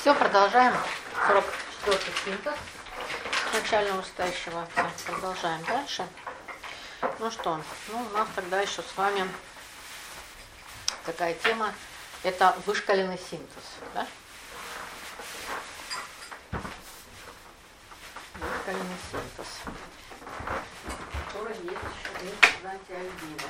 Все, продолжаем. 44-й синтез начального вышестоящего отца. Продолжаем дальше. Ну что, у нас тогда еще с вами такая тема. Это вышкаленный синтез. Да? Вышкаленный синтез. Который есть еще в Византии Альбина.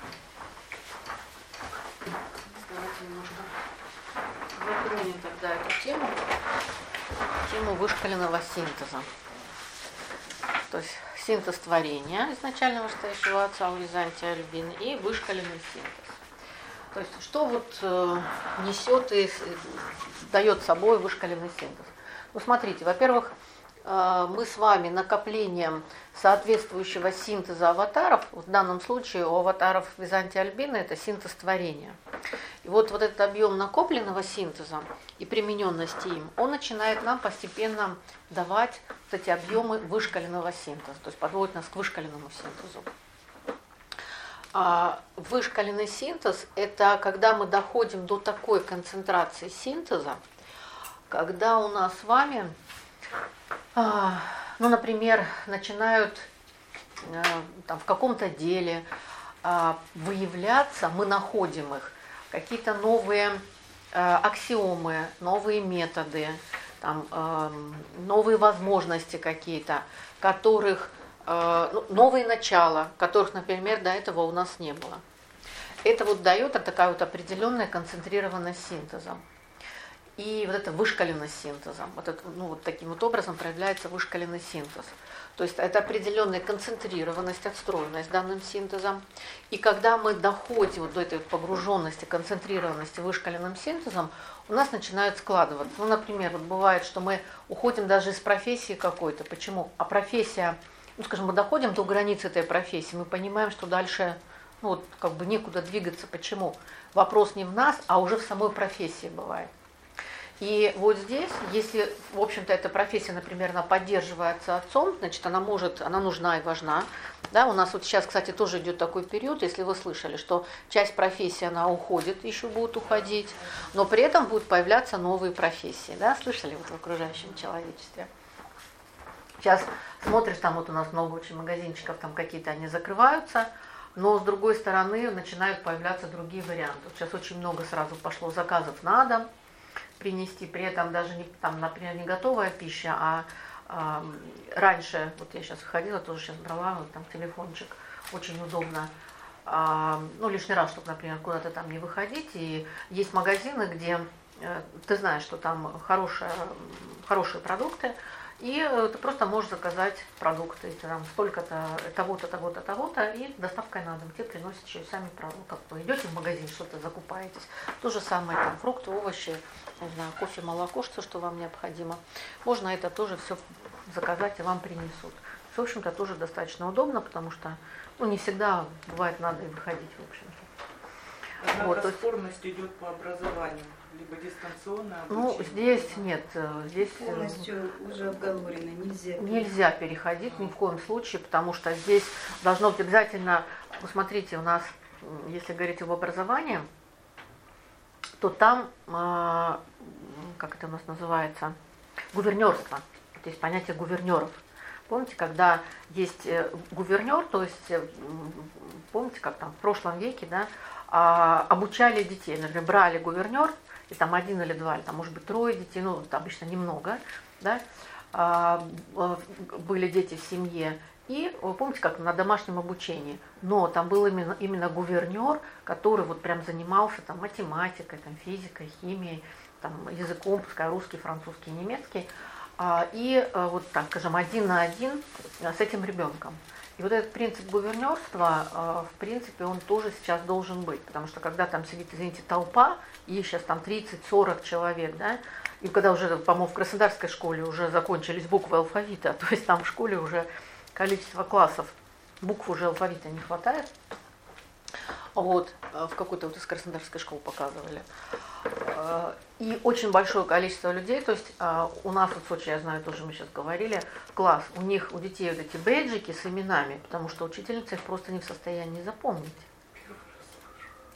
Давайте немножко затронем тогда эту тему вышкаленного синтеза. То есть синтез творения изначально вышестоящего отца у Византии Альбины и вышкаленный синтез. То есть что вот несет и дает собой вышкаленный синтез? Ну смотрите, во-первых, мы с вами накоплением соответствующего синтеза аватаров, в данном случае у аватаров Византии Альбины это синтез творения. И вот этот объем накопленного синтеза и примененности им, он начинает нам постепенно давать вот эти объемы вышкаленного синтеза, то есть подводит нас к вышкаленному синтезу. Вышкаленный синтез – это когда мы доходим до такой концентрации синтеза, когда у нас с вами, например, начинают там, в каком-то деле выявляться, мы находим их, какие-то новые аксиомы, новые методы, там, новые возможности какие-то, которых новые начала, которых, например, до этого у нас не было. Это вот дает такая вот определенная концентрированность синтеза. И вот эта вышкаленность синтеза, вот таким вот образом проявляется вышкаленный синтез. То есть это определенная концентрированность, отстроенность данным синтезом. И когда мы доходим вот до этой погруженности, концентрированности вышкаленным синтезом, у нас начинают складываться. Ну, например, вот бывает, что мы уходим даже из профессии какой-то. Почему? А профессия, скажем, мы доходим до границы этой профессии, мы понимаем, что дальше некуда двигаться. Почему? Вопрос не в нас, а уже в самой профессии бывает. И вот здесь, если, в общем-то, эта профессия, например, она поддерживается отцом, значит, она нужна и важна. Да, у нас вот сейчас, кстати, тоже идет такой период, если вы слышали, что часть профессии, она уходит, еще будет уходить, но при этом будут появляться новые профессии. Да? Слышали вот в окружающем человечестве? Сейчас смотришь, там вот у нас много очень магазинчиков, там какие-то они закрываются, но с другой стороны начинают появляться другие варианты. Вот сейчас очень много сразу пошло заказов на дом, принести, при этом даже, например, не готовая пища, а раньше, вот я сейчас выходила, тоже сейчас брала, вот там телефончик, очень удобно, лишний раз, чтобы, например, куда-то там не выходить, и есть магазины, где ты знаешь, что там хорошие продукты, и ты просто можешь заказать продукты, там столько-то, того-то, того-то, того-то, и доставкой на дом тебе приносят еще и сами продукты. Вы идете в магазин, что-то закупаетесь. То же самое, там, фрукты, овощи, не знаю, кофе, молоко, что вам необходимо. Можно это тоже все заказать, и вам принесут. В общем-то, тоже достаточно удобно, потому что не всегда бывает надо и выходить, в общем-то. Однако спорность идет по образованию. Либо дистанционно обучение. Здесь нет. Здесь полностью уже обговорено. Нельзя переходить ни в коем случае, потому что здесь должно быть обязательно, посмотрите, у нас, если говорить об образовании, то там, как это у нас называется, гувернерство. Есть понятие гувернеров. Помните, когда есть гувернер, то есть, помните, как там в прошлом веке, да, обучали детей, например, брали гувернер, и там 1 или 2, или там, может быть, 3 детей, обычно немного, да, были дети в семье, и вы помните, как на домашнем обучении, но там был именно гувернер, который вот прям занимался там математикой, там, физикой, химией, там, языком, пускай русский, французский, немецкий, и вот так, скажем, 1 на 1 с этим ребенком. И вот этот принцип гувернерства, в принципе, он тоже сейчас должен быть, потому что когда там сидит, извините, толпа, и сейчас там 30-40 человек, да, и когда уже, по-моему, в Краснодарской школе уже закончились буквы алфавита, то есть там в школе уже количество классов, букв уже алфавита не хватает, вот, в какой-то вот из Краснодарской школы показывали, и очень большое количество людей, то есть у нас в Сочи, я знаю, тоже мы сейчас говорили, класс, у детей вот эти бейджики с именами, потому что учительница их просто не в состоянии запомнить.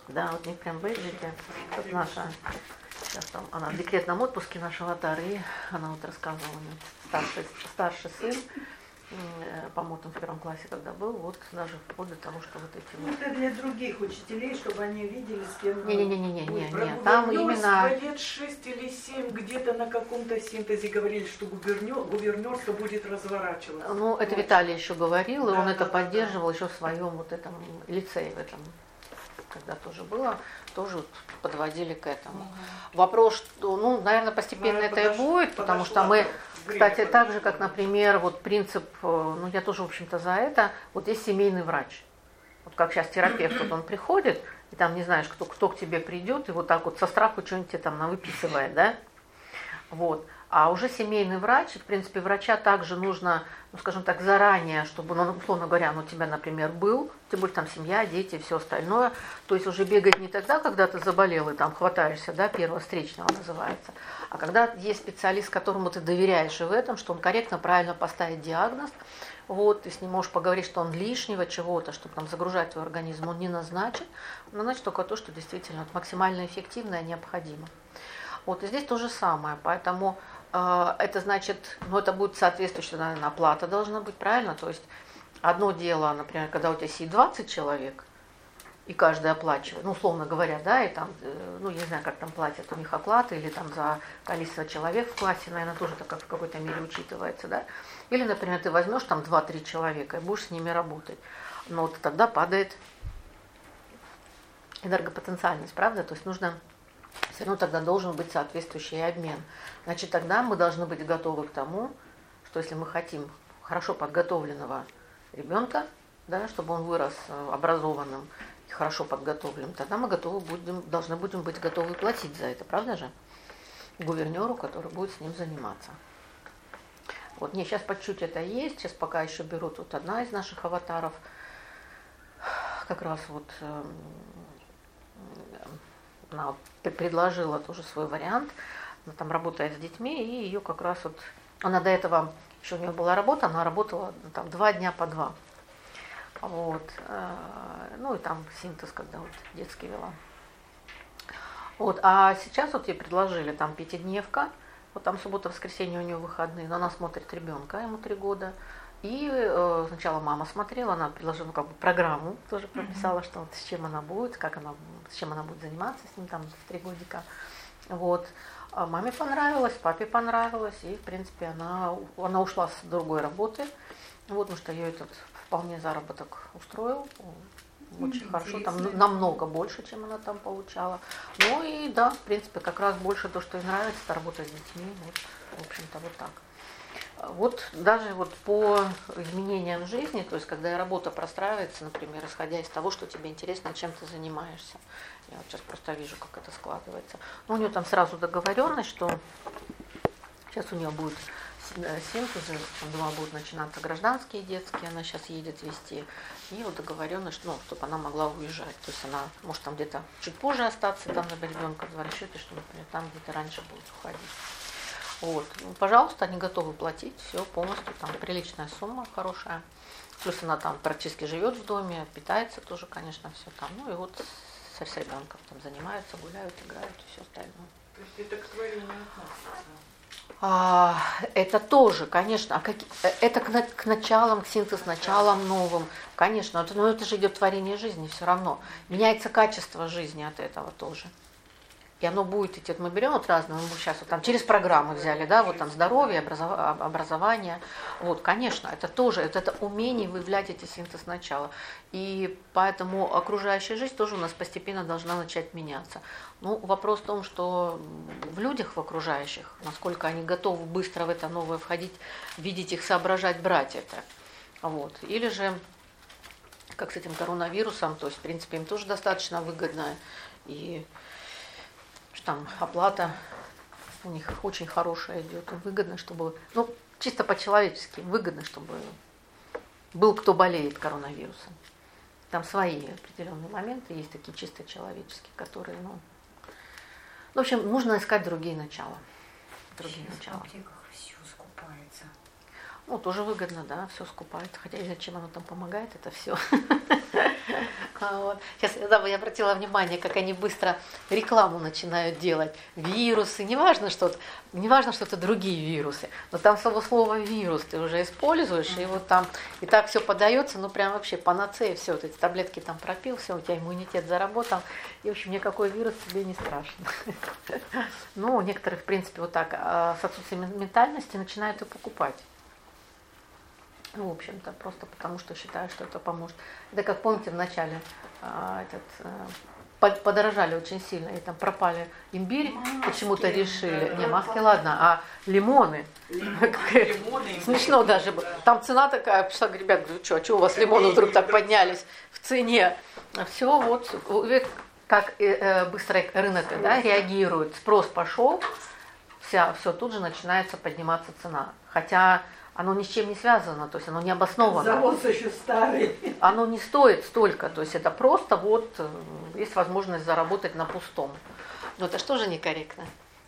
Да, вот у них прям бейджики. Вот наша, сейчас там, она в декретном отпуске, наша аватар, и она вот рассказывала, у нее старший сын, по-моему, в 1 классе, когда был, вот даже вплоть до того, что вот эти Ну, вот... это для других учителей, чтобы они видели, с кем... Не, там именно... лет 6 или 7 где-то на каком-то синтезе говорили, что гувернерство будет разворачиваться. Ну, это Виталий еще говорил, и Да, он это да, поддерживал еще в своем вот этом лицее, в этом, когда тоже было, тоже вот подводили к этому. Вопрос, что, ну, наверное, постепенно это и будет, потому что мы, кстати, так же, как, например, вот принцип, ну, я тоже, в общем-то, за это, вот есть семейный врач. Вот как сейчас терапевт, вот он приходит, и там не знаешь, кто к тебе придет, и вот так вот со страху что-нибудь тебе там навыписывает, да? Вот. А уже семейный врач, в принципе, врача также нужно, ну, скажем так, заранее, чтобы, ну, условно говоря, он у тебя, например, был, тем более там семья, дети, все остальное, то есть уже бегать не тогда, когда ты заболел и там хватаешься, да, первого встречного называется, а когда есть специалист, которому ты доверяешь и в этом, что он корректно, правильно поставит диагноз, вот, ты с ним можешь поговорить, что он лишнего чего-то, чтобы там загружать твой организм, он не назначит, он назначит только то, что действительно вот, максимально эффективно и необходимо. Вот, и здесь то же самое, поэтому это значит, ну, это будет соответствующая, наверное, оплата должна быть, правильно? То есть одно дело, например, когда у тебя сидит 20 человек, и каждый оплачивает, ну, условно говоря, да, и там, ну, я не знаю, как там платят у них оплаты, или там за количество человек в классе, наверное, тоже так как в какой-то мере учитывается, да. Или, например, ты возьмешь там 2-3 человека и будешь с ними работать, но вот тогда падает энергопотенциальность, правда? То есть нужно... Все равно тогда должен быть соответствующий обмен. Значит, тогда мы должны быть готовы к тому, что если мы хотим хорошо подготовленного ребенка, да, чтобы он вырос образованным и хорошо подготовленным, тогда мы должны будем быть готовы платить за это, правда же? Гувернеру, который будет с ним заниматься. Вот, не, сейчас по чуть-чуть это есть, сейчас пока еще берут вот одна из наших аватаров, как раз вот... Она предложила тоже свой вариант. Она там работает с детьми, и ее как раз вот... Она до этого, еще у нее была работа, она работала там 2 дня по 2. Вот. Ну и там синтез, когда вот детский вела. Вот. А сейчас вот ей предложили там 5-дневка. Вот там суббота-воскресенье у нее выходные, но она смотрит ребенка, ему 3 года. И сначала мама смотрела, она предложила, ну, как бы программу тоже прописала, что вот с чем она будет, с чем она будет заниматься с ним там в 3 годика. Вот. А маме понравилось, папе понравилось, и, в принципе, она ушла с другой работы, вот, потому что ее этот вполне заработок устроил, очень хорошо, там намного больше, чем она там получала. Ну и да, в принципе, как раз больше то, что ей нравится, это работа с детьми, вот, в общем-то, вот так. Вот даже вот по изменениям в жизни, то есть когда работа простраивается, например, исходя из того, что тебе интересно, чем ты занимаешься. Я вот сейчас просто вижу, как это складывается. Но у нее там сразу договоренность, что сейчас у нее будет синтезы, 2 будут начинаться гражданские, детские, она сейчас едет вести. И вот договоренность, ну, чтобы она могла уезжать. То есть она может там где-то чуть позже остаться, там на ребенка в расчете, что, например, там где-то раньше будет уходить. Вот. Ну, пожалуйста, они готовы платить, все полностью, там приличная сумма, хорошая. Плюс она там практически живет в доме, питается тоже, конечно, все там. Ну и вот с ребенком там занимаются, гуляют, играют и все остальное. То есть это к творению относится? Это тоже, конечно, это к началам, к синтез началам новым, конечно, но это же идет творение жизни все равно. Меняется качество жизни от этого тоже. И оно будет идти, мы берем вот разные, мы сейчас вот там через программы взяли, да, вот там здоровье, образование, вот, конечно, это тоже, это умение выявлять эти синтез начала. И поэтому окружающая жизнь тоже у нас постепенно должна начать меняться. Ну, вопрос в том, что в людях, в окружающих, насколько они готовы быстро в это новое входить, видеть их, соображать, брать это. Вот. Или же, как с этим коронавирусом, то есть, в принципе, им тоже достаточно выгодно, и там оплата у них очень хорошая идет, им выгодно, чтобы, ну, чисто по-человечески, выгодно, чтобы был кто болеет коронавирусом. Там свои определенные моменты есть такие чисто человеческие, которые, ну, в общем, нужно искать другие начала. Другие Сейчас начала. в аптеках все скупается. Ну, тоже выгодно, да, все скупает. Хотя и зачем оно там помогает, это все. Вот. Сейчас я обратила внимание, как они быстро рекламу начинают делать. Вирусы, неважно, что это другие вирусы, но там слово вирус ты уже используешь, и вот там и так все подается, ну прям вообще панацея, все, вот эти таблетки там пропил, все, у тебя иммунитет заработал, и в общем никакой вирус тебе не страшен. Ну, у некоторых, в принципе, вот так с отсутствием ментальности начинают и покупать. Ну, в общем-то, просто потому что считаю, что это поможет. Это как помните, вначале подорожали очень сильно, и там пропали имбирь, почему-то решили. Не, маски ладно, а лимоны. Смешно даже. Там цена такая, пришла, говорю, ребят, говорю, что у вас лимоны вдруг так поднялись в цене? Все, вот, как быстро рынок реагирует. Спрос пошел, все, тут же начинается подниматься цена. Хотя оно ни с чем не связано, то есть оно не обосновано. Завод еще старый. Оно не стоит столько, то есть это просто вот есть возможность заработать на пустом. Но это же тоже некорректно.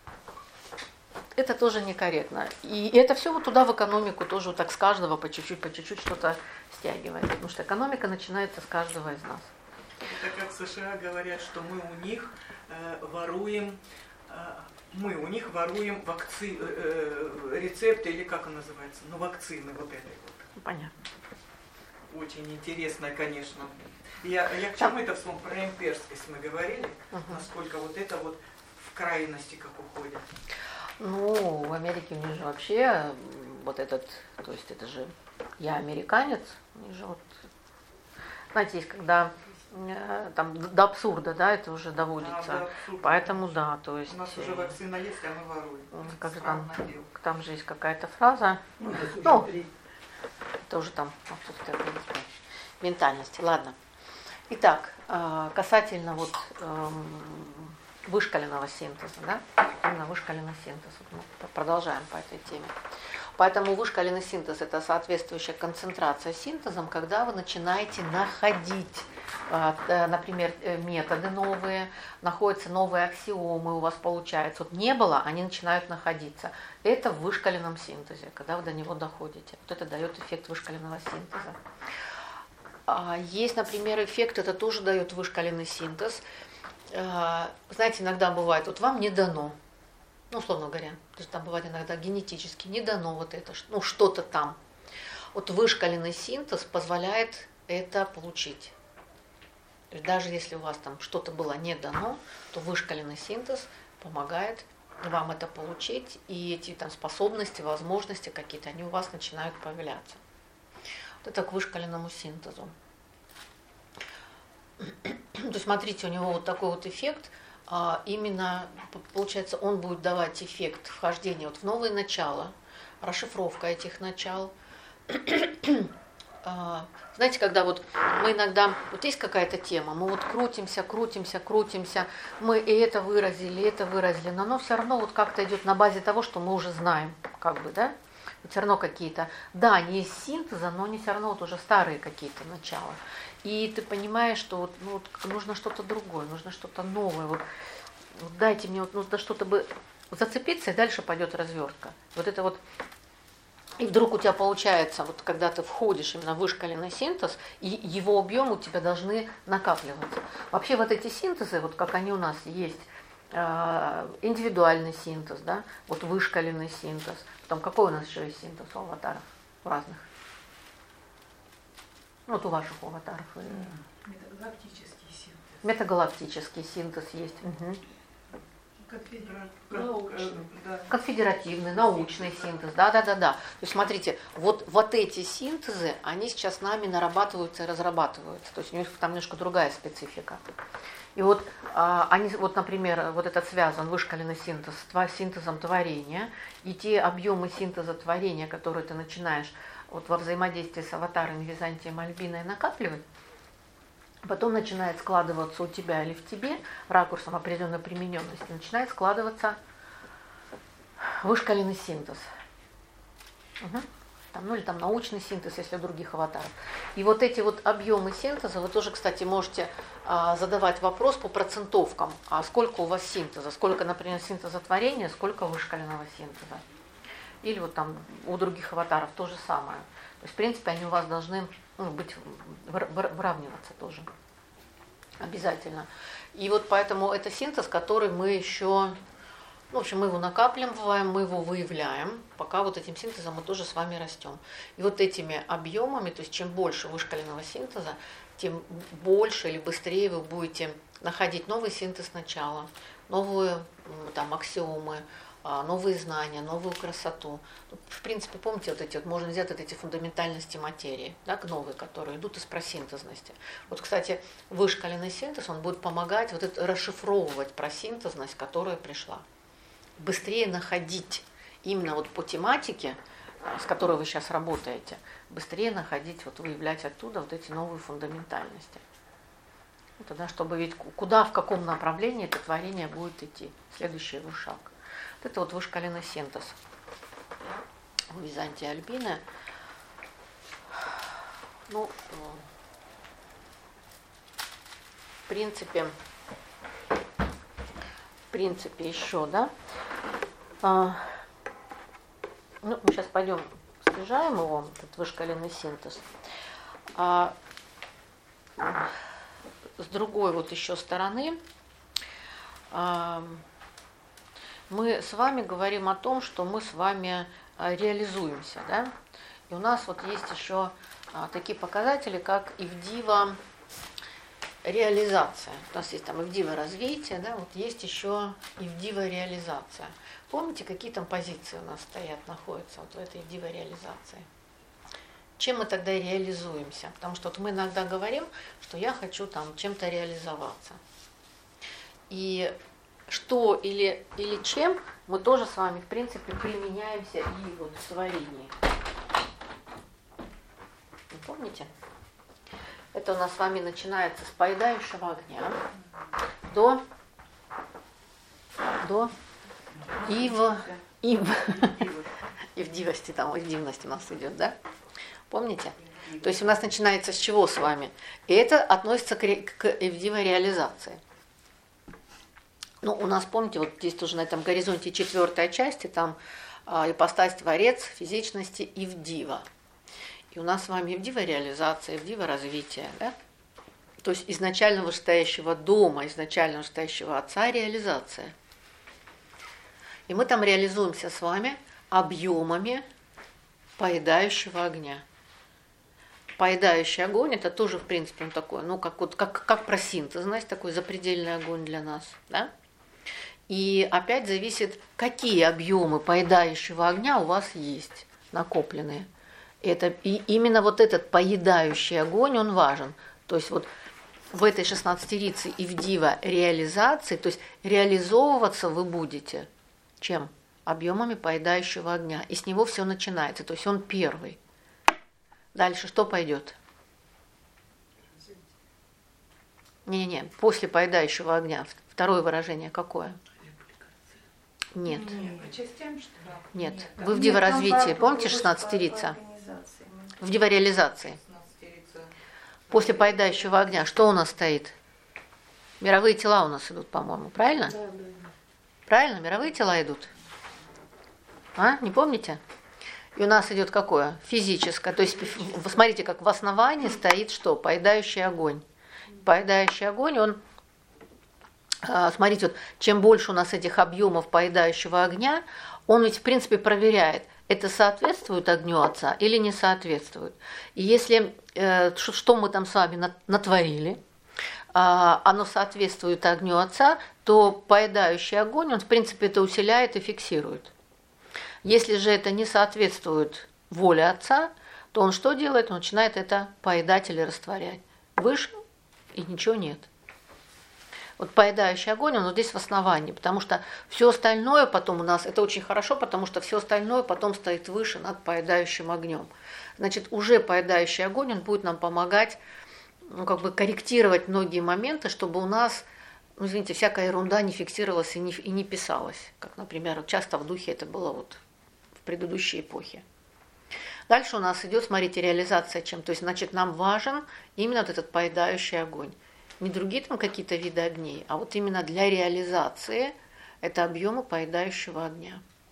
Это тоже некорректно. И это все вот туда в экономику тоже вот так с каждого по чуть-чуть что-то стягивает. Потому что экономика начинается с каждого из нас. Это как в США говорят, что мы у них воруем... Мы у них воруем рецепты, или как он называется, ну вакцины вот этой вот. Понятно. Очень интересно, конечно. Я к чему это вспомнил? Про имперскость мы говорили, насколько вот это вот в крайности как уходит. Ну, в Америке у них же вообще вот этот, то есть это же я американец, у них же вот, знаете, есть когда... там до абсурда, да, это уже доводится. Поэтому да, то есть. У нас уже вакцина есть, а мы воруем. Как же там же есть какая-то фраза. Ну, тоже там отсутствие ментальности. Ладно. Итак, касательно вот вышкаленного синтеза, да? Именно вышкаленный синтез. Мы продолжаем по этой теме. Поэтому вышкаленный синтез – это соответствующая концентрация синтезом, когда вы начинаете находить, например, методы новые, находятся новые аксиомы у вас получается. Вот не было, они начинают находиться. Это в вышкаленном синтезе, когда вы до него доходите. Вот это дает эффект вышкаленного синтеза. Есть, например, эффект, это тоже дает вышкаленный синтез. Знаете, иногда бывает, вот вам не дано. Ну, условно говоря, то есть там бывает иногда генетически не дано вот это, ну, что-то там. Вот вышкаленный синтез позволяет это получить. То есть даже если у вас там что-то было не дано, то вышкаленный синтез помогает вам это получить, и эти там способности, возможности какие-то, они у вас начинают появляться. Вот это к вышкаленному синтезу. То есть смотрите, у него вот такой вот эффект. Именно, получается, он будет давать эффект вхождения вот в новые начала, расшифровка этих начал. Знаете, когда вот мы иногда, вот есть какая-то тема, мы вот крутимся, мы и это выразили, но оно все равно вот как-то идет на базе того, что мы уже знаем, как бы, да? Все равно какие-то, да, они есть синтеза, но они все равно вот уже старые какие-то начала. И ты понимаешь, что вот, ну, вот нужно что-то другое, нужно что-то новое. Вот дайте мне вот, нужно что-то бы зацепиться, и дальше пойдет развертка. Вот это вот. И вдруг у тебя получается, вот когда ты входишь именно в вышкаленный синтез, и его объемы у тебя должны накапливаться. Вообще вот эти синтезы, вот как они у нас есть, индивидуальный синтез, да, вот вышкаленный синтез. Потом какой у нас еще есть синтез у аватаров разных? Вот у ваших аватаров. Метагалактический синтез. Метагалактический синтез есть. Угу. Конфедеративный, научный синтез. Да. То есть смотрите, вот эти синтезы, они сейчас нами нарабатываются и разрабатываются. То есть у них там немножко другая специфика. И вот они, вот, например, вот этот связан вышкаленный синтез с синтезом творения, и те объемы синтеза творения, которые ты начинаешь вот во взаимодействии с аватарами Византием, Альбиной накапливать, потом начинает складываться у тебя или в тебе ракурсом определенной примененности, начинает складываться вышкаленный синтез. Угу. Там, ну или там научный синтез, если у других аватаров. И вот эти вот объемы синтеза, вы тоже, кстати, можете задавать вопрос по процентовкам, а сколько у вас синтеза, сколько, например, синтеза творения, сколько вышкаленного синтеза. Или вот там у других аватаров то же самое. То есть, в принципе, они у вас должны быть, выравниваться тоже. Обязательно. И вот поэтому это синтез, который мы еще, в общем, мы его накапливаем, мы его выявляем, пока вот этим синтезом мы тоже с вами растем. И вот этими объемами, то есть чем больше вышкаленного синтеза, тем больше или быстрее вы будете находить новый синтез сначала, новые там аксиомы, новые знания, новую красоту. В принципе, помните, вот эти вот, можно взять вот эти фундаментальности материи, да, новые, которые идут из просинтезности. Вот, кстати, вышкаленный синтез, он будет помогать вот это расшифровывать просинтезность, которая пришла. Быстрее находить именно вот по тематике, с которой вы сейчас работаете, быстрее находить, вот выявлять оттуда вот эти новые фундаментальности. Тогда, чтобы видеть, куда, в каком направлении это творение будет идти, следующий его шаг. Вот это вот вышкаленный синтез у Византии Альбины. Ну, в принципе еще, да. Ну, мы сейчас пойдем снижаем его, этот вышкаленный синтез. С другой вот еще стороны, мы с вами говорим о том, что мы с вами реализуемся, да? И у нас вот есть еще такие показатели, как ивдива реализация. У нас есть там ивдива развитие, да? Вот есть еще ивдива реализация. Помните, какие там позиции у нас стоят, находятся вот в этой ивдива реализации? Чем мы тогда реализуемся? Потому что вот мы иногда говорим, что я хочу там чем-то реализоваться. И что или чем мы тоже с вами, в принципе, применяемся и вот в творении. Вы помните? Это у нас с вами начинается с поедающего огня до ивдивости, там ивдивность у нас идет, да? Помните? То есть у нас начинается с чего с вами? И это относится к ивдивой реализации. Ну, у нас, помните, вот здесь тоже на этом горизонте 4-я часть, и там ипостась творец, физичности, ивдива. И у нас с вами ивдива реализация, ивдива развитие, да? То есть изначально вышестоящего дома, изначально вышестоящего отца реализация. И мы там реализуемся с вами объемами поедающего огня. Поедающий огонь, это тоже, в принципе, он такой, ну, как просинтез, знаете, такой запредельный огонь для нас, да? И опять зависит, какие объемы поедающего огня у вас есть, накопленные. И именно вот этот поедающий огонь, он важен. То есть вот в этой 16-рице ивдива реализации, то есть реализовываться вы будете чем? Объемами поедающего огня. И с него все начинается, то есть он первый. Дальше что пойдет? Не-не-не, после поедающего огня. Второе выражение какое? Нет. Нет. Вы в диворазвитии. Помните 16-рица? В дивореализации. После поедающего огня. Что у нас стоит? Мировые тела у нас идут, по-моему. Правильно? Да. Правильно? Мировые тела идут? Не помните? И у нас идет какое? Физическое. То есть, вы смотрите, как в основании стоит что? Поедающий огонь. Поедающий огонь, он, смотрите, вот, чем больше у нас этих объемов поедающего огня, он ведь, в принципе, проверяет, это соответствует огню Отца или не соответствует. И если, что мы там с вами натворили, оно соответствует огню Отца, то поедающий огонь, он, в принципе, это усиляет и фиксирует. Если же это не соответствует воле Отца, то он что делает? Он начинает это поедать или растворять. Выше и ничего нет. Вот поедающий огонь, он вот здесь в основании, потому что все остальное потом у нас, это очень хорошо, потому что все остальное потом стоит выше над поедающим огнем. Значит, уже поедающий огонь, он будет нам помогать, корректировать многие моменты, чтобы у нас, извините, всякая ерунда не фиксировалась и не писалась. Как, например, вот часто в духе это было вот в предыдущей эпохе. Дальше у нас идет, смотрите, реализация чем. То есть, значит, нам важен именно вот этот поедающий огонь. Не другие там какие-то виды огней, а вот именно для реализации это объемы поедающего огня.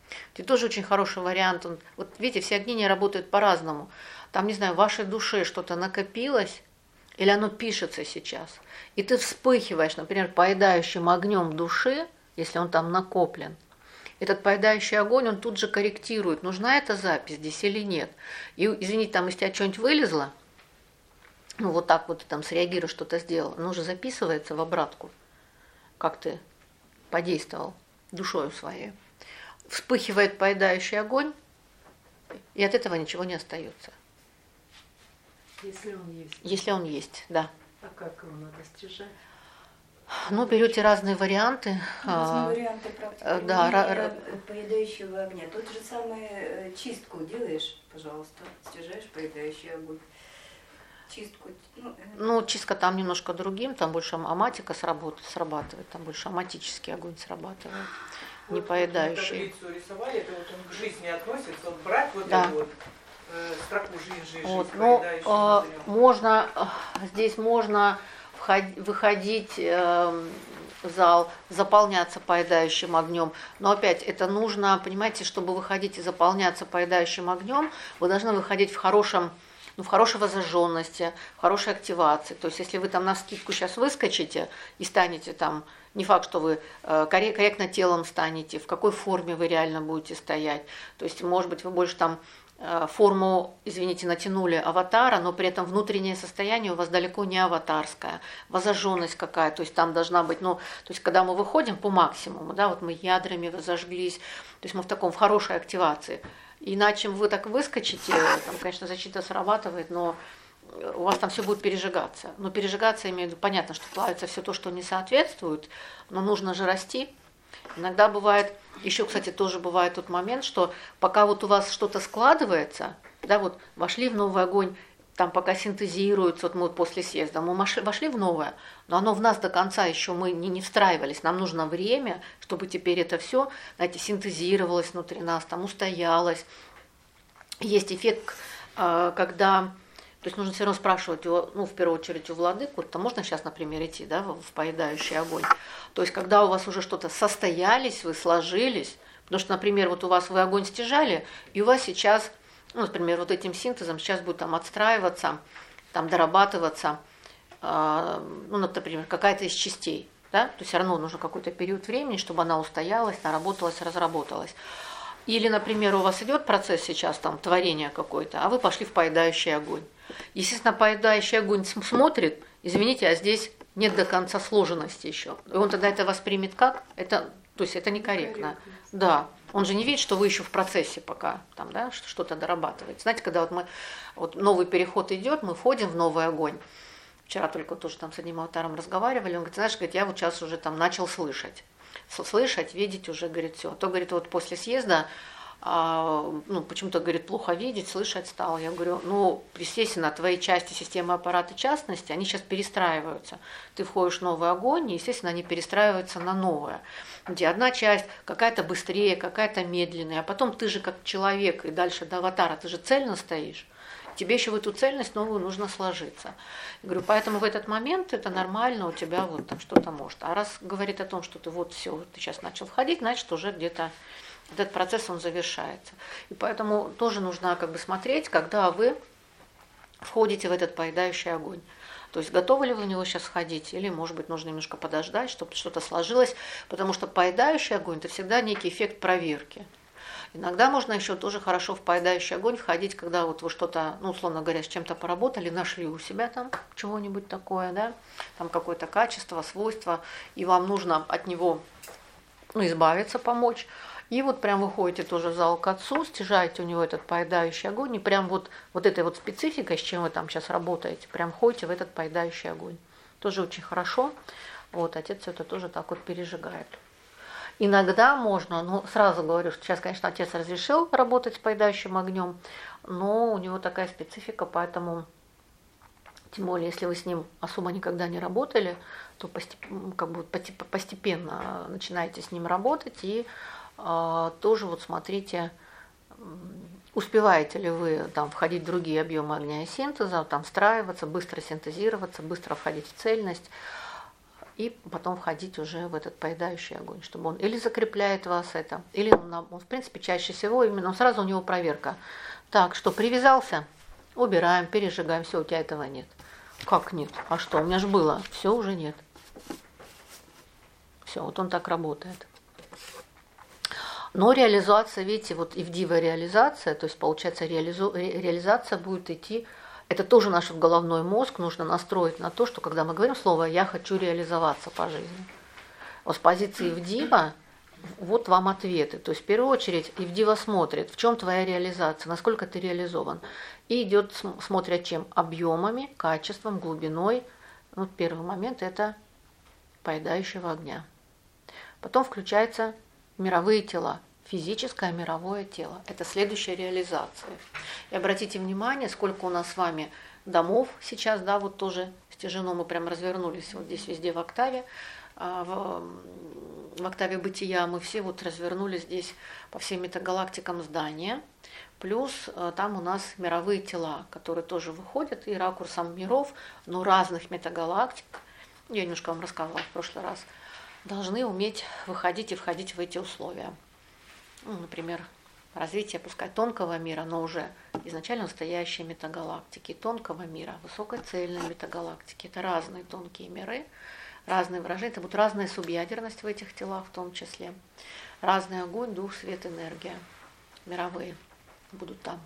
Это тоже очень хороший вариант. Вот видите, все огни не работают по-разному. Там, не знаю, в вашей душе что-то накопилось, или оно пишется сейчас, и ты вспыхиваешь, например, поедающим огнем души, если он там накоплен. Этот поедающий огонь, он тут же корректирует, нужна эта запись здесь или нет. И, извините, там из тебя что-нибудь вылезло, ну вот так вот ты там среагируешь, что-то сделал, оно уже записывается в обратку, как ты подействовал душою своей. Вспыхивает поедающий огонь, и от этого ничего не остается. Если он есть. Если он есть, да. А как его надо стяжать? Ну, берете разные варианты. Разные варианты практики Да, поедающего огня. Тот же самый чистку делаешь, пожалуйста, стяжаешь поедающий огонь. Чистку. Ну, чистка там немножко другим, там больше аматика срабатывает, там больше аматический огонь срабатывает, не поедающий. Таблицу рисовали, это вот он к жизни относится, вот брать вот да. эту вот строку жизнь, Вот, поедающим можно, здесь можно выходить в зал, заполняться поедающим огнем. Но опять, это нужно, понимаете, чтобы выходить и заполняться поедающим огнем, вы должны выходить в хорошей возожженности, в хорошей активации. То есть, если вы там навскидку сейчас выскочите и станете там, не факт, что вы корректно телом станете, в какой форме вы реально будете стоять. То есть, может быть, вы больше там форму, извините, натянули аватара, но при этом внутреннее состояние у вас далеко не аватарское, возожженность какая, то есть там должна быть, то есть когда мы выходим по максимуму, да, вот мы ядрами возожглись, то есть мы в хорошей активации. Иначе вы так выскочите, там, конечно, защита срабатывает, но у вас там все будет пережигаться. Но пережигаться, имею в виду, понятно, что плавится все то, что не соответствует, но нужно же расти. Иногда бывает, еще, кстати, тоже бывает тот момент, что пока вот у вас что-то складывается, да, вот вошли в новый огонь, там пока синтезируется, вот мы после съезда, мы вошли в новое, но оно в нас до конца еще мы не встраивались, нам нужно время, чтобы теперь это все, знаете, синтезировалось внутри нас, там устоялось. Есть эффект, когда... То есть нужно все равно спрашивать, в первую очередь у владыку, то можно сейчас, например, идти, да, в поедающий огонь. То есть когда у вас уже что-то состоялись, вы сложились, потому что, например, вот у вас вы огонь стяжали, и у вас сейчас, например, вот этим синтезом сейчас будет там отстраиваться, там дорабатываться, например, какая-то из частей, да, то все равно нужно какой-то период времени, чтобы она устоялась, наработалась, разработалась. Или, например, у вас идет процесс сейчас там творения какой-то, а вы пошли в поедающий огонь. Естественно, поедающий огонь смотрит, извините, а здесь нет до конца сложенности еще. И он тогда это воспримет как? То есть это некорректно. Да. Он же не видит, что вы еще в процессе пока там, да, что-то дорабатываете. Знаете, когда новый переход идет, мы входим в новый огонь. Вчера только тоже там с одним аватаром разговаривали, он говорит, знаешь, я вот сейчас уже там начал слышать, видеть уже, говорит, все. То, говорит, вот после съезда, почему-то, говорит, плохо видеть, слышать стал. Я говорю, естественно, твои части системы аппарата частности, они сейчас перестраиваются. Ты входишь в новый огонь, и, естественно, они перестраиваются на новое. Где одна часть какая-то быстрее, какая-то медленная, а потом ты же как человек, и дальше до аватара, ты же цельно стоишь. Тебе еще в эту цельность новую нужно сложиться. Я говорю, поэтому в этот момент это нормально, у тебя вот там что-то может. А раз говорит о том, что ты ты сейчас начал входить, значит, уже где-то этот процесс, он завершается. И поэтому тоже нужно смотреть, когда вы входите в этот поедающий огонь. То есть готовы ли вы в него сейчас входить, или, может быть, нужно немножко подождать, чтобы что-то сложилось, потому что поедающий огонь – это всегда некий эффект проверки. Иногда можно еще тоже хорошо в поедающий огонь входить, когда вот вы что-то, условно говоря, с чем-то поработали, нашли у себя там чего-нибудь такое, да, там какое-то качество, свойство, и вам нужно от него избавиться, помочь. И вот прям вы ходите тоже в зал к отцу, стяжаете у него этот поедающий огонь, и прям вот этой вот спецификой, с чем вы там сейчас работаете, прям ходите в этот поедающий огонь. Тоже очень хорошо. Вот, отец это тоже так вот пережигает. Иногда можно, сразу говорю, что сейчас, конечно, отец разрешил работать с поедающим огнем, но у него такая специфика, поэтому, тем более, если вы с ним особо никогда не работали, то постепенно начинаете с ним работать и тоже вот смотрите, успеваете ли вы там входить в другие объемы огня и синтеза, там встраиваться, быстро синтезироваться, быстро входить в цельность. и потом входить уже в этот поедающий огонь, чтобы он или закрепляет вас это, или он в принципе, чаще всего именно сразу у него проверка. Так, что привязался, убираем, пережигаем, все, у тебя этого нет. Как нет? А что, у меня же было, все уже нет. Все, вот он так работает. Но реализация, видите, вот ивдива реализация, то есть получается реализация будет идти. Это тоже наш головной мозг нужно настроить на то, что когда мы говорим слово «я хочу реализоваться по жизни», вот с позиции Ивдива вот вам ответы. То есть в первую очередь Ивдива смотрит, в чем твоя реализация, насколько ты реализован. И идет, смотрят чем? Объемами, качеством, глубиной. Вот первый момент – это поедающего огня. Потом включаются мировые тела. Физическое мировое тело. Это следующая реализация. И обратите внимание, сколько у нас с вами домов сейчас, да, вот тоже стяжено, мы прям развернулись вот здесь везде в октаве, в октаве бытия мы все вот развернули здесь по всем метагалактикам здания, плюс там у нас мировые тела, которые тоже выходят и ракурсом миров, но разных метагалактик, я немножко вам рассказывала в прошлый раз, должны уметь выходить и входить в эти условия. Ну, например, развитие, пускай тонкого мира, но уже изначально настоящие метагалактики, тонкого мира, высокоцельные метагалактики. Это разные тонкие миры, разные выражения, это будет разная субъядерность в этих телах в том числе. Разный огонь, дух, свет, энергия. Мировые будут там.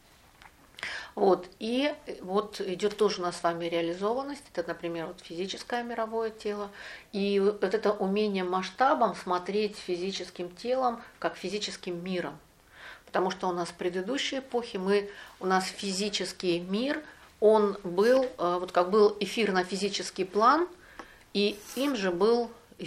Вот, и вот идет тоже у нас с вами реализованность, это, например, вот физическое мировое тело, и вот это умение масштабом смотреть физическим телом как физическим миром, потому что у нас в предыдущей эпохе у нас физический мир, он был, вот как был эфирно-физический план, и им же был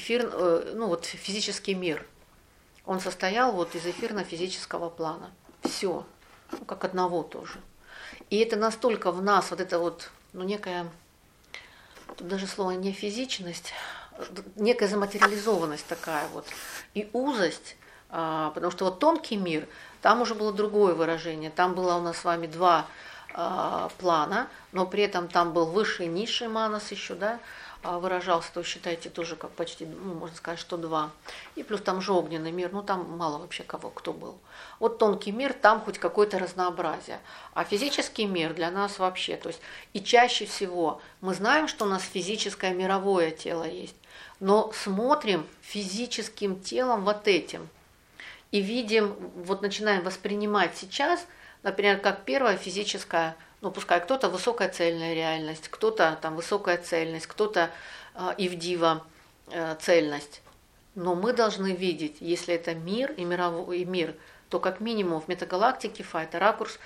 физический мир, он состоял вот из эфирно-физического плана, все, как одного тоже. И это настолько в нас, вот это вот, некая, тут даже слово не физичность, некая заматериализованность такая вот, и узость, потому что вот тонкий мир, там уже было другое выражение, там было у нас с вами два плана, но при этом там был высший и низший манас еще, да, выражался, то считайте тоже как почти, можно сказать, что два. И плюс там же огненный мир, там мало вообще кто был. Вот тонкий мир, там хоть какое-то разнообразие. А физический мир для нас вообще, то есть и чаще всего мы знаем, что у нас физическое мировое тело есть, но смотрим физическим телом вот этим. И видим, вот начинаем воспринимать сейчас, например, как первое физическое, пускай кто-то высокая цельная реальность, кто-то там высокая цельность, кто-то ивдива цельность. Но мы должны видеть, если это мир и мировой мир, то как минимум в метагалактике Фа это ракурс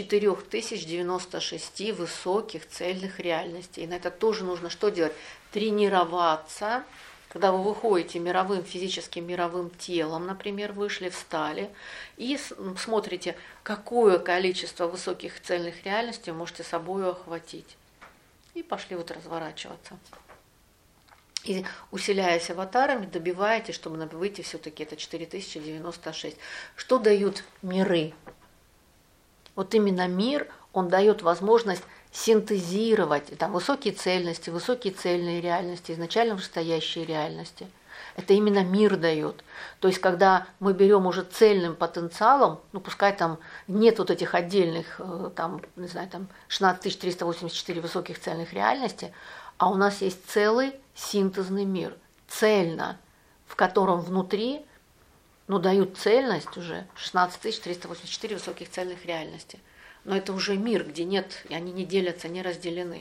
4096 высоких цельных реальностей. И на это тоже нужно что делать? Тренироваться. Когда вы выходите мировым, физическим мировым телом, например, вышли, встали, и смотрите, какое количество высоких цельных реальностей вы можете собой охватить. И пошли вот разворачиваться. И усиляясь аватарами, добиваетесь, чтобы выйти все-таки это 4096. Что дают миры? Вот именно мир, он дает возможность синтезировать там высокие цельности, высокие цельные реальности, изначально вышестоящие реальности. Это именно мир дает. То есть, когда мы берем уже цельным потенциалом, пускай там нет вот этих отдельных, 16384 высоких цельных реальностей, а у нас есть целый синтезный мир, цельно, в котором внутри, дают цельность уже 16384 высоких цельных реальностей. Но это уже мир, где нет, и они не делятся, не разделены.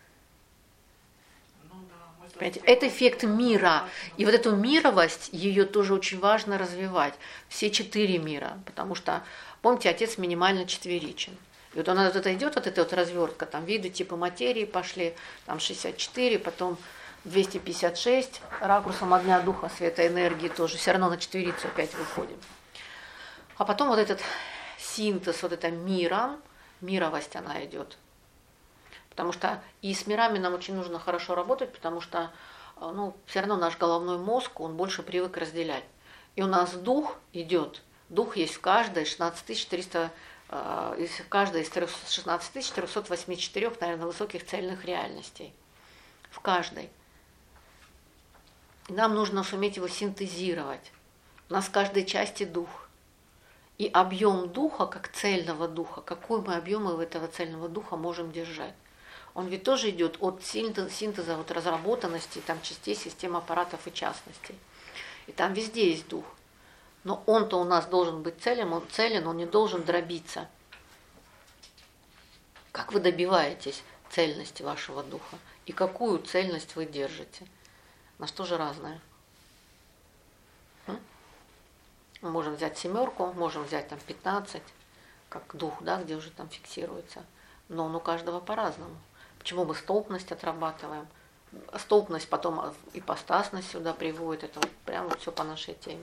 Понимаете? Это эффект мира. И вот эту мировость, ее тоже очень важно развивать. Все 4 мира. Потому что, помните, Отец минимально четверичен. И вот у нас вот это идет, вот эта вот развертка, там виды типа материи пошли, там 64, потом 256, ракурсом огня, духа, света, энергии тоже. Все равно на четверицу опять выходим. А потом вот этот синтез, вот это мировость она идет. Потому что и с мирами нам очень нужно хорошо работать, потому что все равно наш головной мозг, он больше привык разделять. И у нас дух идет. Дух есть в каждой 16300, в каждой из 16484, наверное, высоких цельных реальностей. В каждой. И нам нужно суметь его синтезировать. У нас в каждой части дух. И объем духа, как цельного духа, какой мы объем этого цельного духа можем держать. Он ведь тоже идет от синтеза вот разработанности там, частей, систем, аппаратов и частностей. И там везде есть дух. Но он-то у нас должен быть целен, он не должен дробиться. Как вы добиваетесь цельности вашего духа? И какую цельность вы держите? У нас тоже разное. Мы можем взять 7, можем взять там 15, как дух, да, где уже там фиксируется. Но он у каждого по-разному. Почему мы столпность отрабатываем? Столпность потом ипостасность сюда приводит. Это вот прямо все по нашей теме.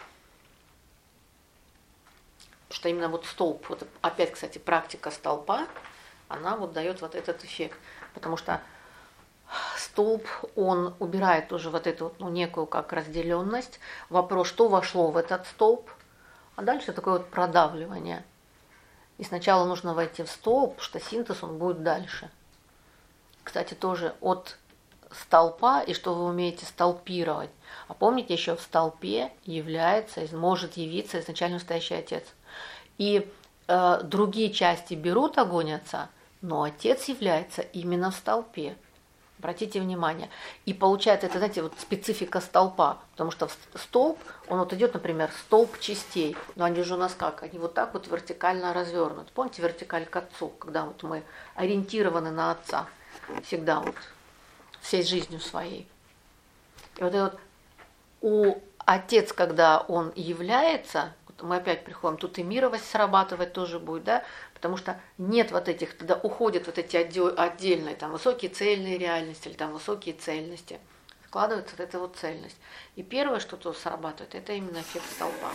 Потому что именно вот столб, вот опять, кстати, практика столпа, она вот дает вот этот эффект. Потому что столб, он убирает тоже вот эту вот, некую как разделенность. Вопрос, что вошло в этот столб, а дальше такое вот продавливание. И сначала нужно войти в столб, потому что синтез, он будет дальше. Кстати, тоже от столпа, и что вы умеете столпировать. А помните, еще в столпе является, может явиться изначально настоящий Отец. И другие части берут огонь Отца, но Отец является именно в столпе. Обратите внимание. И получается, это, знаете, вот специфика столпа, потому что столб, он вот идет, например, столб частей, но они же у нас как? Они вот так вот вертикально развернуты. Помните вертикаль к Отцу, когда вот мы ориентированы на Отца всегда вот всей жизнью своей. И вот у Отец, когда он является, вот мы опять приходим, тут и мировость срабатывать тоже будет, да, потому что нет вот этих, тогда уходят вот эти отдельные, там, высокие цельные реальности или там высокие цельности. Складывается вот эта вот цельность. И первое, что тут срабатывает, это именно эффект столпа.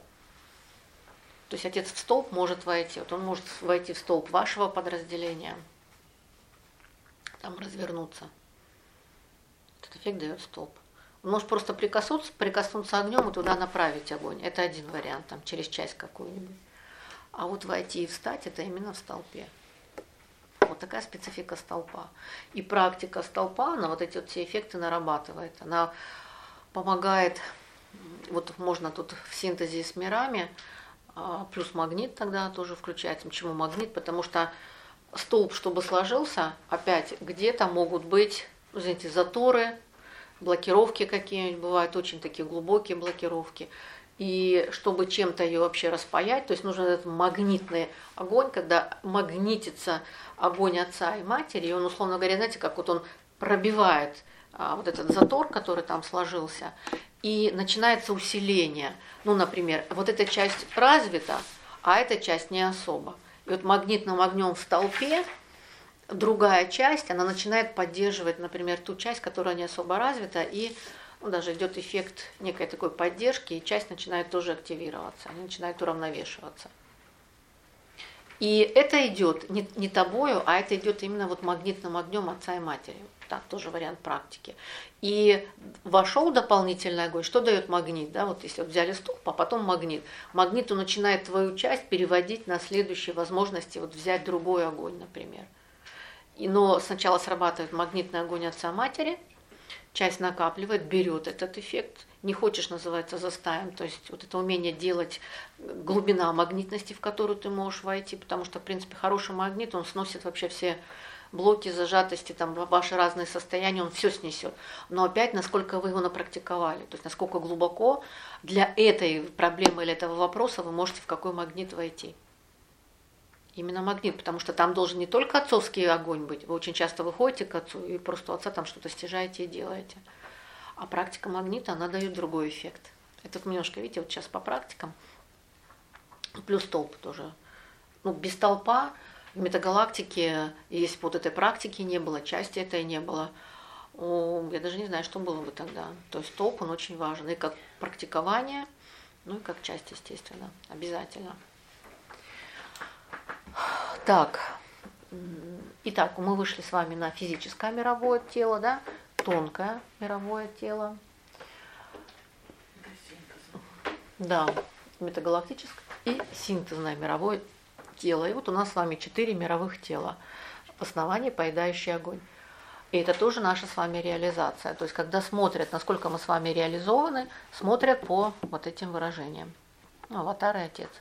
То есть Отец в столб может войти, вот он может войти в столб вашего подразделения, там развернуться. Этот эффект дает столб. Он может просто прикоснуться огнем и туда направить огонь. Это один вариант, там, через часть какую-нибудь. А вот войти и встать, это именно в столпе. Вот такая специфика столпа. И практика столпа, она вот эти вот все эффекты нарабатывает. Она помогает, вот можно тут в синтезе с мирами, плюс магнит тогда тоже включается. Почему магнит? Потому что столб, чтобы сложился, опять где-то могут быть, знаете, заторы, блокировки какие-нибудь бывают, очень такие глубокие блокировки. И чтобы чем-то ее вообще распаять, то есть нужен этот магнитный огонь, когда магнитится огонь Отца и Матери, и он, условно говоря, знаете, как вот он пробивает вот этот затор, который там сложился, и начинается усиление. Ну, например, вот эта часть развита, а эта часть не особо. И вот магнитным огнем в столпе другая часть, она начинает поддерживать, например, ту часть, которая не особо развита, и даже идет эффект некой такой поддержки, и часть начинает тоже активироваться, они начинают уравновешиваться. И это идет не тобою, а это идет именно вот магнитным огнем Отца и Матери. Так, тоже вариант практики. И вошел дополнительный огонь. Что дает магнит? Да, вот если вот взяли столб, а потом магнит. Магнит, он начинает твою часть переводить на следующие возможности, вот взять другой огонь, например. Но сначала срабатывает магнитный огонь Отца и Матери, часть накапливает, берет этот эффект. Не хочешь, называется, заставим. То есть вот это умение делать, глубина магнитности, в которую ты можешь войти, потому что, в принципе, хороший магнит, он сносит вообще все блоки, зажатости, там, ваши разные состояния, он все снесет. Но опять, насколько вы его напрактиковали, то есть насколько глубоко для этой проблемы или этого вопроса вы можете в какой магнит войти. Именно магнит, потому что там должен не только отцовский огонь быть, вы очень часто выходите к Отцу и просто у Отца там что-то стяжаете и делаете. А практика магнита, она дает другой эффект. Это немножко, видите, вот сейчас по практикам, плюс столб тоже. Ну, без столпа в метагалактике, если бы вот этой практики не было, части этой не было, я даже не знаю, что было бы тогда. То есть столб, он очень важен. И как практикование, ну и как часть, естественно, обязательно. Так, итак, мы вышли с вами на физическое мировое тело, да, тонкое мировое тело. Да, метагалактическое и синтезное мировое тело. И вот у нас с вами 4 мировых тела. В основании поедающий огонь. И это тоже наша с вами реализация. То есть, когда смотрят, насколько мы с вами реализованы, смотрят по вот этим выражениям. Ну, аватар и отец.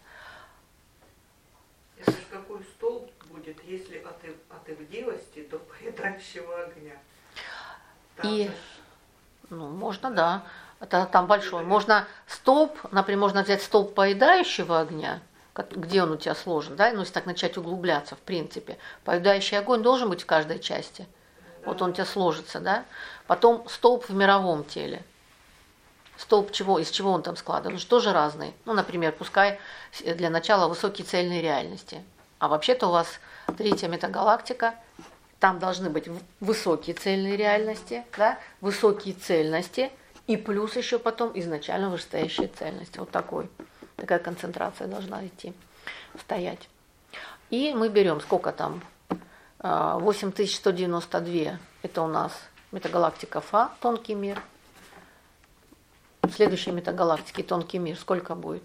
Это же какой столб будет, если от ивдивости до поедающего огня? Там И, же ну, можно, да. Это там большой. Можно столб, например, можно взять столб поедающего огня, где он у тебя сложен, да, ну, если так начать углубляться, в принципе. Поедающий огонь должен быть в каждой части. Вот он у тебя сложится, да. Потом столб в мировом теле. Столб чего, из чего он там складывается? Он же тоже разный. Ну, например, пускай для начала высокие цельные реальности. А вообще-то у вас третья метагалактика, там должны быть высокие цельные реальности, да, высокие цельности, и плюс еще потом изначально вышестоящие цельности. Вот такая концентрация должна идти, стоять. И мы берем, сколько там? 8192, это у нас метагалактика Фа, тонкий мир. В следующей метагалактике тонкий мир сколько будет?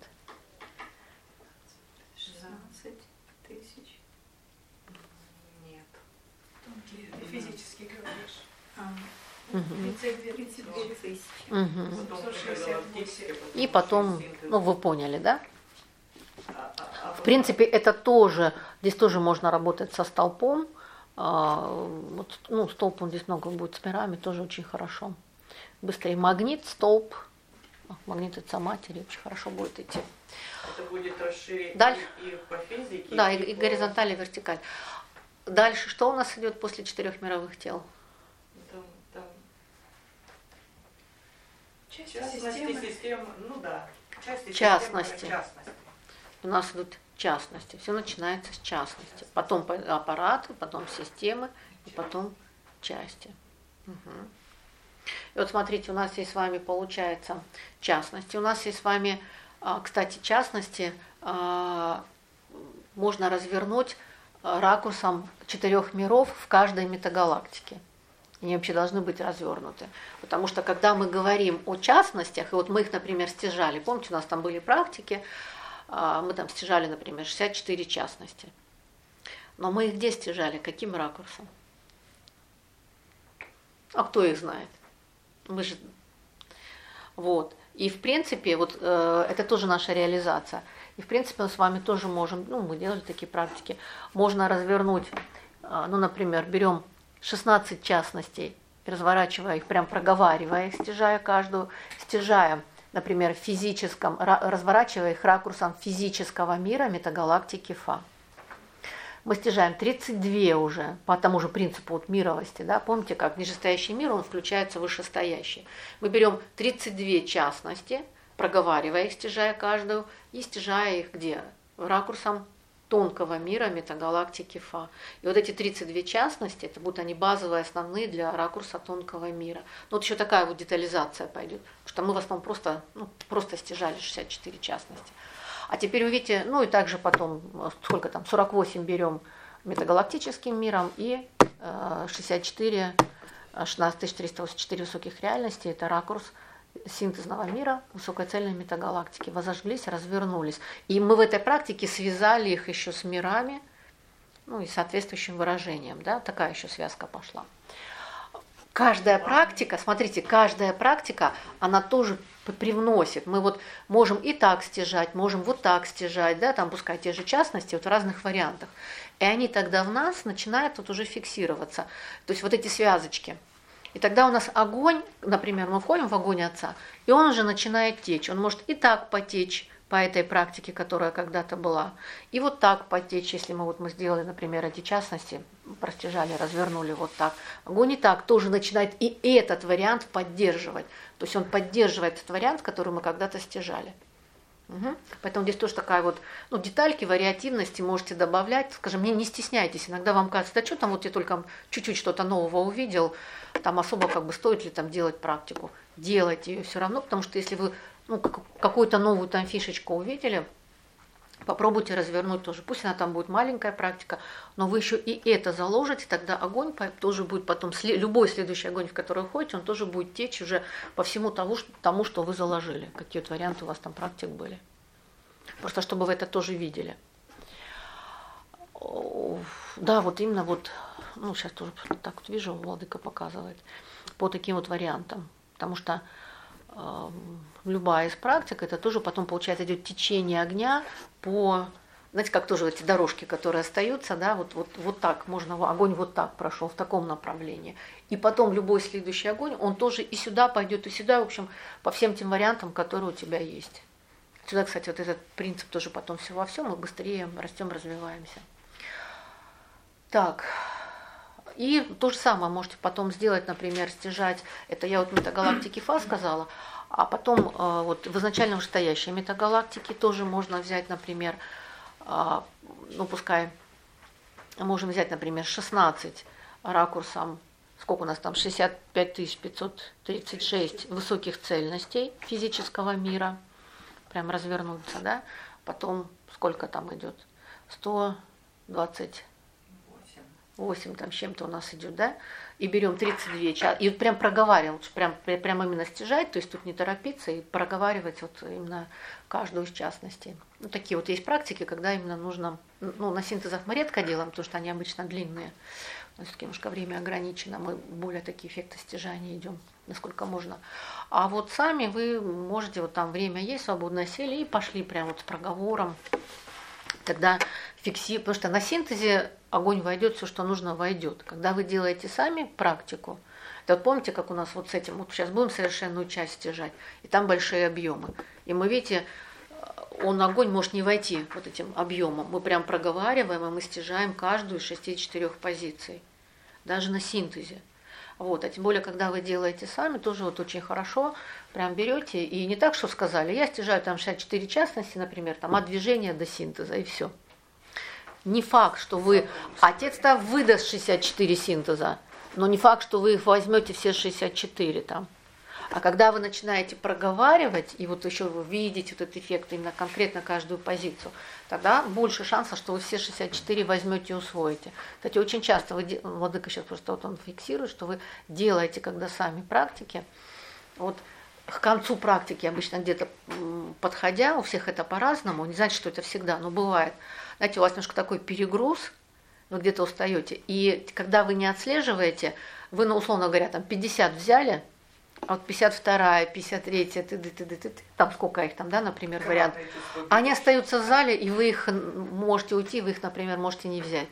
16 тысяч. нет. Тонкие, физически говоришь. Угу. 32 тысячи. Угу. Потом 168. галактические, И потом, синтез. ну вы поняли, да? В В принципе, это тоже, здесь тоже можно работать со столпом. Вот, ну, столб, он здесь много будет с мирами, тоже очень хорошо. Быстрее магнит, столб, магнитица матери, очень хорошо будет идти. это будет расширить Дальше. и по физике, Да, и по- горизонталь, и вертикаль. Дальше что у нас идет после 4 мировых тел? Там Части частности системы. системы, ну да, части Частности. системы, частности. У нас идут частности. Все начинается с частности. Потом аппараты, потом системы, и потом части. Угу. И вот смотрите, у нас есть с вами, получается, частности. У нас есть с вами, кстати, частности можно развернуть ракурсом 4 миров в каждой метагалактике. Они вообще должны быть развернуты. Потому что когда мы говорим о частностях, и вот мы их, например, стяжали, помните, у нас там были практики, мы там стяжали, например, 64 частности. Но мы их где стяжали? Каким ракурсом? А кто их знает? Мы же... Вот. И в принципе, вот это тоже наша реализация. И в принципе мы с вами тоже можем, ну, мы делали такие практики, можно развернуть, ну, например, берем 16 частностей, разворачивая их, прям проговаривая их, стяжая каждую, стяжая, например, в физическом, разворачивая их ракурсом физического мира метагалактики Фа. Мы стяжаем 32 уже по тому же принципу вот мировости, да, помните, как нижестоящий мир, он включается в вышестоящий. Мы берем 32 частности, проговаривая их, стяжая каждую, и стяжая их где? Ракурсом тонкого мира метагалактики Фа. И вот эти 32 частности, это будут они базовые, основные для ракурса тонкого мира. Но вот еще такая вот детализация пойдет, потому что мы в основном просто стяжали 64 частности. А теперь увидите, ну и также потом, сколько там, 48 берем метагалактическим миром и 64, 16384 высоких реальностей, это ракурс синтезного мира, высокоцельной метагалактики. Возожглись, развернулись. И мы в этой практике связали их еще с мирами, ну и соответствующим выражением, да, такая еще связка пошла. Каждая практика, смотрите, каждая практика, она тоже привносит. Мы вот можем и так стяжать, можем вот так стяжать, да, там пускай те же частности, вот в разных вариантах. И они тогда в нас начинают вот уже фиксироваться. То есть вот эти связочки. И тогда у нас огонь, например, мы входим в огонь Отца, и он уже начинает течь. Он может и так потечь по этой практике, которая когда-то была, и вот так потечь, если мы сделали, например, эти частности, простяжали, развернули вот так. Огонь и так тоже начинает и этот вариант поддерживать. То есть он поддерживает этот вариант, который мы когда-то стяжали. Угу. Поэтому здесь тоже такая вот, ну, детальки, вариативности можете добавлять. Скажем, не стесняйтесь. Иногда вам кажется, да что там, вот я только чуть-чуть что-то нового увидел, там особо как бы стоит ли там делать практику. Делайте ее все равно, потому что если вы какую-то новую там фишечку увидели, попробуйте развернуть тоже. Пусть она там будет маленькая практика, но вы еще и это заложите, тогда огонь тоже будет потом, любой следующий огонь, в который вы ходите, он тоже будет течь уже по всему тому, что вы заложили. Какие вот варианты у вас там практик были. Просто чтобы вы это тоже видели. Да, вот именно вот ну, сейчас тоже так вот вижу, владыка показывает, по таким вот вариантам. Потому что любая из практик, это тоже потом, получается, идет течение огня по, знаете, как тоже эти дорожки, которые остаются, да, вот так, можно, огонь вот так прошел, в таком направлении. И потом любой следующий огонь, он тоже и сюда пойдет, и сюда, в общем, по всем тем вариантам, которые у тебя есть. Сюда, кстати, вот этот принцип тоже потом все во всем, мы быстрее растем, развиваемся. Так, и то же самое можете потом сделать, например, стяжать, это я вот метагалактики Фа сказала, а потом вот в изначально вышестоящие метагалактики тоже можно взять, например, ну пускай, можем взять, например, 16 ракурсом, сколько у нас там, 65 536 высоких цельностей физического мира, прям развернуться, да, потом сколько там идет, 128 там с чем-то у нас идет, да, и берем 32 часа, и вот прям проговариваем, прям именно стяжать, то есть тут не торопиться и проговаривать вот именно каждую из частностей. Ну, такие вот есть практики, когда именно нужно, ну, на синтезах мы редко делаем, потому что они обычно длинные, у нас все-таки немножко время ограничено, мы более такие эффекты стяжания идем, насколько можно. А вот сами вы можете, вот там время есть, свободно сели и пошли прям вот с проговором, тогда фиксируйте, потому что на синтезе огонь войдет, все, что нужно, войдет. Когда вы делаете сами практику, то вот помните, как у нас вот с этим, вот сейчас будем совершенную часть стяжать, и там большие объемы. И мы, видите, огонь может не войти вот этим объемом. Мы прям проговариваем, и мы стяжаем каждую из 64 позиций, даже на синтезе. Вот, а тем более, когда вы делаете сами, тоже вот очень хорошо, прям берете, и не так, что сказали, я стяжаю там 64 частности, например, там от движения до синтеза, и все. Не факт, что вы, отец-то выдаст 64 синтеза, но не факт, что вы их возьмете все 64 там. А когда вы начинаете проговаривать, и вот еще вы видите вот этот эффект именно конкретно каждую позицию, тогда больше шанса, что вы все 64 возьмете и усвоите. Кстати, очень часто, владыка сейчас просто вот он фиксирует, что вы делаете, когда сами практики, вот к концу практики обычно где-то подходя, у всех это по-разному, не значит, что это всегда, но бывает. Знаете, у вас немножко такой перегруз, вы где-то устаете, и когда вы не отслеживаете, вы, ну, условно говоря, там 50 взяли, а вот 52-я, 53-я, там сколько их там, да, например, вариант, они остаются в зале, и вы их можете уйти, вы их, например, можете не взять.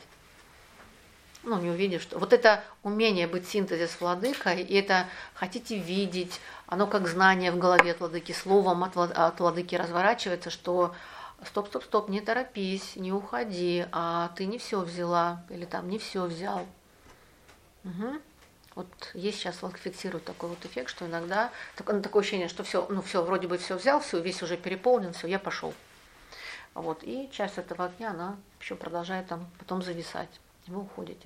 Ну, не увидев, что... Вот это умение быть в синтезе с владыкой, и это хотите видеть, оно как знание в голове от владыки, словом от владыки разворачивается, что стоп, не торопись, не уходи, а ты не все взяла, или там не все взял. Угу. Вот есть сейчас фиксирует такой вот эффект, что иногда такое ощущение, что все, ну все, вроде бы все взял, все, весь уже переполнен, все, я пошел. Вот, и часть этого огня, она еще продолжает там потом зависать, и вы уходите.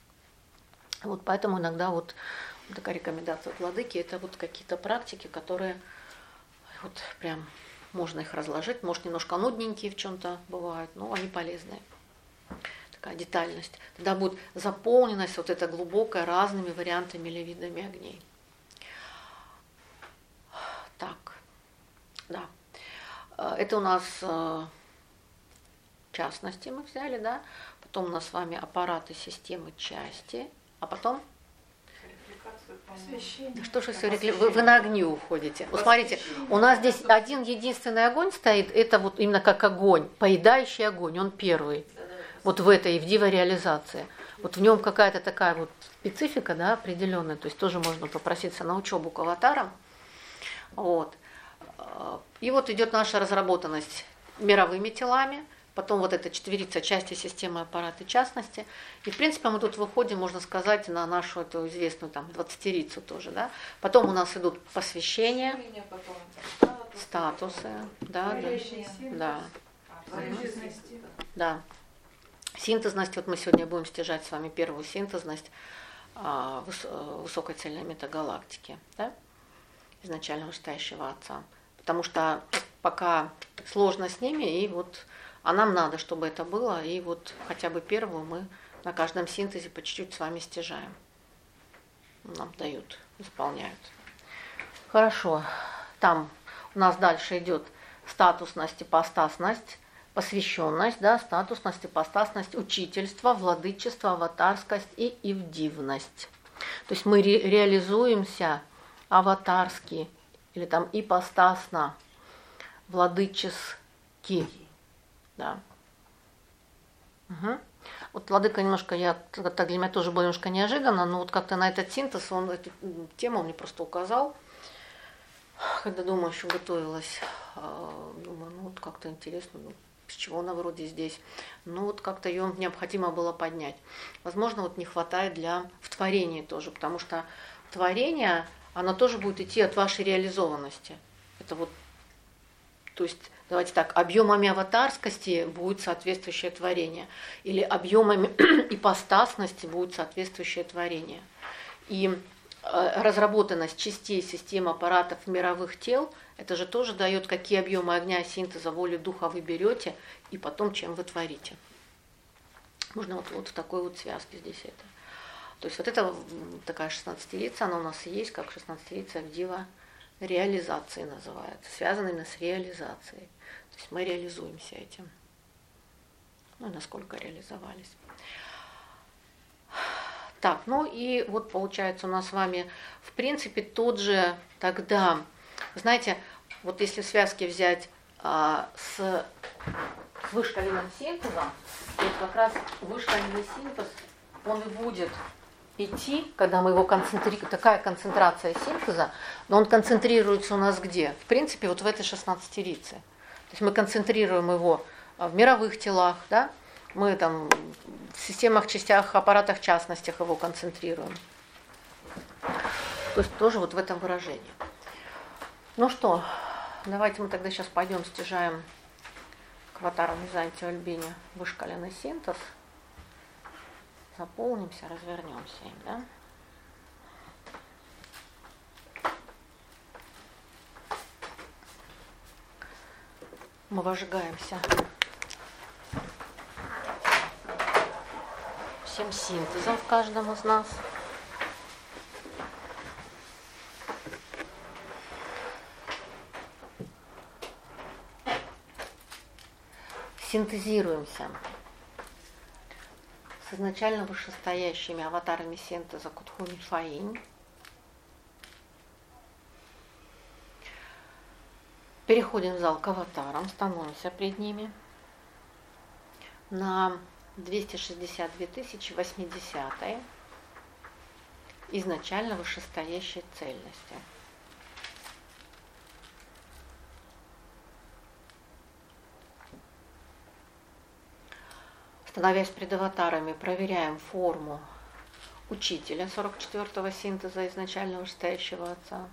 Вот поэтому иногда вот такая рекомендация от владыки, это вот какие-то практики, которые вот прям можно их разложить, может немножко нудненькие в чем-то бывают, но они полезные. Детальность, тогда будет заполненность вот эта глубокая разными вариантами или видами огней. Так, да. Это у нас частности мы взяли, да. Потом у нас с вами аппараты, системы, части, а потом что же все, вы на огню уходите. Вот смотрите, у нас здесь один единственный огонь стоит, это вот именно как огонь, поедающий огонь, он первый. Вот в этой, в дива-реализации. Вот в нем какая-то такая вот специфика, да, определенная. То есть тоже можно попроситься на учебу к аватарам. Вот. И вот идет наша разработанность мировыми телами. Потом вот эта четверица части системы, аппараты, частности. И, в принципе, мы тут выходим, можно сказать, на нашу эту известную там 20-рицу тоже, да. Потом у нас идут посвящения, статусы, да. Да. Синтезность, вот мы сегодня будем стяжать с вами первую синтезность высокой цельной метагалактики, да, изначально вышестоящего Отца. Потому что пока сложно с ними, и вот, а нам надо, чтобы это было, и вот хотя бы первую мы на каждом синтезе по чуть-чуть с вами стяжаем. Нам дают, заполняют. Хорошо, там у нас дальше идет статусность, ипостасность. посвященность, да, статусность, ипостасность, учительство, владычество, аватарскость и ивдивность. То есть мы реализуемся аватарски или там ипостасно, владычески. Да. Угу. Вот владыка немножко, так для меня тоже было немножко неожиданно, но вот как-то на этот синтез, эту тему он мне просто указал, когда дома еще готовилась. Думаю, ну вот как-то интересно, с чего она вроде здесь. Ну вот как-то ее необходимо было поднять. Возможно, вот не хватает в творении тоже, потому что творение, оно тоже будет идти от вашей реализованности. Это вот, то есть, давайте так, объемами аватарскости будет соответствующее творение, или объемами ипостасности будет соответствующее творение. И разработанность частей систем аппаратов мировых тел, это же тоже дает, какие объемы огня, синтеза, воли, духа вы берете, и потом чем вы творите. Можно вот в такой вот связке здесь это. То есть вот это такая 16-лица, она у нас есть, как 16-лица Авдива реализации называется, связано именно с реализацией. То есть мы реализуемся этим. Ну, насколько реализовались. Так, ну и вот получается у нас с вами, в принципе, тот же тогда, знаете, вот если связки взять с вышкаленным синтезом, вот как раз вышкаленный синтез, он и будет идти, когда мы его концентрируем, такая концентрация синтеза, но он концентрируется у нас где? В принципе, вот в этой 16-рице. То есть мы концентрируем его в мировых телах, да? Мы там в системах, частях, аппаратах, частностях его концентрируем. То есть тоже вот в этом выражении. Ну что, давайте мы тогда сейчас пойдем стяжаем к аватару Византию Альбине вышкаленный синтез. Заполнимся, развернемся им, да? Мы вожигаемся всем синтезом в каждом из нас. Синтезируемся с изначально вышестоящими аватарами синтеза Кутхуми Фаинь. Переходим в зал к аватарам, становимся перед ними на 262 080 изначально вышестоящей цельности. Становясь пред аватарами, проверяем форму учителя 44-го синтеза изначально вышестоящего Отца.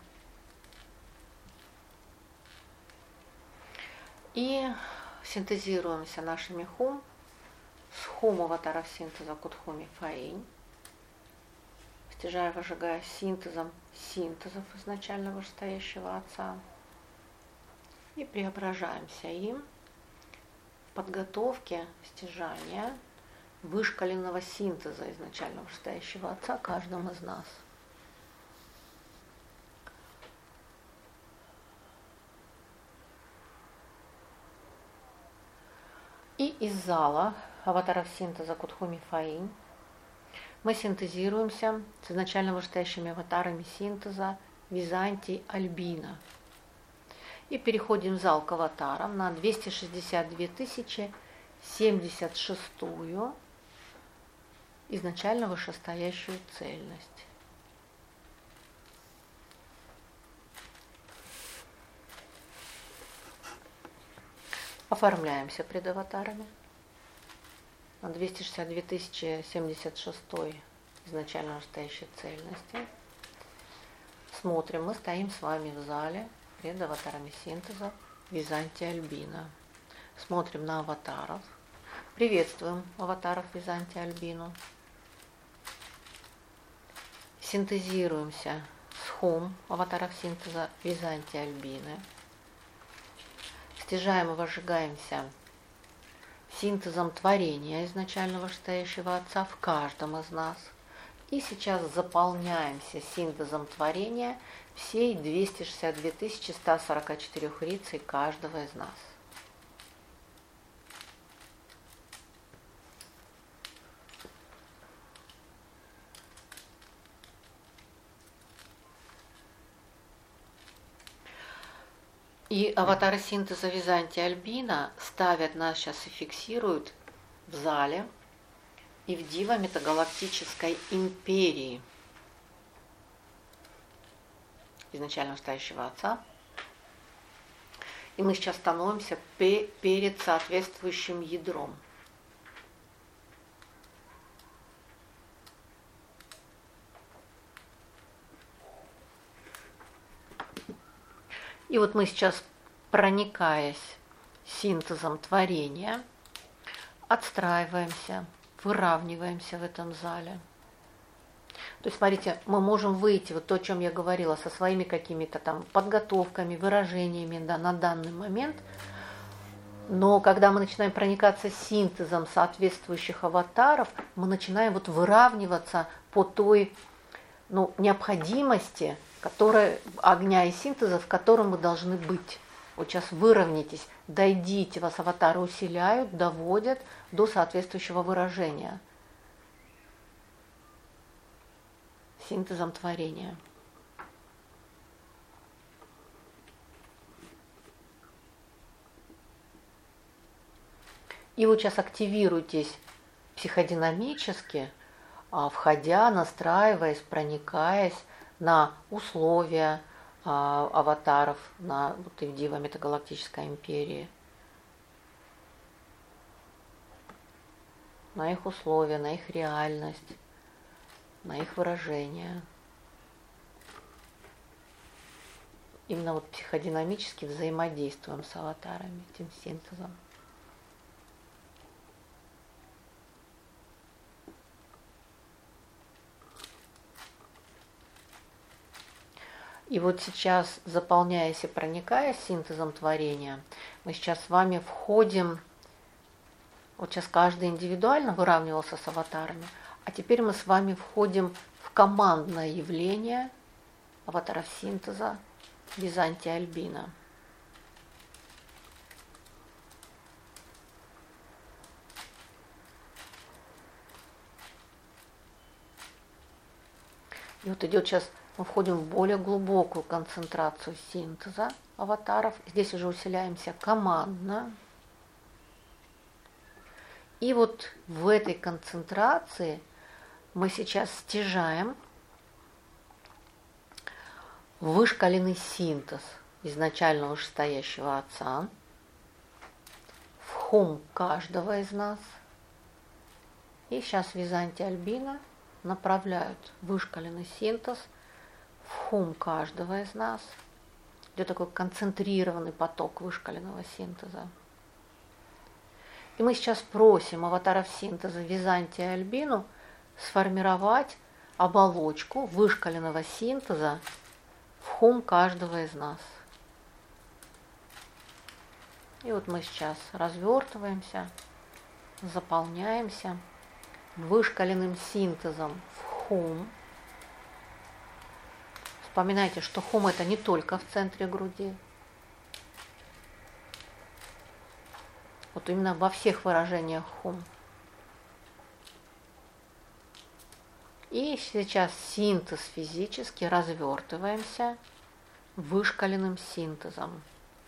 И синтезируемся нашими хум с хум аватаров синтеза Кутхуми Фаинь, стяжая, выжигая синтезом синтезов изначально вышестоящего Отца. И преображаемся им в подготовке стяжания вышкаленного синтеза изначально вышестоящего Отца каждому из нас. И из зала аватаров синтеза Кутхуми Фаинь мы синтезируемся с изначально вышестоящими аватарами синтеза Византий Альбина. И переходим в зал к аватарам на 262 076 изначально вышестоящую цельность. Оформляемся пред аватарами на 262 076 изначально вышестоящей цельности. Смотрим, мы стоим с вами в зале пред аватарами синтеза Византия Альбина. Смотрим на аватаров. Приветствуем аватаров Византия Альбину. Синтезируемся с хум аватаров синтеза Византия Альбины. Стяжаем и вожигаемся синтезом творения изначально вышестоящего Отца в каждом из нас. И сейчас заполняемся синтезом творения всей 262 144 рицей каждого из нас. И аватары синтеза Византия Альбина ставят нас сейчас и фиксируют в зале и в Дива Метагалактической империи изначально стоящего Отца. И мы сейчас становимся перед соответствующим ядром. И вот мы сейчас, проникаясь синтезом творения, отстраиваемся, выравниваемся в этом зале. То есть, смотрите, мы можем выйти, вот то, о чем я говорила, со своими какими-то там подготовками, выражениями, да, на данный момент. Но когда мы начинаем проникаться синтезом соответствующих аватаров, мы начинаем вот выравниваться по той, необходимости, которая, огня и синтеза, в котором мы должны быть. Вот сейчас выровняйтесь, дойдите, вас аватары усиляют, доводят до соответствующего выражения. Синтезом творения. И вот сейчас активируйтесь психодинамически, входя, настраиваясь, проникаясь на условия аватаров на Дива Метагалактической империи. На их условия, на их реальность, на их выражение. Именно вот психодинамически взаимодействуем с аватарами, этим синтезом. И вот сейчас, заполняясь и проникаясь синтезом творения, мы сейчас с вами входим, вот сейчас каждый индивидуально выравнивался с аватарами, а теперь мы с вами входим в командное явление аватаров синтеза Византия Альбина. И вот идет сейчас, мы входим в более глубокую концентрацию синтеза аватаров. Здесь уже усиляемся командно. И вот в этой концентрации мы сейчас стяжаем вышкаленный синтез изначально вышестоящего Отца в хум каждого из нас. И сейчас Византия Альбина направляют вышкаленный синтез в хум каждого из нас. Идет такой концентрированный поток вышкаленного синтеза. И мы сейчас просим аватаров синтеза Византия Альбину сформировать оболочку вышкаленного синтеза в хум каждого из нас. И вот мы сейчас развертываемся, заполняемся вышкаленным синтезом в хум. Вспоминайте, что хум это не только в центре груди. Вот именно во всех выражениях хум. И сейчас синтез физически развертываемся вышкаленным синтезом.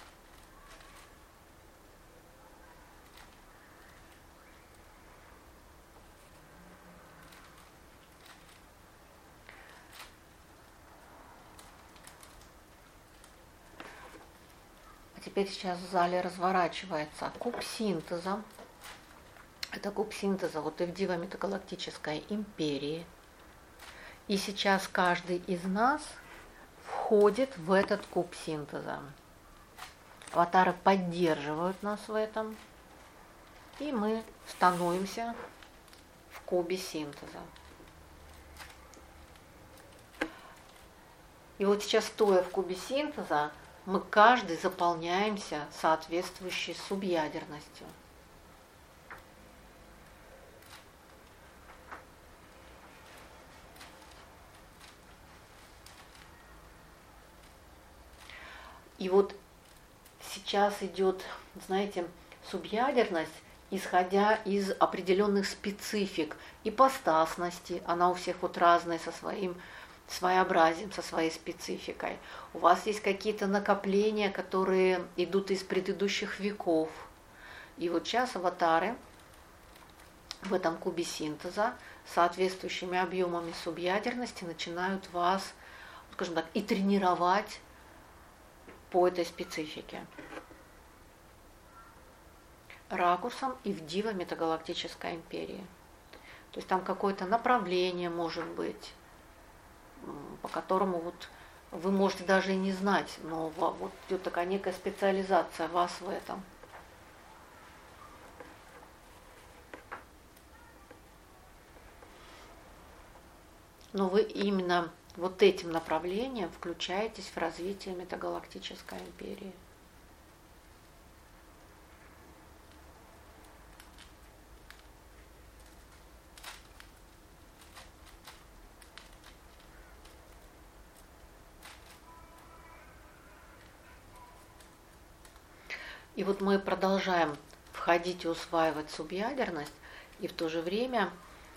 Теперь сейчас в зале разворачивается куб синтеза. Это куб синтеза вот и в Дива Метагалактической империи. И сейчас каждый из нас входит в этот куб синтеза. Аватары поддерживают нас в этом. И мы становимся в кубе синтеза. И вот сейчас, стоя в кубе синтеза, мы каждый заполняемся соответствующей субъядерностью. И вот сейчас идет, знаете, субъядерность, исходя из определенных специфик ипостасности. Она у всех вот разная, со своим своеобразием, со своей спецификой. У вас есть какие-то накопления, которые идут из предыдущих веков. И вот сейчас аватары в этом кубе синтеза соответствующими объемами субъядерности начинают вас, скажем так, и тренировать по этой специфике. Ракурсом и в Дива метагалактической империи. То есть там какое-то направление может быть, по которому вот вы можете даже и не знать, но вот идет такая некая специализация вас в этом. Но вы именно вот этим направлением включаетесь в развитие метагалактической империи. И вот мы продолжаем входить и усваивать субъядерность, и в то же время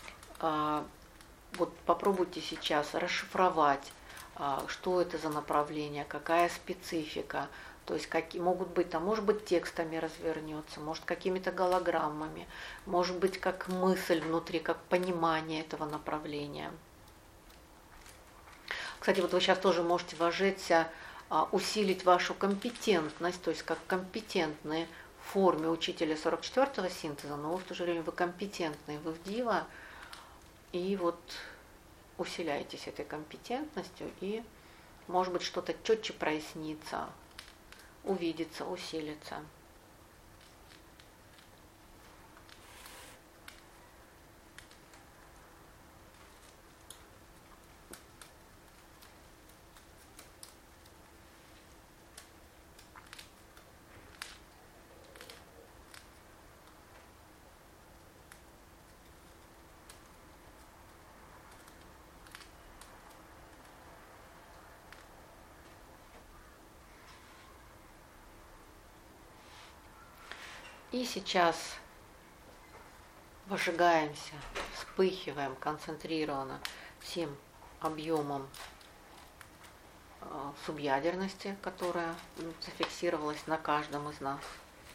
вот попробуйте сейчас расшифровать, что это за направление, какая специфика, то есть какие могут быть, там, может быть, текстами развернется, может, какими-то голограммами, может быть, как мысль внутри, как понимание этого направления. Кстати, вот вы сейчас тоже можете вложиться, усилить вашу компетентность, то есть как компетентные в форме учителя 44-го синтеза, но вы в то же время вы компетентные, вы в Дива, и вот усиляетесь этой компетентностью, и, может быть, что-то четче прояснится, увидится, усилится. И сейчас выжигаемся, вспыхиваем концентрированно всем объемом субъядерности, которая зафиксировалась на каждом из нас.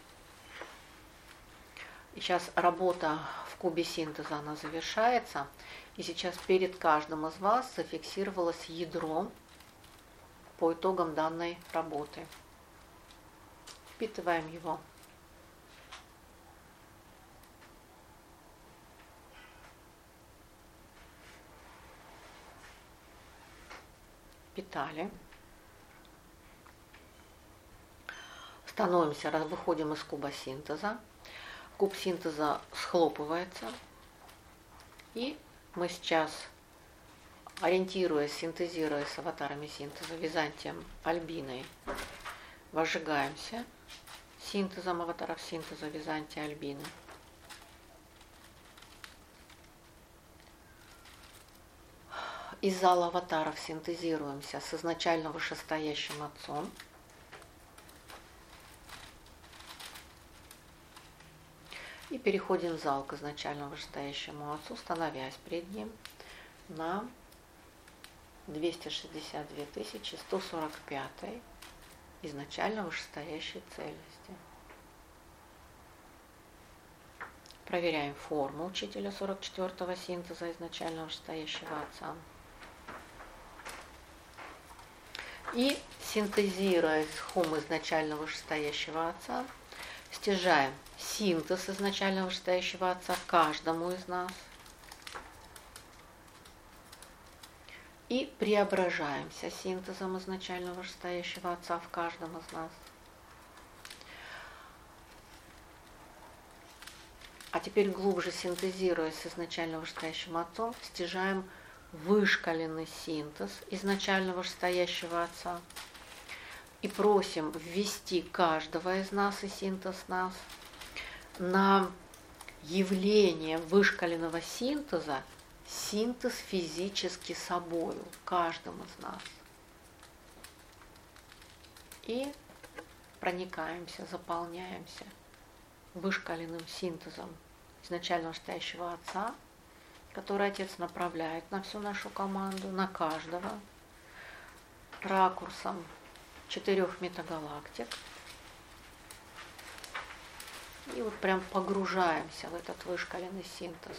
И сейчас работа в кубе синтеза, она завершается. И сейчас перед каждым из вас зафиксировалось ядро по итогам данной работы. Впитываем его. Питали. Становимся, выходим из куба синтеза. Куб синтеза схлопывается. И мы сейчас, ориентируясь, синтезируя с аватарами синтеза, Византием, Альбиной, возжигаемся синтезом аватаров синтеза, Византия, Альбины. Из зала аватаров синтезируемся с изначально вышестоящим Отцом. И переходим в зал к изначально вышестоящему Отцу, становясь перед ним на 262 145 изначально вышестоящей целости. Проверяем форму учителя 44-го синтеза изначально вышестоящего Отца. И, синтезируя хум изначально вышестоящего Отца, стяжаем синтез изначально вышестоящего Отца каждому из нас и преображаемся синтезом изначально вышестоящего Отца в каждом из нас. А теперь, глубже синтезируя с изначально вышестоящим Отцом, стяжаем вышкаленный синтез изначально вышестоящего Отца и просим ввести каждого из нас и синтез нас на явление вышкаленного синтеза, синтез физически собою, каждым из нас. И проникаемся, заполняемся вышкаленным синтезом изначально вышестоящего Отца который Отец направляет на всю нашу команду, на каждого, ракурсом 4 метагалактик. И вот прям погружаемся в этот вышкаленный синтез.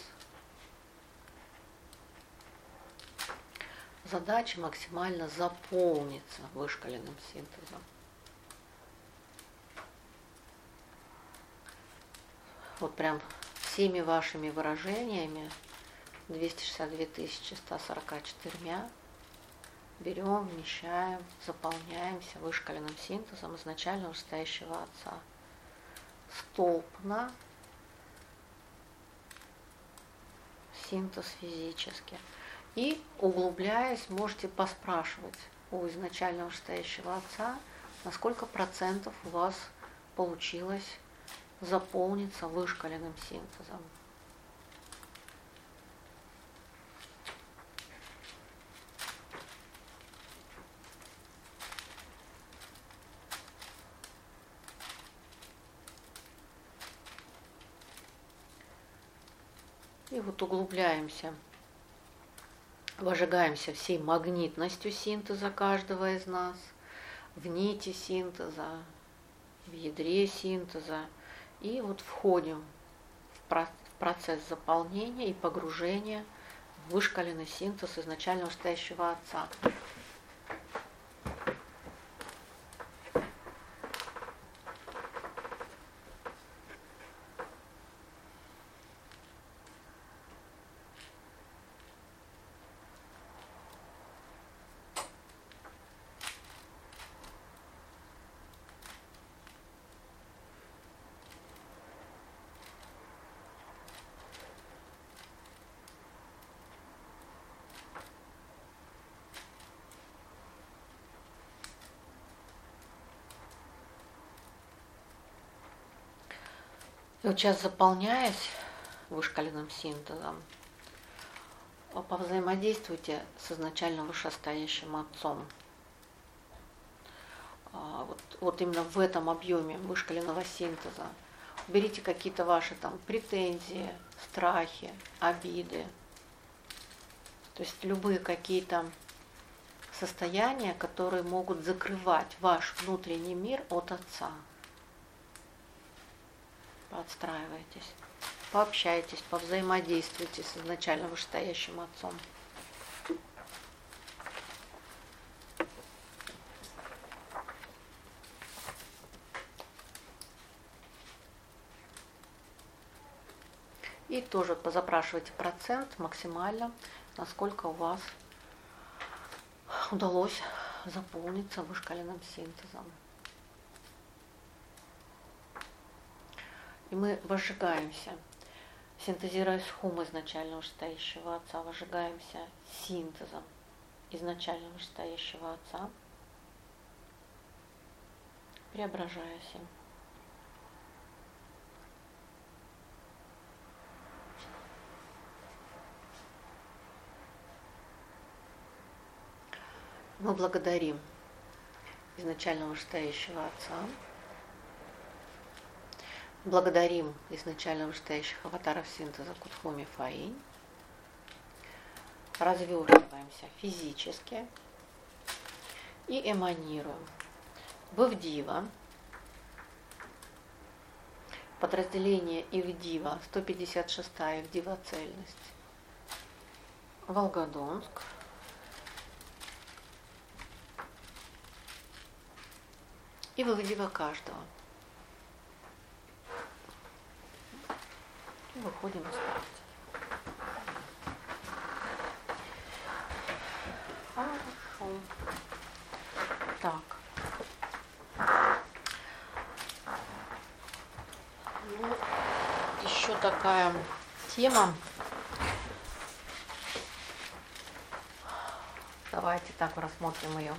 Задача максимально заполниться вышкаленным синтезом. Вот прям всеми вашими выражениями, 262 144, берем, вмещаем, заполняемся вышкаленным синтезом изначально вышестоящего Отца. Столпно, синтез физически. И, углубляясь, можете поспрашивать у изначально вышестоящего Отца, на сколько процентов у вас получилось заполниться вышкаленным синтезом. И вот углубляемся, выжигаемся всей магнитностью синтеза каждого из нас, в нити синтеза, в ядре синтеза. И вот входим в процесс заполнения и погружения в вышкаленный синтез изначально вышестоящего Отца. И вот сейчас, заполняясь вышкаленным синтезом, повзаимодействуйте с изначально вышестоящим Отцом. Вот именно в этом объеме вышкаленного синтеза. Уберите какие-то ваши там претензии, страхи, обиды. То есть любые какие-то состояния, которые могут закрывать ваш внутренний мир от Отца. Подстраивайтесь, пообщайтесь, повзаимодействуйте с изначально вышестоящим Отцом. И тоже позапрашивайте процент максимально, насколько у вас удалось заполниться вышкаленным синтезом. И мы выжигаемся, синтезируя схум изначально вышестоящего Отца, выжигаемся синтезом изначально вышестоящего Отца, преображаясь им. Мы благодарим изначально вышестоящего Отца, благодарим изначально вышестоящих аватаров синтеза Кутхуми Фаинь, развертываемся физически и эманируем в Ивдива, подразделение Ивдива, 156-я Ивдива цельность, Волгодонск, и в Ивдива каждого. И выходим из практики. Хорошо. Так. Ну, еще такая тема. Давайте так рассмотрим ее.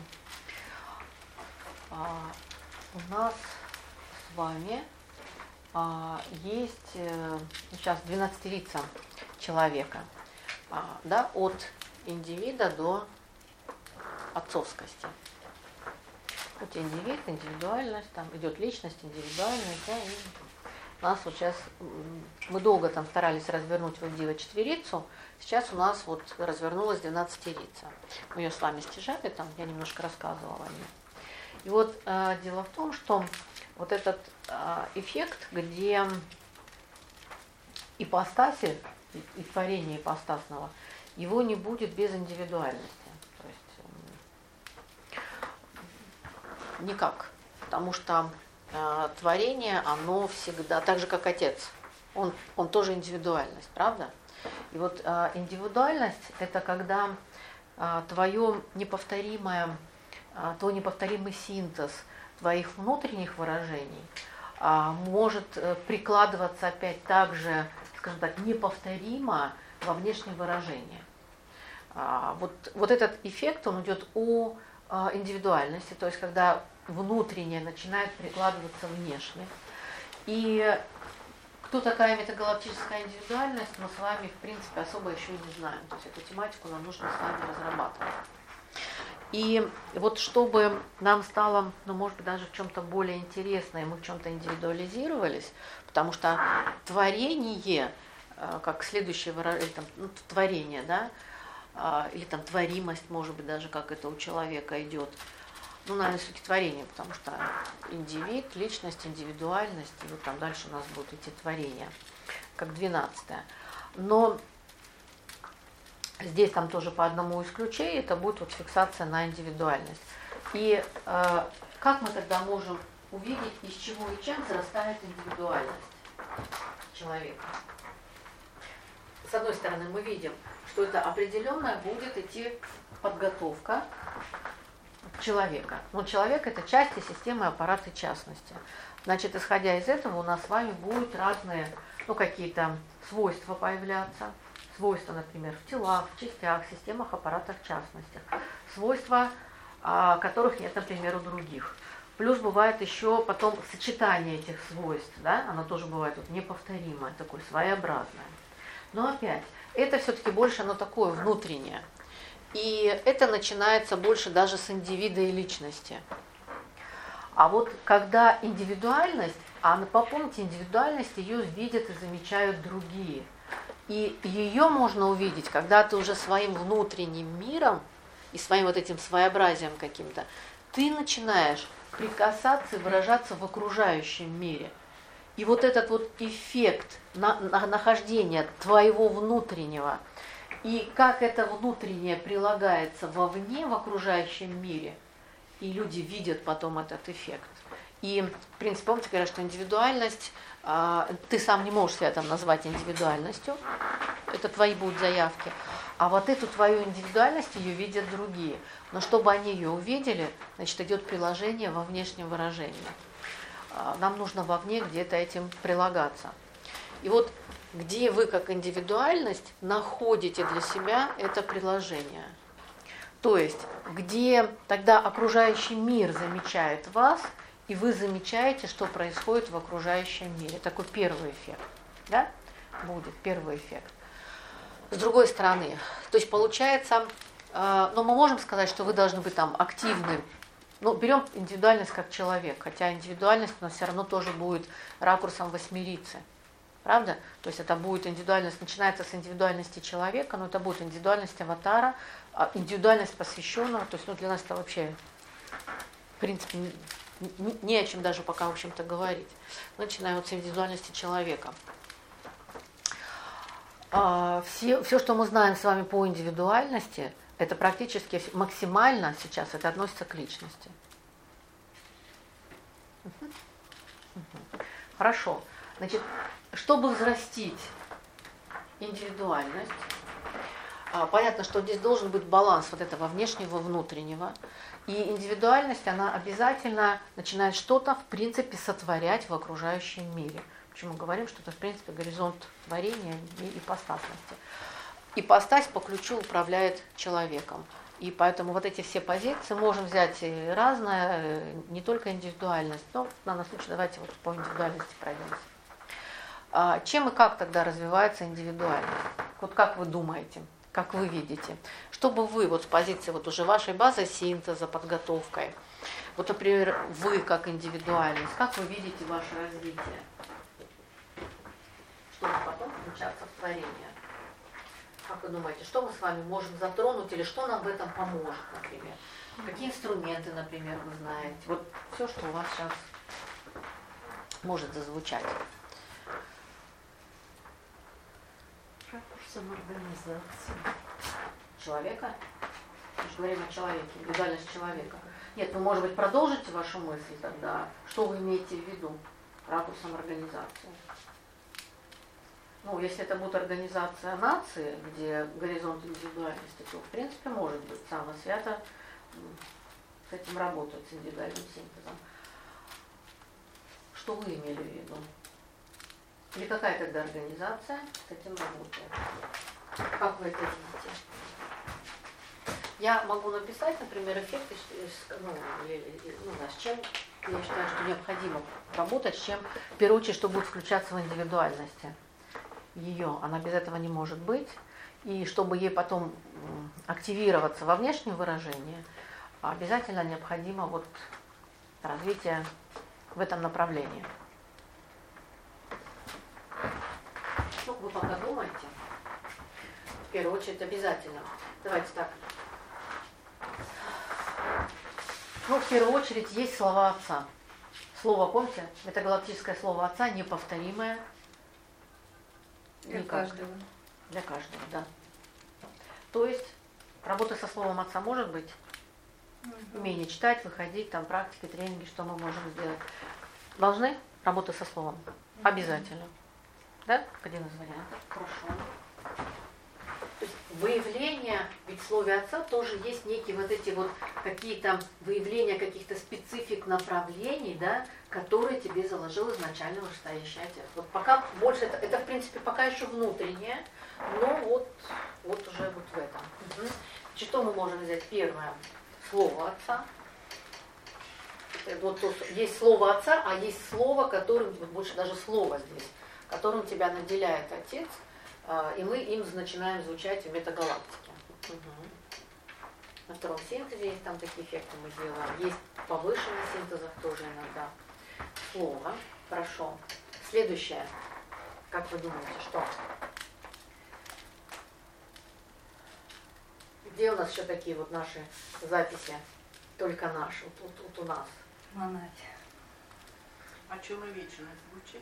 У нас с вами есть сейчас 12 лица человека, да, от индивида до отцовскости. Вот индивид, индивидуальность, там идет личность, индивидуальность, да, и у нас вот сейчас, мы долго там старались развернуть вот Дива-четверицу, сейчас у нас вот развернулась 12-рица. Мы ее с вами стяжали, там я немножко рассказывала о ней. И вот дело в том, что вот этот эффект, где ипостаси, и творение ипостасного, его не будет без индивидуальности. То есть никак. Потому что творение, оно всегда, так же как Отец, он тоже индивидуальность, правда? И вот индивидуальность – это когда твой неповторимый синтез твоих внутренних выражений может прикладываться опять так же, скажем так, неповторимо во внешнее выражение. Вот этот эффект, он идет о индивидуальности, то есть когда внутреннее начинает прикладываться внешне. И кто такая метагалактическая индивидуальность, мы с вами, в принципе, особо еще и не знаем. То есть эту тематику нам нужно с вами разрабатывать. И вот чтобы нам стало, может быть, даже в чем-то более интересно, и мы в чем-то индивидуализировались, потому что творение, как следующее выражение, творение, да, или там творимость, может быть, даже как это у человека идет, наверное, все-таки творение, потому что индивид, личность, индивидуальность, и вот там дальше у нас будут идти творения, как 12-е. Но здесь там тоже по одному из ключей это будет вот фиксация на индивидуальность. И как мы тогда можем увидеть, из чего и чем зарастает индивидуальность человека? С одной стороны, мы видим, что это определенная будет идти подготовка человека. Человек – это части системы аппарата частности. Значит, исходя из этого, у нас с вами будут разные, какие-то свойства появляться. Свойства, например, в телах, в частях, в системах аппарата частности. Свойства, которых нет, например, у других. Плюс бывает еще потом сочетание этих свойств, да? Оно тоже бывает неповторимое, такое своеобразное. Но опять, это все-таки больше оно такое внутреннее. И это начинается больше даже с индивида и личности. А вот когда индивидуальность, попомните, индивидуальность ее видят и замечают другие. И ее можно увидеть, когда ты уже своим внутренним миром и своим вот этим своеобразием каким-то, ты начинаешь прикасаться и выражаться в окружающем мире. И вот этот вот эффект нахождения твоего внутреннего, и как это внутреннее прилагается вовне, в окружающем мире, и люди видят потом этот эффект. И, в принципе, помните, говорят, что индивидуальность, ты сам не можешь себя там назвать индивидуальностью, это твои будут заявки, а вот эту твою индивидуальность ее видят другие. Но чтобы они ее увидели, значит, идет приложение во внешнем выражении. Нам нужно вовне где-то этим прилагаться. И вот где вы как индивидуальность находите для себя это приложение. То есть, где тогда окружающий мир замечает вас, и вы замечаете, что происходит в окружающем мире. Такой первый эффект. Да? Будет первый эффект. С другой стороны, то есть получается, мы можем сказать, что вы должны быть там активны. Берем индивидуальность как человек, хотя индивидуальность у нас все равно тоже будет ракурсом восьмерицы. Правда? То есть это будет индивидуальность, начинается с индивидуальности человека, но это будет индивидуальность аватара, индивидуальность посвященного. То есть для нас это вообще, в принципе, не о чем даже пока, в общем-то, говорить. Начинаем с индивидуальности человека. Все, что мы знаем с вами по индивидуальности, это практически максимально сейчас это относится к личности. Хорошо. Значит, чтобы взрастить индивидуальность, понятно, что здесь должен быть баланс вот этого внешнего, внутреннего. И индивидуальность, она обязательно начинает что-то, в принципе, сотворять в окружающем мире. Почему мы говорим, что это, в принципе, горизонт творения и ипостасности. Ипостась по ключу управляет человеком. И поэтому вот эти все позиции можем взять и разное, не только индивидуальность, но в данном случае давайте вот по индивидуальности пройдемся. Чем и как тогда развивается индивидуальность? Вот как вы думаете, как вы видите? Чтобы вы вот с позиции вот уже вашей базы синтеза, подготовкой, вот, например, вы как индивидуальность, как вы видите ваше развитие? включаться в творение? Как вы думаете, что мы с вами можем затронуть или что нам в этом поможет, например? Какие инструменты, например, вы знаете? Вот все, что у вас сейчас может зазвучать. Ракурсом организации. Человека? Мы же говорим о человеке, индивидуальность человека. Нет, вы, может быть, продолжите вашу мысль тогда. Что вы имеете в виду ракурсом организации? Ну, если это будет организация нации, где горизонт индивидуальности, то, в принципе, может быть, самосвято с этим работать, с индивидуальным синтезом. Что вы имели в виду? Или какая тогда организация с этим работает? Как вы это видите? Я могу написать, например, эффекты, с чем я считаю, что необходимо работать, с чем, в первую очередь, что будет включаться в индивидуальности ее. Она без этого не может быть. И чтобы ей потом активироваться во внешнем выражении, обязательно необходимо вот развитие в этом направлении. Ну, вы пока думаете. В первую очередь обязательно. Давайте так. Ну, в первую очередь есть слова Отца. Слово, помните, это галактическое слово Отца, неповторимое. Для каждого. Для каждого, да. То есть работа со словом Отца может быть. Умение читать, выходить, там практики, тренинги, что мы можем сделать. Должны работа со словом. Обязательно. Да? Академия звания. Хорошо. То есть выявление, ведь в слове Отца тоже есть некие вот эти вот какие-то выявления каких-то специфик направлений, да, которые тебе заложил изначально вышестоящий Отец. Вот пока больше, это в принципе пока еще внутреннее, но вот уже вот в этом. Угу. Что мы можем взять? Первое. Слово Отца. Вот есть слово Отца, а есть слово, которым, больше даже слово здесь, которым тебя наделяет Отец, и мы им начинаем звучать в метагалактике. Угу. На втором синтезе есть там такие эффекты мы делаем. Есть в повышенных синтезах тоже иногда. Слово. Хорошо. Следующее. Как вы думаете, что? Где у нас еще такие вот наши записи? Только наши. Вот у нас. Монадь. А человечность звучит?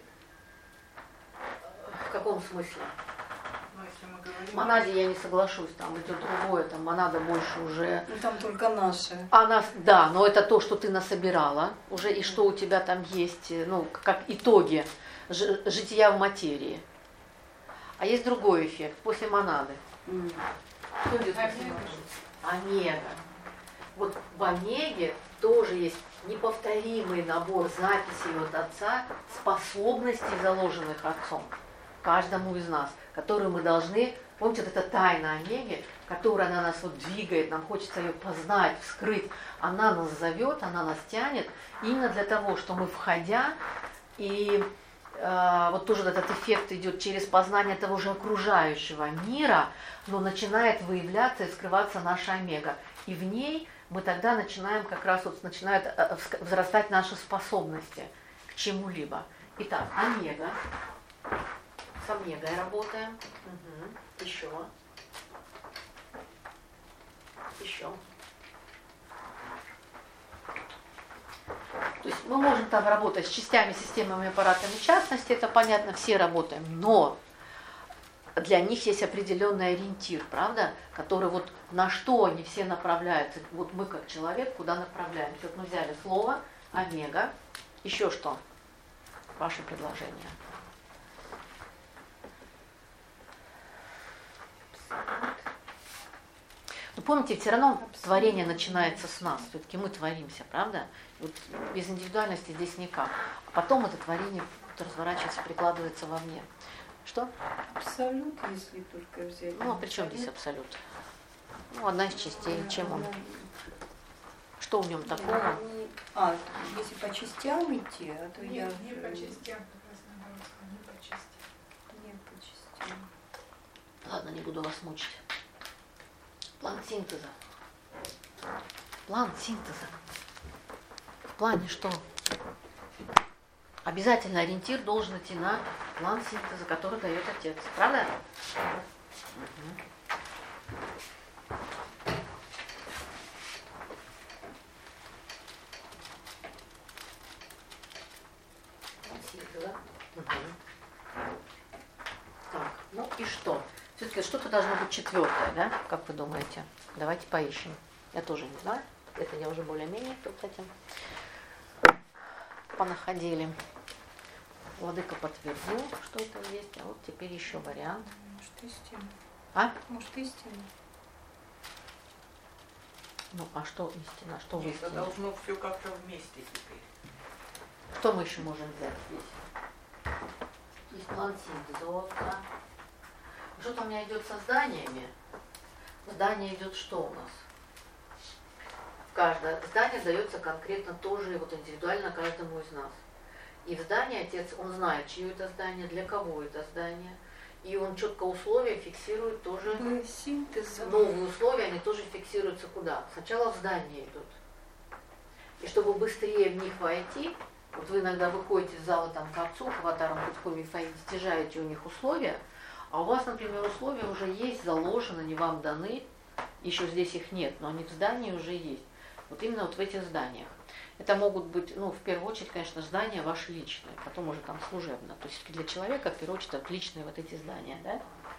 В каком смысле? Ну, если мы говорим... В монаде я не соглашусь, там идет другое, там монада больше уже... Ну там только наши. Она, да, но это то, что ты насобирала уже, и что у тебя там есть, ну, как итоги жития в материи. А есть другой эффект, после монады. Что идет после монады? Омега. Вот в омеге тоже есть неповторимый набор записей от Отца, способностей, заложенных Отцом, каждому из нас, которые мы должны, помните, вот эта тайна омеги, которая она нас вот двигает, нам хочется ее познать, вскрыть, она нас зовет, она нас тянет, именно для того, что мы, входя, и вот тоже этот эффект идет через познание того же окружающего мира, но начинает выявляться и скрываться наша омега. И в ней мы тогда начинаем как раз вот начинают взрастать наши способности к чему-либо. Итак, омега. С омегой работаем. Угу. Еще. Еще. То есть мы можем там работать с частями, системами, аппаратами, в частности, это понятно, все работаем, но для них есть определенный ориентир, правда, который вот на что они все направляются. Вот мы как человек куда направляемся. Вот мы взяли слово омега. Еще что? Ваше предложение. Но помните, все равно творение начинается с нас. Все-таки мы творимся, правда? Вот без индивидуальности здесь никак. А потом это творение разворачивается, прикладывается вовне. Что? Абсолют, если только взять. Ну, а при чем здесь абсолют? Ну, одна из частей. Чем он? Что в нем такого? Если по частям идти, а то я... Не по частям, как раз наоборот, не по частям. Не по частям. Ладно, не буду вас мучить. План синтеза. План синтеза. В плане что? Обязательно ориентир должен идти на план синтеза, который дает отец. Правда? Мгм. Синтеза. Мгм. Так, ну и что? Все-таки что-то должно быть четвертое, да? Как вы думаете? Давайте поищем. Я тоже не знаю. Это я уже более-менее тут этим понаходили. Владыка подтвердил, что это есть. А вот теперь еще вариант. Может, истина. А? Может, истина. Ну, а что истина? Что в Это истине? должно все как-то вместе теперь. Что мы еще можем взять здесь? Есть план синтеза. Да. Что-то у меня идет со зданиями. Здание идет что у нас? Каждое здание дается конкретно тоже вот индивидуально каждому из нас. И в здании отец, он знает, чье это здание, для кого это здание. И он четко условия фиксирует тоже. Синтез. Новые условия, они тоже фиксируются куда? Сначала в здание идут. И чтобы быстрее в них войти, вот вы иногда выходите из зала там, к отцу, к аватарам, Кутхуми, стяжаете у них условия, а у вас, например, условия уже есть, заложены, они вам даны, еще здесь их нет, но они в здании уже есть. Вот именно вот в этих зданиях. Это могут быть, ну, в первую очередь, конечно, здания ваши личные, потом уже там служебно. То есть для человека, в первую очередь, личные вот эти здания, да?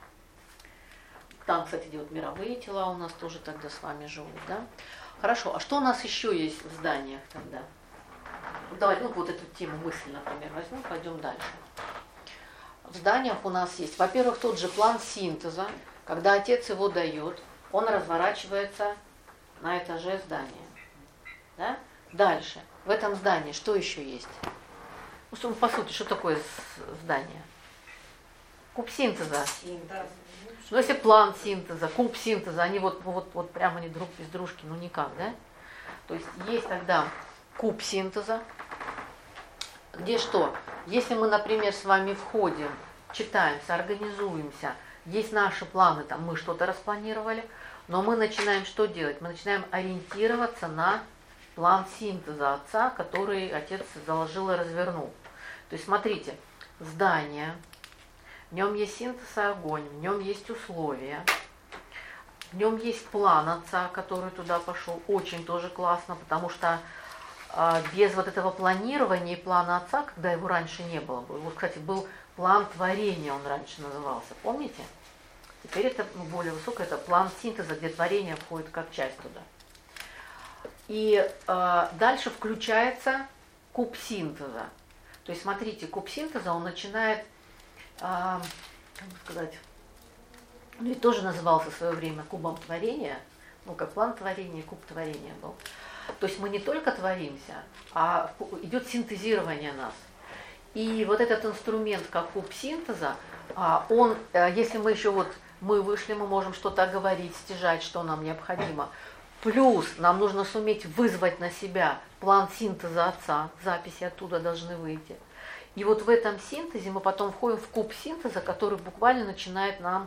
Там, кстати, вот мировые тела у нас тоже тогда с вами живут, да? Хорошо, а что у нас еще есть в зданиях тогда? Давайте, ну, вот эту тему мысли, например, возьмем, пойдем дальше. В зданиях у нас есть, во-первых, тот же план синтеза, когда отец его дает, он разворачивается на этаже здания. Да? Дальше. В этом здании что еще есть? Ну, по сути, что такое здание? Куб синтеза. Ну, если план синтеза, куб синтеза, они вот прямо они друг без дружки, ну никак, да? То есть тогда куб синтеза, где что? Если мы, например, с вами входим, читаемся, организуемся, есть наши планы, там мы что-то распланировали, но мы начинаем что делать? Мы начинаем ориентироваться на план синтеза отца, который отец заложил и развернул. То есть смотрите, здание, в нем есть синтез и огонь, в нем есть условия, в нем есть план отца, который туда пошел. Очень тоже классно, потому что без вот этого планирования и плана отца, когда его раньше не было, вот, кстати, был план творения, он раньше назывался, помните? Теперь это более высокое, это план синтеза, где творение входит как часть туда. И дальше включается куб синтеза. То есть, смотрите, куб синтеза, он начинает, как бы сказать, ну и тоже назывался в свое время кубом творения, ну как план творения, куб творения был. То есть мы не только творимся, а идет синтезирование нас. И вот этот инструмент, как куб синтеза, он, если мы еще вот, мы вышли, мы можем что-то говорить, стяжать, что нам необходимо. Плюс нам нужно суметь вызвать на себя план синтеза отца, записи оттуда должны выйти. И вот в этом синтезе мы потом входим в куб синтеза, который буквально начинает нам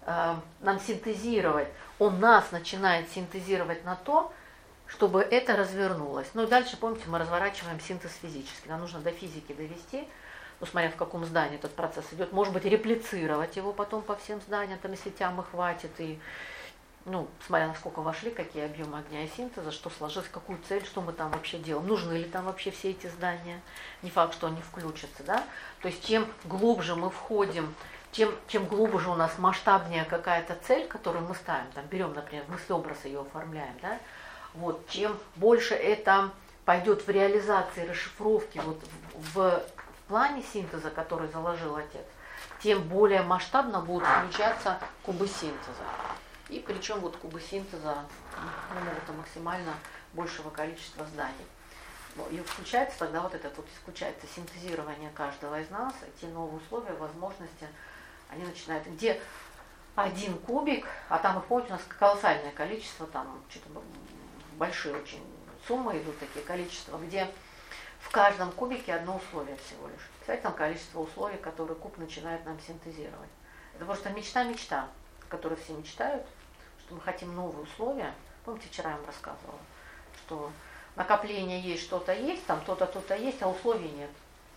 синтезировать. Он нас начинает синтезировать на то, чтобы это развернулось. Ну и дальше, помните, мы разворачиваем синтез физически. Нам нужно до физики довести, ну, смотря в каком здании этот процесс идет. Может быть, реплицировать его потом по всем зданиям, там, если тямы хватит, и, ну, смотря насколько вошли, какие объемы огня и синтеза, что сложилось, какую цель, что мы там вообще делаем, нужны ли там вообще все эти здания. Не факт, что они включатся, да. То есть, чем глубже мы входим, чем глубже у нас масштабнее какая-то цель, которую мы ставим, там, берем, например, мыслеобраз ее оформляем, да, вот, чем больше это пойдет в реализации, расшифровке вот в плане синтеза, который заложил отец, тем более масштабно будут включаться кубы синтеза. И причем вот кубы синтеза могут максимально большего количества зданий. И включается тогда вот это вот исключается синтезирование каждого из нас, эти новые условия, возможности, они начинают, где один кубик, а там их, помните, у нас колоссальное количество, там что-то большие очень суммы идут, такие количества, где в каждом кубике одно условие всего лишь. Кстати, там количество условий, которые куб начинает нам синтезировать. Это просто мечта, которую все мечтают, что мы хотим новые условия. Помните, вчера я вам рассказывала, что накопление есть, что-то есть, там то-то, то-то есть, а условий нет.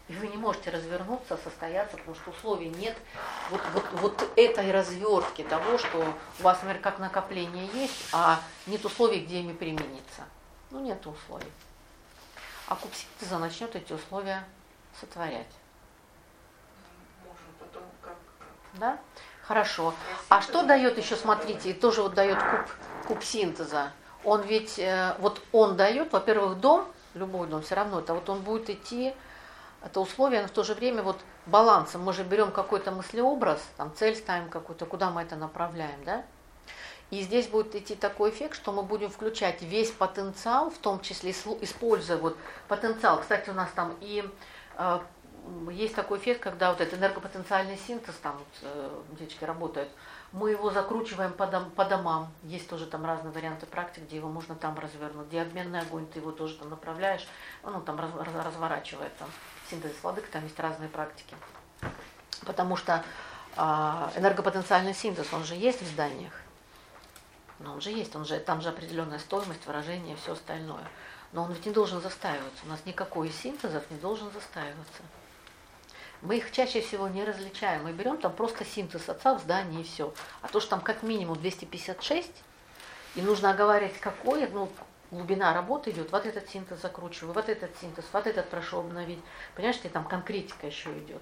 И вы не можете развернуться, состояться, потому что условий нет вот этой развертки того, что у вас, например, как накопление есть, а нет условий, где ими примениться. Ну, нет условий. А куб-синтеза начнет эти условия сотворять. Можно потом как... Да? Хорошо. А что дает еще, смотрите, и тоже вот дает куб синтеза. Он ведь, вот он дает, во-первых, дом, любой дом все равно, это вот он будет идти, это условие, но в то же время вот балансом. Мы же берем какой-то мыслеобраз, там цель ставим какую-то, куда мы это направляем, да? И здесь будет идти такой эффект, что мы будем включать весь потенциал, в том числе используя вот потенциал. Кстати, у нас там и есть такой эффект, когда вот этот энергопотенциальный синтез, там вот, девочки работают, мы его закручиваем по домам. Есть тоже там разные варианты практик, где его можно там развернуть. Где обменный огонь, ты его тоже там направляешь, он там разворачивает там синтез владык, там есть разные практики. Потому что энергопотенциальный синтез, он же есть в зданиях. Но он же есть, там же определенная стоимость, выражение и все остальное. Но он ведь не должен застаиваться. У нас никакой из синтезов не должен застаиваться. Мы их чаще всего не различаем. Мы берем там просто синтез отца в здании и все. А то, что там как минимум 256, и нужно оговаривать, какой, глубина работы идет, вот этот синтез закручиваю, вот этот синтез, вот этот прошу обновить. Понимаете, там конкретика еще идет.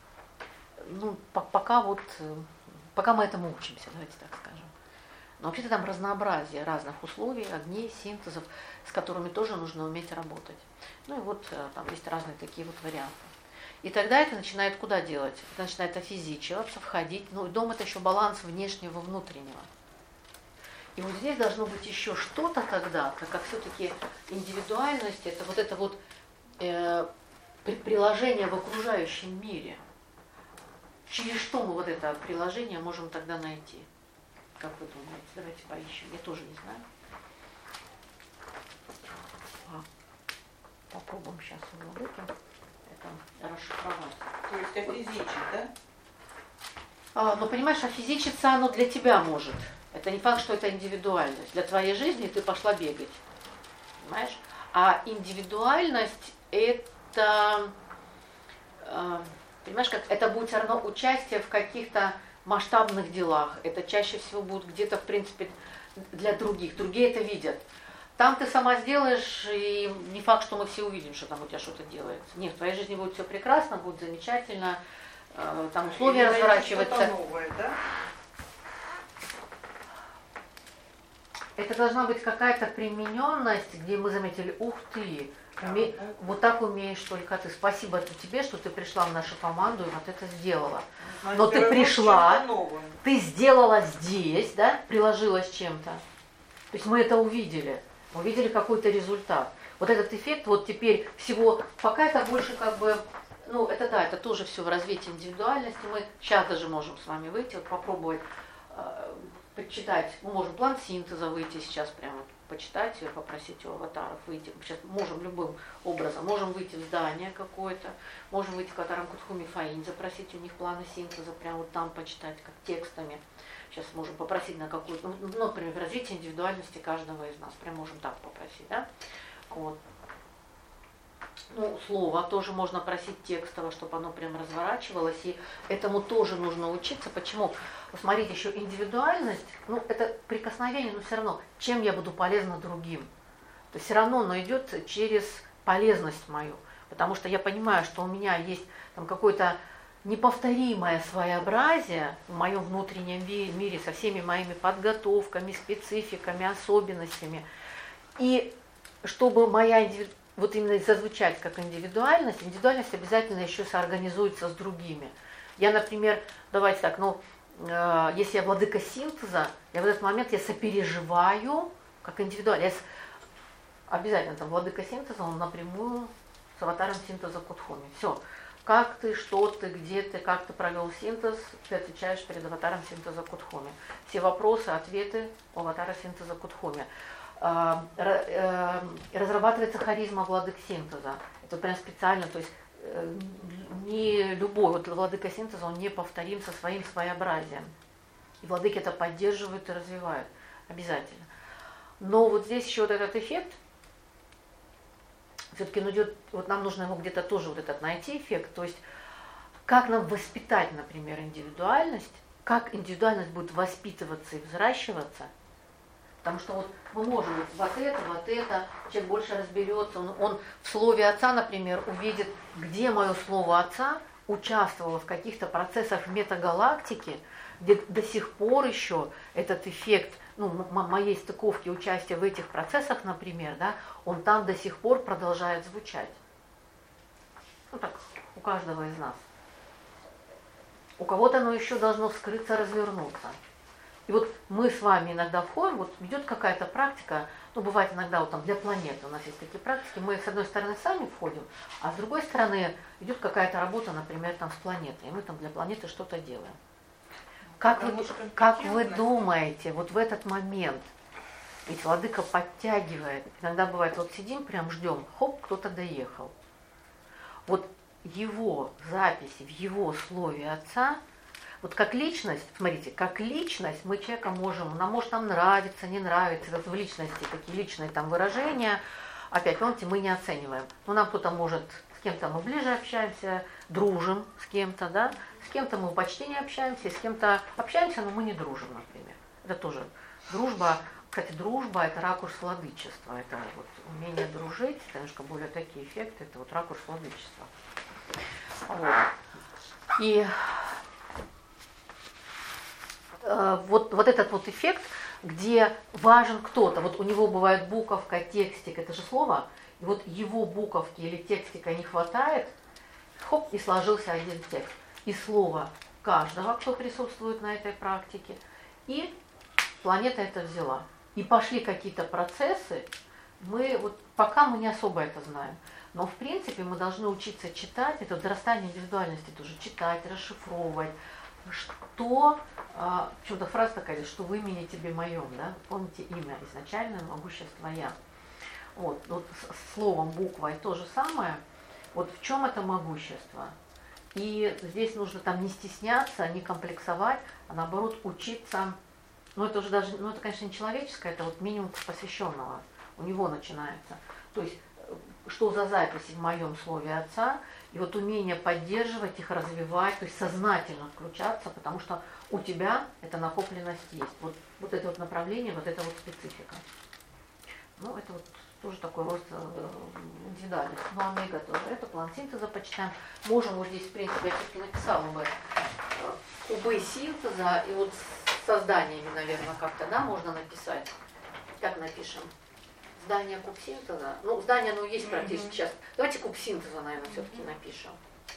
Пока мы этому учимся, давайте так скажем. Но вообще-то там разнообразие разных условий, огней, синтезов, с которыми тоже нужно уметь работать. Ну и вот там есть разные такие вот варианты. И тогда это начинает куда делать? Это начинает офизичиваться, входить. Ну и дом это еще баланс внешнего, внутреннего. И вот здесь должно быть еще что-то тогда, так как все-таки индивидуальность, это вот приложение в окружающем мире. Через что мы вот это приложение можем тогда найти? Как вы думаете? Давайте поищем. Я тоже не знаю. Попробуем сейчас у владыки это расшифровать. То есть офизичить, да? Ну, понимаешь, офизичиться оно для тебя может. Это не факт, что это индивидуальность. Для твоей жизни ты пошла бегать. Понимаешь? А индивидуальность это, понимаешь, как это будет все равно участие в каких-то масштабных делах. Это чаще всего будет где-то, в принципе, для других. Другие это видят. Там ты сама сделаешь, и не факт, что мы все увидим, что там у тебя что-то делается. Нет, в твоей жизни будет все прекрасно, будет замечательно, там условия разворачиваются. Новое, да? Это должна быть какая-то примененность, где мы заметили, ух ты, вот так умеешь только ты. Спасибо тебе, что ты пришла в нашу команду и вот это сделала. Но ты пришла, ты сделала здесь, да, приложилась чем-то. То есть мы это увидели какой-то результат. Вот этот эффект, вот теперь всего, пока это больше как бы, это да, это тоже все в развитии индивидуальности. Мы сейчас даже можем с вами выйти, вот попробовать почитать. Мы можем план синтеза выйти сейчас прямо, почитать, попросить у аватаров выйти. Сейчас можем любым образом. Можем выйти в здание какое-то, можем выйти к аватарам Кутхуми Фаин, запросить у них планы синтеза, прямо вот там почитать, как текстами. Сейчас можем попросить на какую-то, например, развитие индивидуальности каждого из нас. Прям можем так попросить, да? Вот. Слово тоже можно просить текстово, чтобы оно прям разворачивалось, и этому тоже нужно учиться. Почему? Посмотрите, еще индивидуальность, это прикосновение, но все равно, чем я буду полезна другим. То есть все равно оно идет через полезность мою, потому что я понимаю, что у меня есть там какое-то неповторимое своеобразие в моем внутреннем мире со всеми моими подготовками, спецификами, особенностями. И чтобы моя вот именно зазвучать как индивидуальность обязательно еще соорганизуется с другими. Я, например, давайте так, если я владыка синтеза, я в этот момент я сопереживаю как индивидуальность. Обязательно там владыка синтеза, он напрямую с аватаром синтеза Кутхуми. Все. Как ты, что ты, где ты, как ты провел синтез, ты отвечаешь перед аватаром синтеза Кутхуми. Все вопросы, ответы у аватара синтеза Кутхуми. Разрабатывается харизма владык синтеза. Это прям специально, то есть не любой, вот владыка синтеза, он неповторим со своим своеобразием. И владыки это поддерживают и развивают. Обязательно. Но вот здесь еще вот этот эффект, все-таки вот нам нужно его где-то тоже вот этот найти эффект, то есть как нам воспитать, например, индивидуальность, как индивидуальность будет воспитываться и взращиваться, потому что вот мы можем вот это, человек больше разберется, он в слове отца, например, увидит, где мое слово отца участвовало в каких-то процессах в метагалактике, где до сих пор еще этот эффект, моей стыковки, участия в этих процессах, например, да, он там до сих пор продолжает звучать. Так, у каждого из нас. У кого-то оно еще должно вскрыться, развернуться. И вот мы с вами иногда входим, вот идет какая-то практика, бывает иногда вот там для планеты у нас есть такие практики, мы с одной стороны сами входим, а с другой стороны идет какая-то работа, например, там с планетой, и мы там для планеты что-то делаем. Как вы думаете, вот в этот момент, ведь владыка подтягивает, иногда бывает, вот сидим, прям ждем, хоп, кто-то доехал. Вот его записи в его слове отца, вот как личность, смотрите, как личность мы человека можем, может нам нравится, не нравится, вот в личности такие личные там выражения, опять, помните, мы не оцениваем. Нам кто-то может, с кем-то мы ближе общаемся, дружим с кем-то, да, с кем-то мы почти не общаемся, с кем-то общаемся, но мы не дружим, например. Это тоже дружба. Кстати, дружба – это ракурс владычества, это вот умение дружить, это немножко более такие эффекты, это вот ракурс владычества. Вот. И вот этот вот эффект, где важен кто-то, вот у него бывает буковка, текстик, это же слово, и вот его буковки или текстика не хватает, хоп, и сложился один текст. И слово каждого, кто присутствует на этой практике, и планета это взяла. И пошли какие-то процессы, пока мы не особо это знаем. Но в принципе мы должны учиться читать, это дорастание индивидуальности тоже, читать, расшифровывать, что, почему-то фраза такая, что в имени тебе моем, да, помните имя, изначальное могущество я. Вот с словом, буквой то же самое, вот в чем это могущество. И здесь нужно там не стесняться, не комплексовать, а наоборот учиться. Это уже даже, это, конечно, не человеческое, это вот минимум посвященного. У него начинается. То есть, что за записи в моем слове отца, и вот умение поддерживать их, развивать, то есть сознательно включаться, потому что у тебя эта накопленность есть. Вот это вот направление, вот это вот специфика. Это вот тоже такой рост индивидуальности. Омега тоже. Это план синтеза почитаем. Можем вот здесь, в принципе, я все-таки написала бы кубы синтеза, и вот с созданиями, наверное, как-то, да, можно написать. Как напишем? Здание куб синтеза. Здание, есть практически сейчас. Давайте куб синтеза, наверное, все-таки напишем.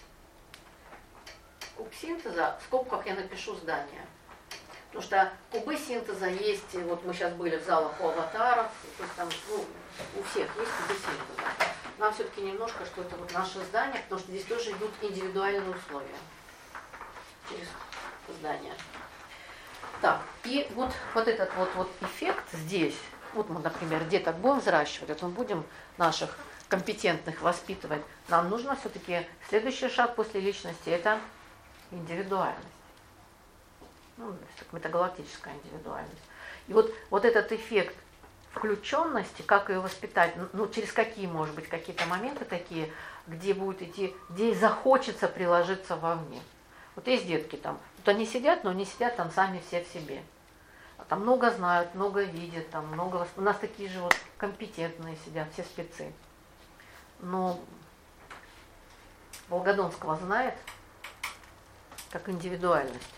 Куб синтеза, в скобках я напишу здание. Потому что кубы синтеза есть, вот мы сейчас были в залах у аватаров, то есть там, у всех есть кубы синтеза. Нам все-таки немножко, что это вот наше здание, потому что здесь тоже идут индивидуальные условия через здание. Так, и вот этот вот эффект здесь, вот мы, например, деток будем взращивать, вот мы будем наших компетентных воспитывать, нам нужно все-таки следующий шаг после личности – это индивидуальность. Метагалактическая индивидуальность. И вот этот эффект включенности, как ее воспитать, через какие, может быть, какие-то моменты такие, где будет идти, где захочется приложиться вовне. Вот есть детки там, они сидят, но не сидят там сами все в себе. Там много знают, много видят, там много. У нас такие же вот компетентные сидят, все спецы. Но Волгодонского знает как индивидуальность.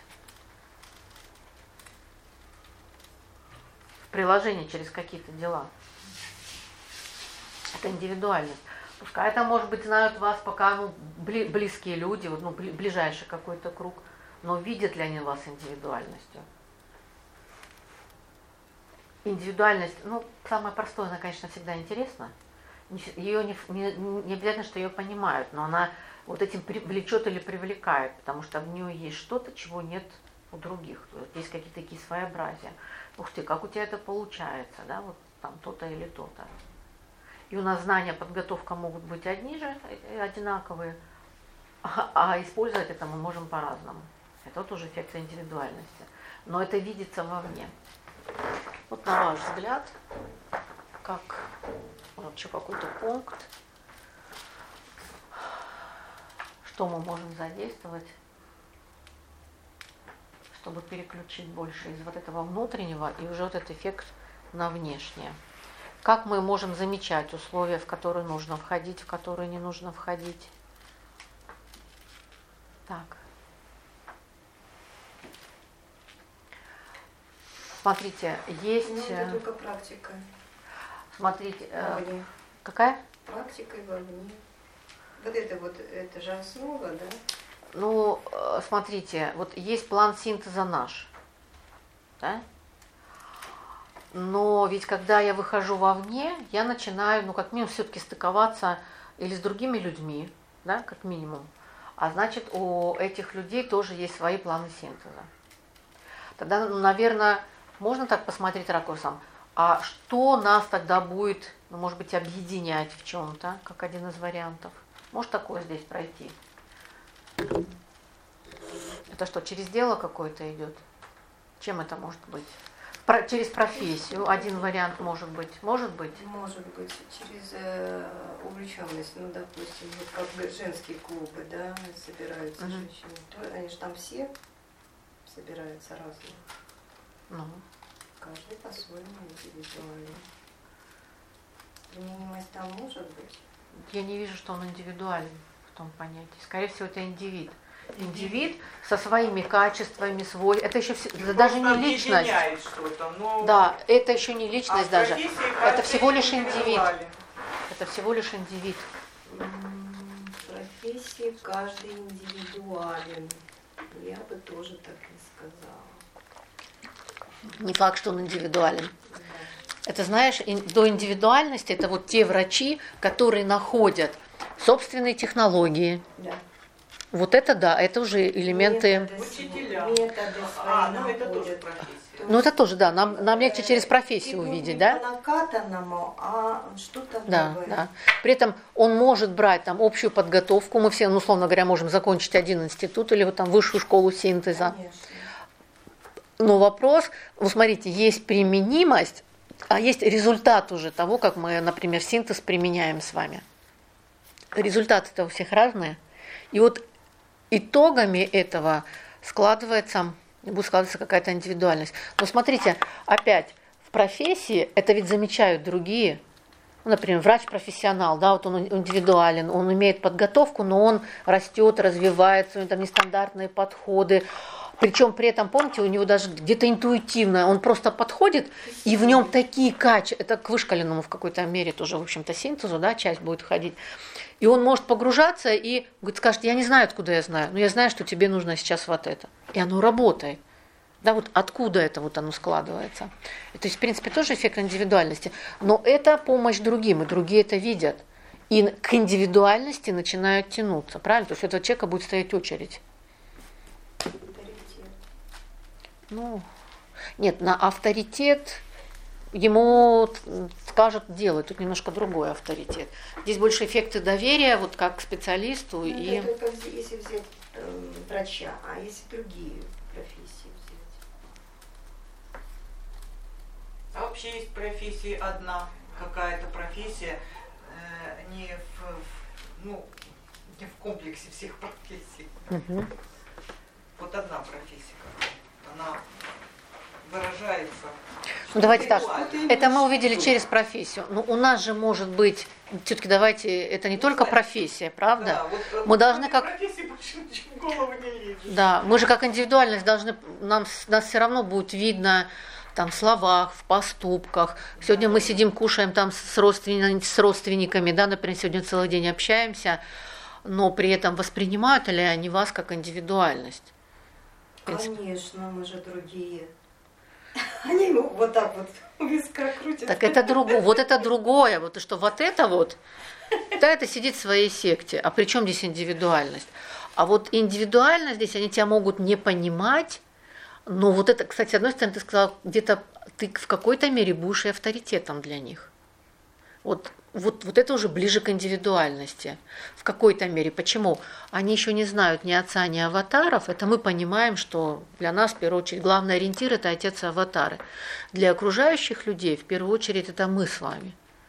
В приложении через какие-то дела. Это индивидуальность. Пускай это, может быть, знают вас пока близкие люди, ближайший какой-то круг, но видят ли они вас индивидуальностью? Индивидуальность, самое простое, она, конечно, всегда интересна. Ее не обязательно, что ее понимают, но она вот этим влечет или привлекает, потому что в нее есть что-то, чего нет у других. Есть какие-то такие своеобразия. Ух ты, как у тебя это получается, да, вот там то-то или то-то. И у нас знания, подготовка могут быть одни же, одинаковые, а использовать это мы можем по-разному. Это тоже эффект индивидуальности. Но это видится вовне. Вот на ваш взгляд, как вообще какой-то пункт, что мы можем задействовать, чтобы переключить больше из вот этого внутреннего и уже вот этот эффект на внешнее. Как мы можем замечать условия, в которые нужно входить, в которые не нужно входить. Так. Смотрите, есть... Ну, это только практика. Смотрите, Вовне. какая? Практикой вовне. Вот это же основа, да? Ну, смотрите, вот есть план синтеза наш, да? Но ведь когда я выхожу вовне, я начинаю, ну, как минимум, все-таки стыковаться или с другими людьми, да, как минимум. А значит, у этих людей тоже есть свои планы синтеза. Тогда, ну, наверное, можно так посмотреть ракурсом. А что нас тогда будет, ну, может быть, объединять в чем-то, как один из вариантов? Может такое здесь пройти? Это что, через дело какое-то идет? Чем это может быть? Через профессию один вариант может быть. Может быть? Может быть, через увлеченность, ну, допустим, вот как женские клубы, да, собираются женщины. Они же там все собираются разные. Ну. Каждый по-своему индивидуально. Применимость там может быть? Я не вижу, что он индивидуален в том понятии. Скорее всего, это индивид. Индивид со своими качествами, это еще даже не личность. Но... Да, это еще не личность даже. Это всего лишь индивид. Это всего лишь индивид. В профессии каждый индивидуален. Я бы тоже так не сказала. Не факт, что он индивидуален. Это, знаешь, до индивидуальности это вот те врачи, которые находят собственные технологии. Да. Вот это да, это уже элементы... Учителя. Методы свои ну это тоже находят. профессия. Ну это тоже, да, нам легче через профессию увидеть, да? Не по накатанному, а что-то Да, новое. да. При этом он может брать там общую подготовку. Мы все, ну, условно говоря, можем закончить один институт или вот там высшую школу синтеза. Конечно. Но вопрос, вот смотрите, есть применимость, а есть результат уже того, как мы, например, синтез применяем с вами. Результаты-то у всех разные. И вот итогами этого складывается какая-то индивидуальность. Но смотрите, опять, в профессии это ведь замечают другие. Ну, например, врач-профессионал, да, вот он индивидуален, он имеет подготовку, но он растет, развивается, у него там нестандартные подходы. Причем при этом, помните, у него даже где-то интуитивно, он просто подходит, и в нем такие качества, это к вышкаленному в какой-то мере тоже, в общем-то, синтезу, да, часть будет входить. И он может погружаться и говорит, скажет, я не знаю, откуда я знаю, но я знаю, что тебе нужно сейчас вот это. И оно работает. Да, вот откуда это вот оно складывается. То есть, в принципе, тоже эффект индивидуальности. Но это помощь другим, и другие это видят. И к индивидуальности начинают тянуться, правильно? То есть у этого человека будет стоять очередь. Ну, нет, на авторитет ему скажут делать, тут немножко другой авторитет. Здесь больше эффекты доверия, вот как к специалисту. Ну, и... это только если взять врача, а если другие профессии взять? А вообще есть профессия одна, какая-то профессия, не в комплексе всех профессий. Угу. Вот одна профессия, она выражается. Ну давайте так, это мы увидели через профессию. Но у нас же может быть, все-таки давайте, это не только профессия, правда? Да, вот, мы должны как... профессии больше ничего в голову не лезет. Да, мы же как индивидуальность должны, нас все равно будет видно там в словах, в поступках. Сегодня мы сидим, кушаем там с родственниками, да, например, сегодня целый день общаемся, но при этом воспринимают ли они вас как индивидуальность? Конечно, мы же другие. Они вот так вот у виска крутят. Так это другое, вот это другое, вот что вот это вот, да, это сидит в своей секте. А при чем здесь индивидуальность? А вот индивидуальность здесь, они тебя могут не понимать, но вот это, кстати, с одной стороны, ты сказала, где-то ты в какой-то мере будешь и авторитетом для них. Вот это уже ближе к индивидуальности. В какой-то мере. Почему? Они еще не знают ни отца, ни аватаров. Это мы понимаем, что для нас, в первую очередь, главный ориентир – это отец и аватары. Для окружающих людей, в первую очередь, это мы с вами.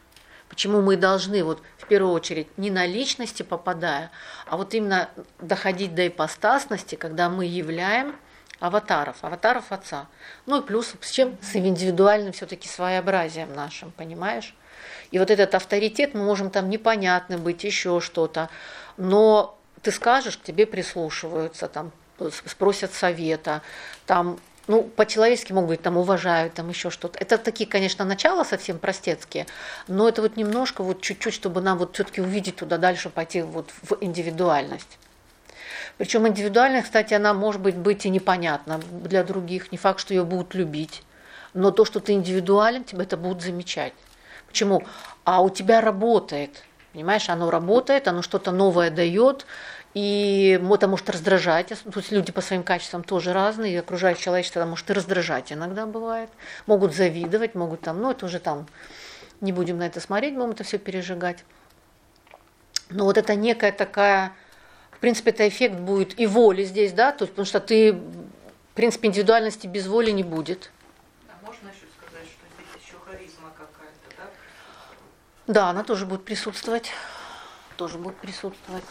Почему мы должны вот в первую очередь не на личности попадая, а вот именно доходить до ипостасности, когда мы являем аватаров Отца. Ну и плюс с чем? С индивидуальным все-таки своеобразием нашим, понимаешь? И вот этот авторитет, мы можем там непонятны быть, еще что-то, но ты скажешь, к тебе прислушиваются, там, спросят совета, там, ну, по-человечески могут быть, там, уважают, там, еще что-то. Это такие, конечно, начала совсем простецкие, но это вот немножко, вот чуть-чуть, чтобы нам вот все-таки увидеть туда дальше, пойти вот в индивидуальность. Причем индивидуальность, кстати, она может быть и непонятна для других, не факт, что ее будут любить, но то, что ты индивидуален, тебя это будут замечать. Почему? А у тебя работает, понимаешь, оно работает, оно что-то новое дает, и это может раздражать. То есть люди по своим качествам тоже разные, и окружающее человечество это может и раздражать иногда бывает. Могут завидовать, могут там, ну это уже там, не будем на это смотреть, будем это все пережигать. Но вот это некая такая, в принципе, это эффект будет и воли здесь, да, то есть, потому что ты, в принципе, индивидуальности без воли не будет. А можно еще сказать, что здесь еще харизма какая-то, да? Да, она тоже будет присутствовать. Тоже будет присутствовать.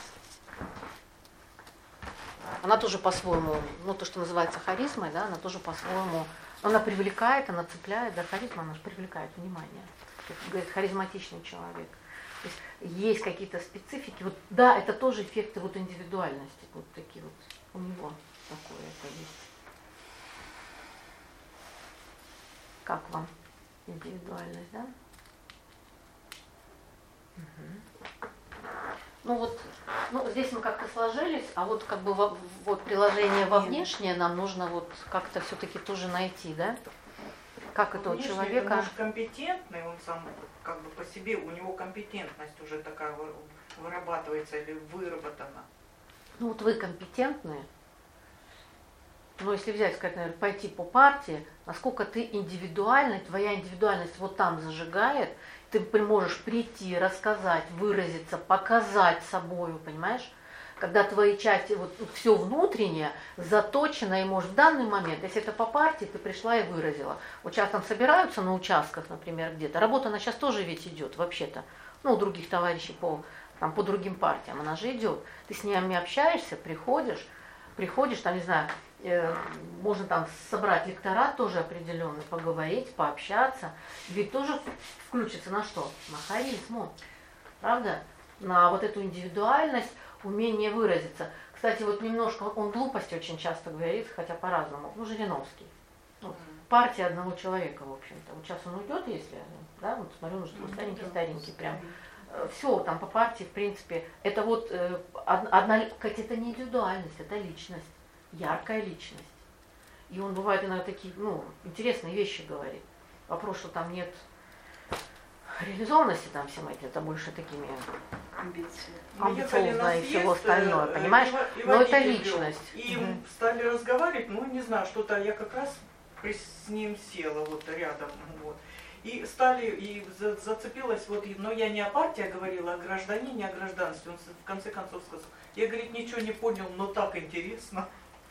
Она тоже по-своему, ну то, что называется харизмой, да, она тоже по-своему, она привлекает, она цепляет, да, харизма, она же привлекает внимание. Говорит, харизматичный человек. То есть какие-то специфики. Вот, да, это тоже эффекты вот индивидуальности, вот такие вот у него такое это есть. Как вам индивидуальность, да? Угу. Ну вот, ну здесь мы как-то сложились, а вот как бы вот приложение во внешнее нам нужно вот как-то все-таки тоже найти, да? Как это у человека? Он же компетентный, он сам как бы по себе, у него компетентность уже такая вырабатывается или выработана. Ну вот вы компетентные, но если взять, сказать, наверное, пойти по партии, насколько ты индивидуальный, твоя индивидуальность вот там зажигает, ты можешь прийти, рассказать, выразиться, показать собою, понимаешь? Когда твои части, вот все внутреннее заточено, и может в данный момент, если это по партии, ты пришла и выразила. Вот сейчас там собираются на участках, например, где-то. Работа она сейчас тоже ведь идет, вообще-то. Ну, у других товарищей по другим партиям, она же идет. Ты с ними общаешься, приходишь, там, не знаю, можно там собрать лекторат тоже определенный, поговорить, пообщаться. Ведь тоже включится на что? На харизму, правда? На вот эту индивидуальность, умение выразиться. Кстати, вот немножко он глупости очень часто говорит, хотя по-разному. Ну, Жириновский. Вот, партия одного человека, в общем-то. Вот сейчас он уйдет, если, да, вот смотрю, он уже старенький прям. Все, там по партии, в принципе, это вот одна, это не индивидуальность, это личность, яркая личность. И он бывает иногда такие, ну, интересные вещи говорит. Вопрос, что там нет реализованности там всем этим, это больше такими амбициозно и всего остального, понимаешь? Но это личность. И стали разговаривать, ну, не знаю, что-то я как раз с ним села вот рядом, вот. И стали, и зацепилась, вот, но я не о партии говорила, а о гражданине, о гражданстве. Он в конце концов сказал, я, говорит, ничего не понял, но так интересно.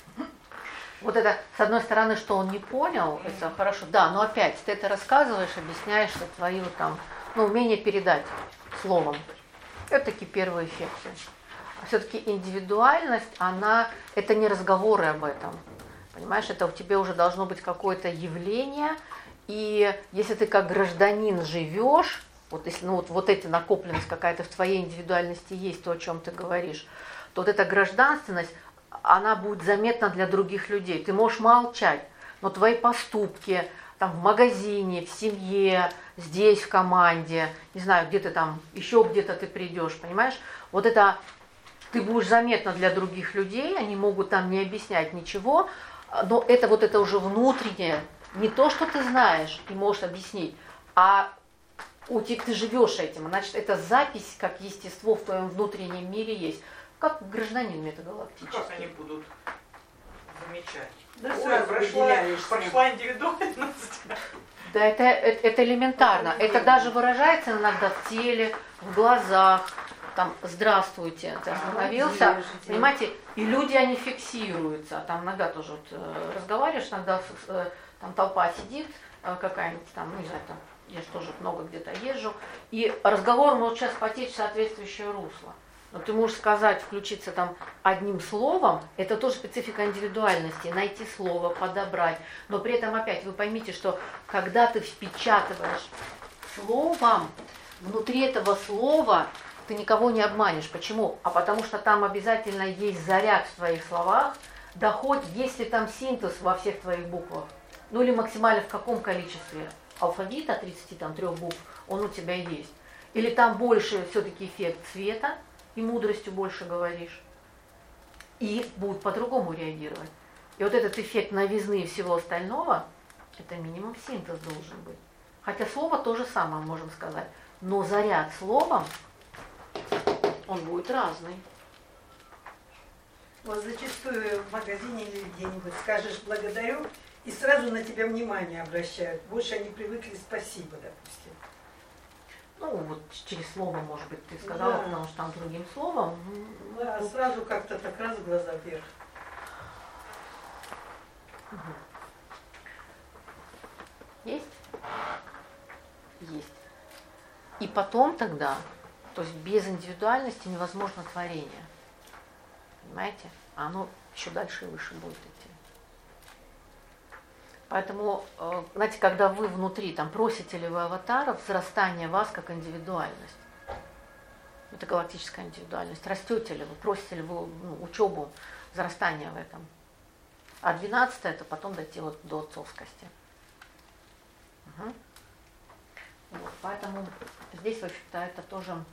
Вот это, с одной стороны, что он не понял, это хорошо, да, но опять, ты это рассказываешь, объясняешь, что твою там, ну, умение передать словом. Это такие первые эффекты. А все-таки индивидуальность, это не разговоры об этом. Понимаешь, это у тебя уже должно быть какое-то явление, и если ты как гражданин живешь, вот если вот эта накопленность какая-то в твоей индивидуальности есть, то, о чем ты говоришь, то вот эта гражданственность, она будет заметна для других людей. Ты можешь молчать, но твои поступки там, в магазине, в семье, здесь, в команде, не знаю, где-то там, еще где-то ты придешь, понимаешь? Вот это ты будешь заметна для других людей, они могут там не объяснять ничего, но это уже внутреннее, не то, что ты знаешь и можешь объяснить, а ты живешь этим, значит, это запись, как естество в твоем внутреннем мире есть. Как гражданин метагалактический. Как они будут замечать? Да, прошла индивидуальность. Да, это элементарно. Это даже выражается иногда в теле, в глазах, там «здравствуйте», ты остановился, понимаете, и люди, они фиксируются, там иногда тоже вот, разговариваешь, иногда там толпа сидит какая-нибудь, там, ну, не знаю, там, я же тоже много где-то езжу, и разговор может сейчас потечь в соответствующее русло. Но ты можешь сказать, включиться там одним словом, это тоже специфика индивидуальности, найти слово, подобрать. Но при этом опять вы поймите, что когда ты впечатываешь словом, внутри этого слова ты никого не обманешь. Почему? А потому что там обязательно есть заряд в твоих словах, да хоть если там синтез во всех твоих буквах, ну или максимально в каком количестве алфавита, 33 букв, он у тебя есть. Или там больше все-таки эффект цвета, и мудростью больше говоришь, и будут по-другому реагировать. И вот этот эффект новизны и всего остального, это минимум синтез должен быть. Хотя слово то же самое, можем сказать, но заряд словом, он будет разный. Вот зачастую в магазине или где-нибудь скажешь «благодарю», и сразу на тебя внимание обращают. Больше они привыкли «спасибо», допустим. Ну, вот через слово, может быть, ты сказала, Да. потому что там другим словом. Да, сразу как-то так раз глаза вверх. Есть? Есть. И потом тогда, то есть без индивидуальности невозможно творение. Понимаете? А оно еще дальше и выше будет идти. Поэтому, знаете, когда вы внутри, там, просите ли вы аватаров, взрастание вас как индивидуальность. Это галактическая индивидуальность. Растете ли вы, просите ли вы учебу, взрастание в этом. А 12 это потом дойти вот до отцовскости. Угу. Вот, поэтому здесь, в общем-то, это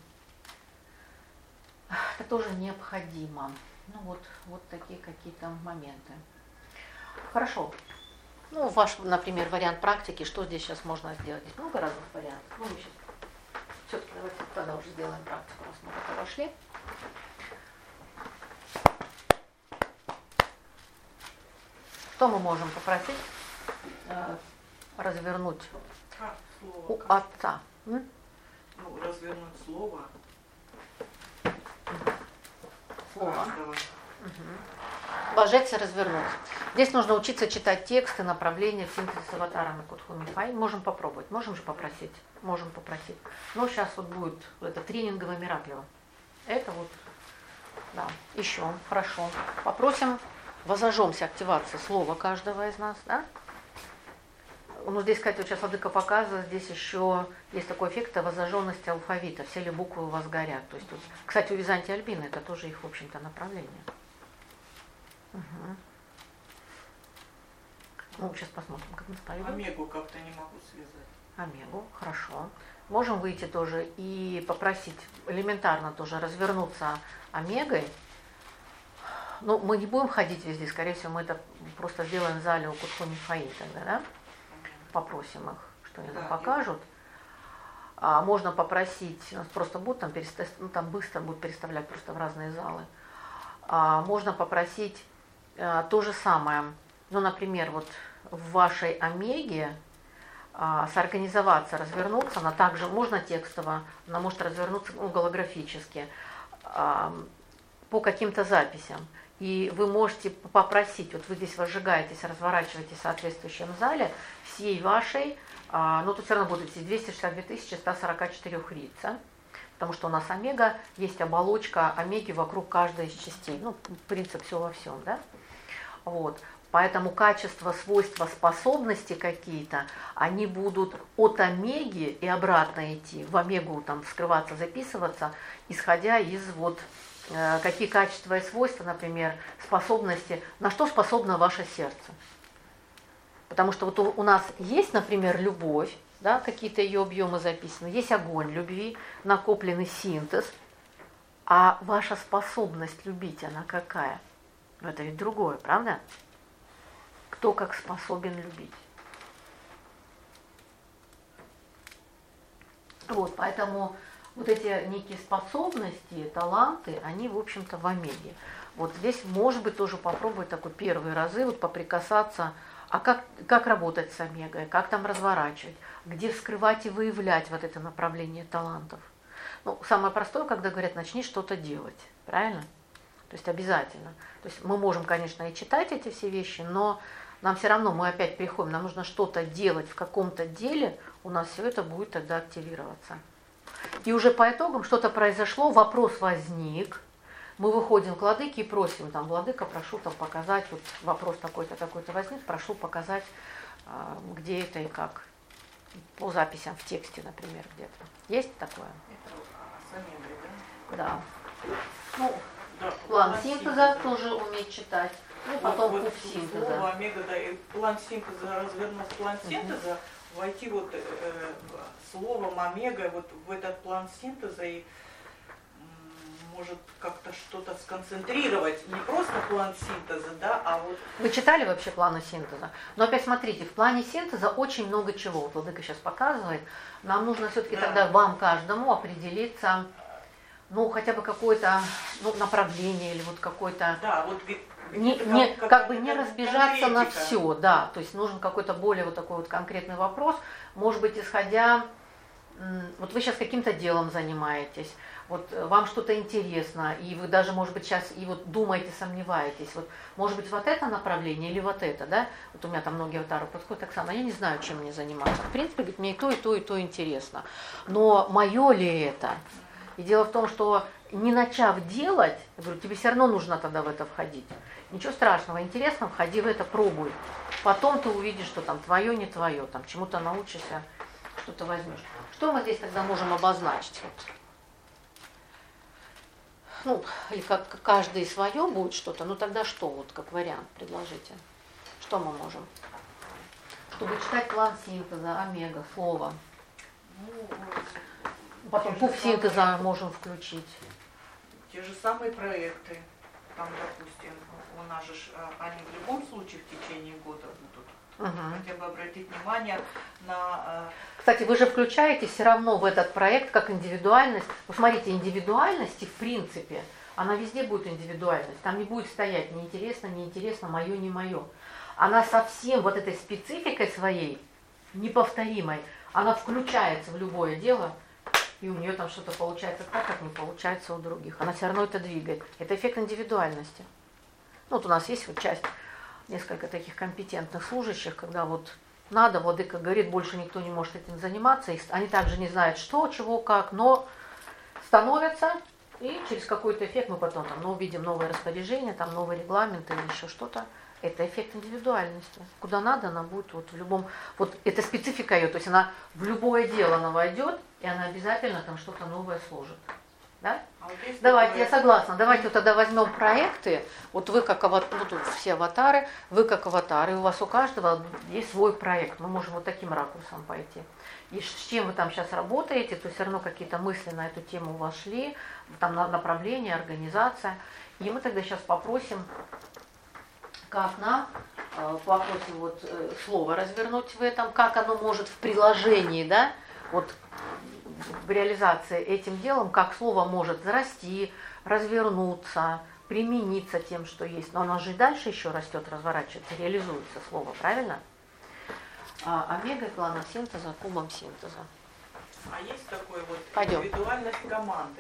тоже необходимо. Ну вот такие какие-то моменты. Хорошо. Ну, ваш, например, вариант практики, что здесь сейчас можно сделать? Здесь много разных вариантов. Ну, мы сейчас все-таки давайте тогда уже сделаем практику, раз мы туда вошли. Что мы можем попросить развернуть Слово. у отца? Ну, развернуть слово. Слово. Давай. Вложиться и развернуть. Здесь нужно учиться читать тексты, направления в синтезе с аватарами Кодху Мифай. Можем попробовать, можем же попросить. Можем попросить. Но сейчас вот будет это тренинговое Мираклево. Это вот, да, еще, хорошо. Попросим, возожжемся активации слова каждого из нас, да? Ну, здесь, кстати, вот сейчас Владыка показывает, здесь еще есть такой эффект возожженности алфавита. Все ли буквы у вас горят. То есть тут, кстати, у Византии Альбины это тоже их, в общем-то, направление. Угу. Ну, сейчас посмотрим, как мы спали. Омегу как-то не могу связать. Омегу, хорошо. Можем выйти тоже и попросить элементарно тоже развернуться омегой. Ну, мы не будем ходить везде, скорее всего, мы это просто сделаем в зале у Кодху Мифай тогда, да? Попросим их, что они нам покажут. Можно попросить, у нас просто будут там, там быстро будут переставлять просто в разные залы. Можно попросить то же самое, ну, например, вот в вашей омеге сорганизоваться, развернуться, она также, можно текстово, она может развернуться голографически, по каким-то записям. И вы можете попросить, вот вы здесь возжигаетесь, разворачиваетесь в соответствующем зале, всей вашей, ну тут все равно будут здесь 262 144 рица, потому что у нас омега, есть оболочка омеги вокруг каждой из частей, ну принцип все во всем, да? Вот. Поэтому качество, свойства, способности какие-то, они будут от омеги и обратно идти, в омегу там вскрываться, записываться, исходя из вот какие качества и свойства, например, способности, на что способно ваше сердце. Потому что вот у нас есть, например, любовь, да, какие-то ее объемы записаны, есть огонь любви, накопленный синтез, а ваша способность любить, она какая? Ну, это ведь другое, правда? Кто как способен любить. Вот, поэтому вот эти некие способности, таланты, они, в общем-то, в омеге. Вот здесь, может быть, тоже попробовать такой первые разы, вот поприкасаться, а как работать с омегой, как там разворачивать, где вскрывать и выявлять вот это направление талантов. Ну, самое простое, когда говорят, начни что-то делать, правильно? То есть обязательно. То есть мы можем, конечно, и читать эти все вещи, но нам все равно, мы опять приходим, нам нужно что-то делать в каком-то деле, у нас все это будет тогда активироваться. И уже по итогам что-то произошло, вопрос возник, мы выходим к владыке и просим, там, владыка, прошу там показать, вот вопрос такой-то, такой-то возник, прошу показать, где это и как. По записям в тексте, например, где-то. Есть такое? Это с Омегой, да? Да. Ну, Да, план синтеза тоже уметь читать. Ну, потом вот пуф синтеза. слово омега, да, и план синтеза, развернуть план синтеза, войти вот словом омега вот в этот план синтеза и может как-то что-то сконцентрировать, не просто план синтеза, да, а вот... Вы читали вообще планы синтеза? Но опять смотрите, в плане синтеза очень много чего. Вот владыка сейчас показывает. Нам нужно все-таки тогда вам каждому определиться, ну, хотя бы какое-то направление или вот какой-то... Да, вот как бы не разбежаться на конкретика. все, да. То есть нужен какой-то более вот такой вот конкретный вопрос. Может быть, исходя... Вот вы сейчас каким-то делом занимаетесь, вот вам что-то интересно, и вы даже, может быть, сейчас и вот думаете, сомневаетесь, вот, может быть, вот это направление или вот это, да? Вот у меня там многие аватары подходят, Оксана, я не знаю, чем мне заниматься. В принципе, говорит, мне и то, и то, и то интересно. Но мое ли это? И дело в том, что не начав делать, я говорю, тебе все равно нужно тогда в это входить. Ничего страшного, интересно, входи в это, пробуй. Потом ты увидишь, что там твое, не твое, там чему-то научишься, что-то возьмешь. Что мы здесь тогда можем обозначить? Вот. Ну, или как каждый свое будет что-то, ну тогда что, вот как вариант, предложите. Что мы можем? Чтобы читать план синтеза, омега, слово. Потом пуф синтеза можем включить. Те же самые проекты, там, допустим, у нас же они в любом случае в течение года будут. Хотя бы обратить внимание на... Кстати, вы же включаете все равно в этот проект как индивидуальность. Посмотрите, индивидуальности в принципе, она везде будет индивидуальность. Там не будет стоять неинтересно, неинтересно, мое, не мое. Она совсем вот этой спецификой своей, неповторимой, она включается в любое дело, и у нее там что-то получается так, как не получается у других. Она все равно это двигает. Это эффект индивидуальности. Ну, вот у нас есть вот часть, несколько таких компетентных служащих, когда вот надо, владыка говорит, больше никто не может этим заниматься, и они также не знают, что, чего, как, но становятся, и через какой-то эффект мы потом там, увидим новые распоряжения, там новый регламент или еще что-то. Это эффект индивидуальности. Куда надо, она будет вот в любом... Вот это специфика ее, то есть она в любое дело она войдет, и она обязательно там что-то новое сложит. Да? Давайте, я согласна. Давайте вот тогда возьмем проекты. Вот вы как аватары, вот все аватары, вы как аватары, у вас у каждого есть свой проект. Мы можем вот таким ракурсом пойти. И с чем вы там сейчас работаете, то все равно какие-то мысли на эту тему у вас шли, там направление, организация. И мы тогда сейчас попросим, как нам, попросим вот слово развернуть в этом, как оно может в приложении, да, вот в реализации этим делом, как слово может зарасти, развернуться, примениться тем, что есть. Но оно же и дальше еще растет, разворачивается, реализуется слово, правильно? Омегой, планом синтеза, кубом синтеза. А есть такой вот Пойдем. индивидуальность команды?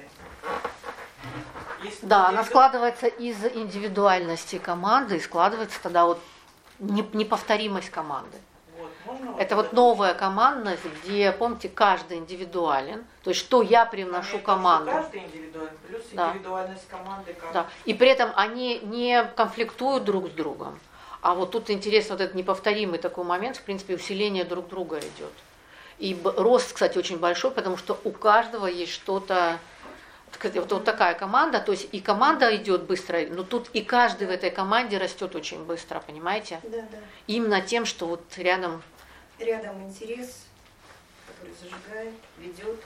Есть Да, она складывается из индивидуальности команды, и складывается тогда вот неповторимость команды. Это вот новая командность, где, помните, каждый индивидуален. То есть, что я привношу команду. Каждый индивидуален, плюс индивидуальность команды. Да. И при этом они не конфликтуют друг с другом. А вот тут интересно вот этот неповторимый такой момент, в принципе, усиление друг друга идет. И рост, кстати, очень большой, потому что у каждого есть что-то... Вот такая команда, то есть и команда идет быстро, но тут и каждый в этой команде растет очень быстро, понимаете? Да, да. Именно тем, что вот рядом... Рядом интерес, который зажигает, ведет.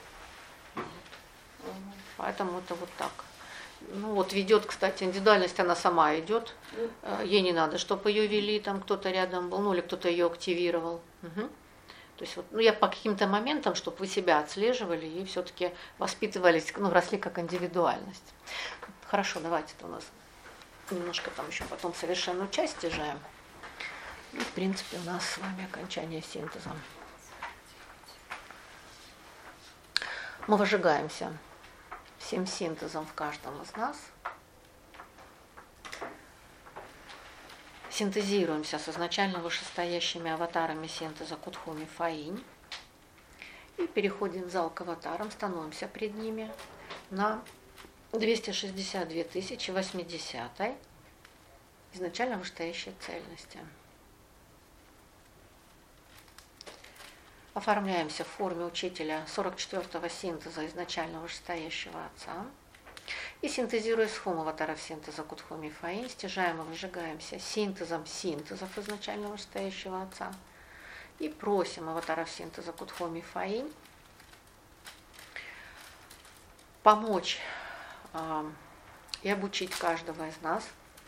Поэтому это вот так. Ну вот ведет, кстати, индивидуальность, она сама идет. Ей не надо, чтобы ее вели, там кто-то рядом был, ну или кто-то ее активировал. Угу. То есть вот, ну, я по каким-то моментам, чтобы вы себя отслеживали и все-таки воспитывались, ну, росли как индивидуальность. Хорошо, давайте у нас немножко там еще потом совершенную часть стяжаем. И, в принципе, у нас с вами окончание синтеза. Мы выжигаемся. всем синтезом в каждом из нас. Синтезируемся с изначально вышестоящими аватарами синтеза Кудхуми Фаинь. И переходим в зал к аватарам, становимся пред ними на 262 080 изначально вышестоящей цельности. Оформляемся в форме учителя 44-го синтеза изначально вышестоящего Отца. И синтезируя с хум аватаров синтеза Кудхуми Фаинь, стяжаем и выжигаемся синтезом синтезов изначально вышестоящего Отца. И просим аватаров синтеза Кудхуми Фаинь помочь и обучить каждого из нас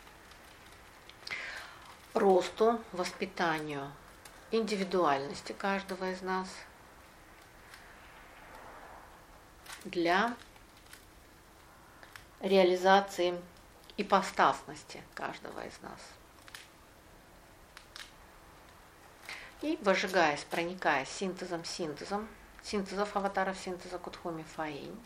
росту, воспитанию, индивидуальности каждого из нас для реализации ипостасности каждого из нас. И выжигаясь, проникаясь синтезом синтезов аватаров синтеза Кудхуми Фаинь,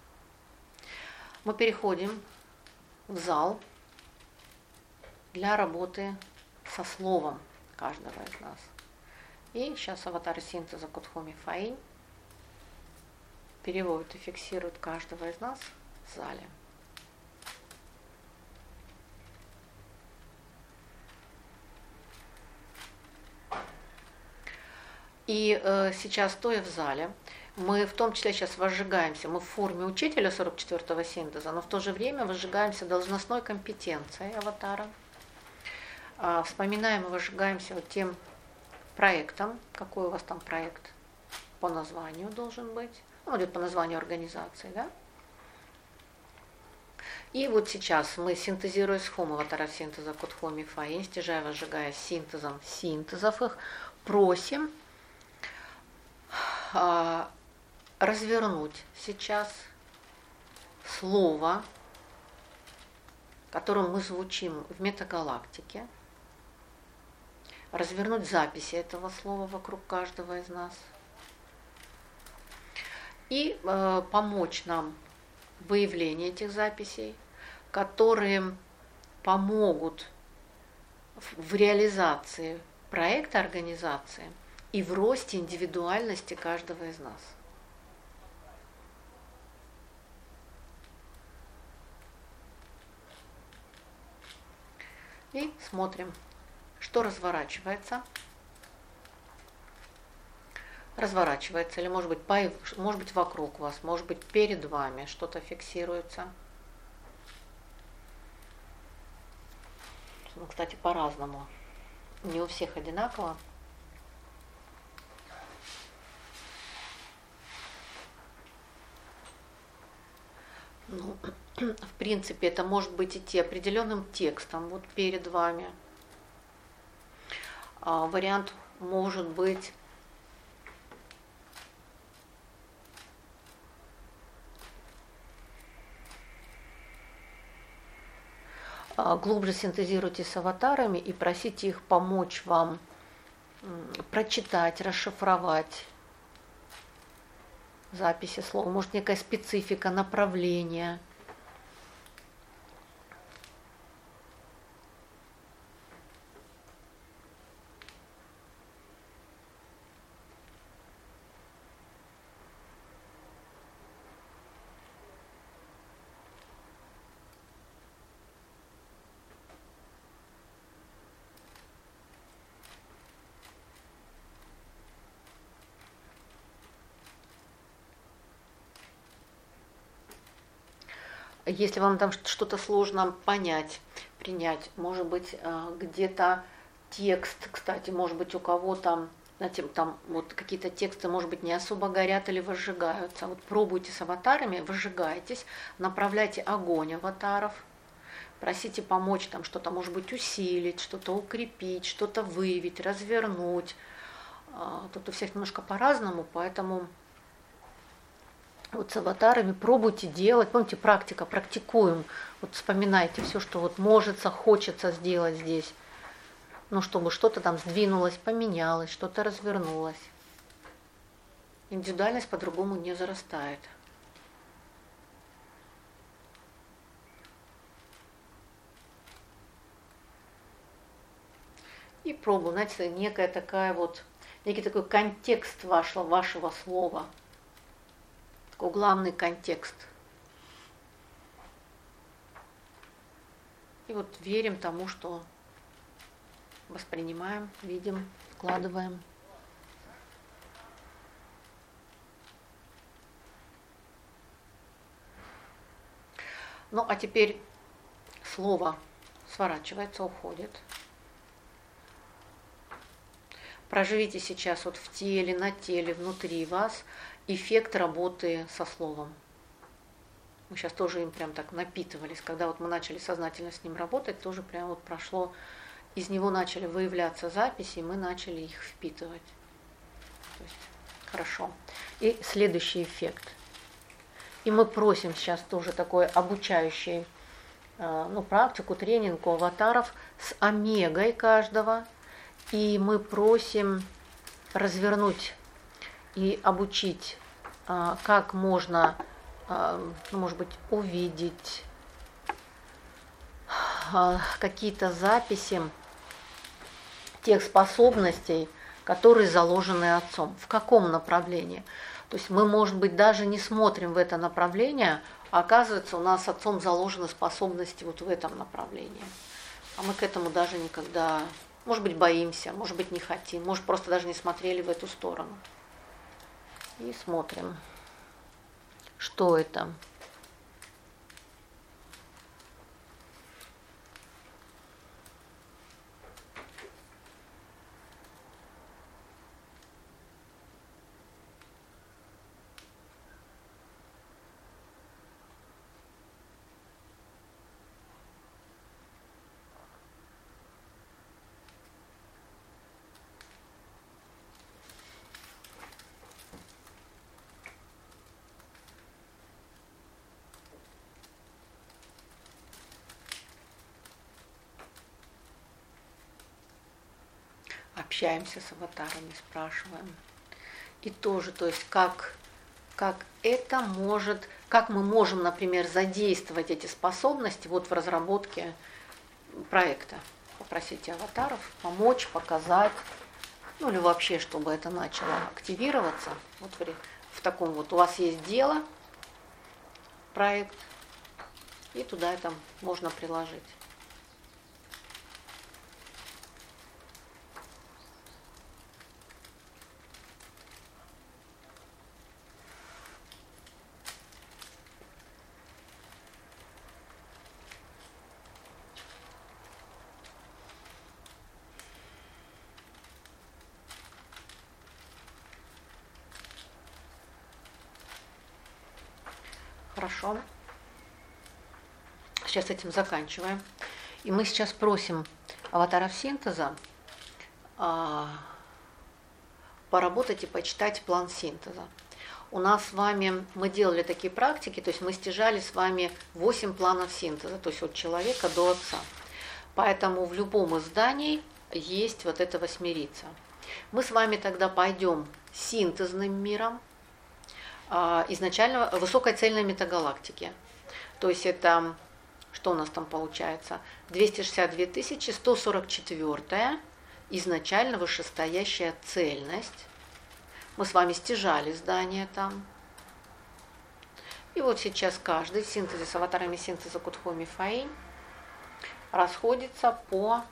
мы переходим в зал для работы со словом каждого из нас. И сейчас аватары синтеза Кудхуми Фаинь переводят и фиксируют каждого из нас в зале. И сейчас, стоя в зале, мы в том числе сейчас возжигаемся, мы в форме учителя 44-го синтеза, но в то же время возжигаемся должностной компетенцией аватара. Вспоминаем и возжигаемся вот тем проектом, какой у вас там проект по названию должен быть, ну или по названию организации, да? И вот сейчас мы, синтезируя с хум аватара синтеза Кудхуми Фаинь, стяжая, возжигая синтезом синтезов их, просим развернуть сейчас слово, которым мы звучим в метагалактике, развернуть записи этого слова вокруг каждого из нас и помочь нам в выявлении этих записей, которые помогут в реализации проекта организации и в росте индивидуальности каждого из нас. И смотрим, что разворачивается. Разворачивается, или может быть вокруг вас, может быть перед вами что-то фиксируется. Ну, кстати, по-разному. Не у всех одинаково. Ну, в принципе, это может быть идти определенным текстом вот перед вами. Вариант может быть глубже синтезируйте с аватарами и просите их помочь вам прочитать, расшифровать записи слова. Может, некая специфика, направление. Если вам там что-то сложно понять, принять, может быть, где-то текст, кстати, может быть, у кого-то, знаете, там вот какие-то тексты, может быть, не особо горят или возжигаются. Вот пробуйте с аватарами, возжигайтесь, направляйте огонь аватаров, просите помочь там что-то, может быть, усилить, что-то укрепить, что-то выявить, развернуть. Тут у всех немножко по-разному, поэтому вот с аватарами пробуйте делать. Помните, практика, практикуем. Вот вспоминайте все, что вот может, хочется сделать здесь. Ну, чтобы что-то там сдвинулось, поменялось, что-то развернулось. Индивидуальность по-другому не зарастает. И пробуем, знаете, некая такая вот, некий такой контекст вашего слова. Такой главный контекст. И вот верим тому, что воспринимаем, видим, вкладываем. Ну, а теперь слово сворачивается, уходит. Проживите сейчас вот в теле, на теле, внутри вас эффект работы со словом. Мы сейчас тоже им прям так напитывались. Когда вот мы начали сознательно с ним работать, тоже прям вот прошло, из него начали выявляться записи, и мы начали их впитывать. То есть, хорошо. И следующий эффект. И мы просим сейчас тоже такой обучающий практику, тренинг у аватаров с омегой каждого. И мы просим развернуть и обучить, как можно, может быть, увидеть какие-то записи тех способностей, которые заложены Отцом. В каком направлении? То есть мы, может быть, даже не смотрим в это направление, а оказывается, у нас Отцом заложены способности вот в этом направлении. А мы к этому даже никогда, может быть, боимся, может быть, не хотим, может, просто даже не смотрели в эту сторону. И смотрим, что это. Общаемся с аватарами, спрашиваем. И тоже, то есть как это может, как мы можем, например, задействовать эти способности вот в разработке проекта. Попросите аватаров помочь, показать, ну или вообще, чтобы это начало активироваться. Вот в таком вот, у вас есть дело, проект, и туда это можно приложить. Хорошо. Сейчас этим заканчиваем. И мы сейчас просим аватаров синтеза поработать и почитать план синтеза. У нас с вами, мы делали такие практики, то есть мы стяжали с вами 8 планов синтеза, то есть от человека до Отца. Поэтому в любом издании есть вот эта восьмерица. Мы с вами тогда пойдем синтезным миром, изначально высокой цельной метагалактики. То есть это, что у нас там получается? 262 144 изначально вышестоящая цельность. Мы с вами стяжали здание там. И вот сейчас каждый в синтезе с аватарами синтеза Кутхоми Фаинь расходится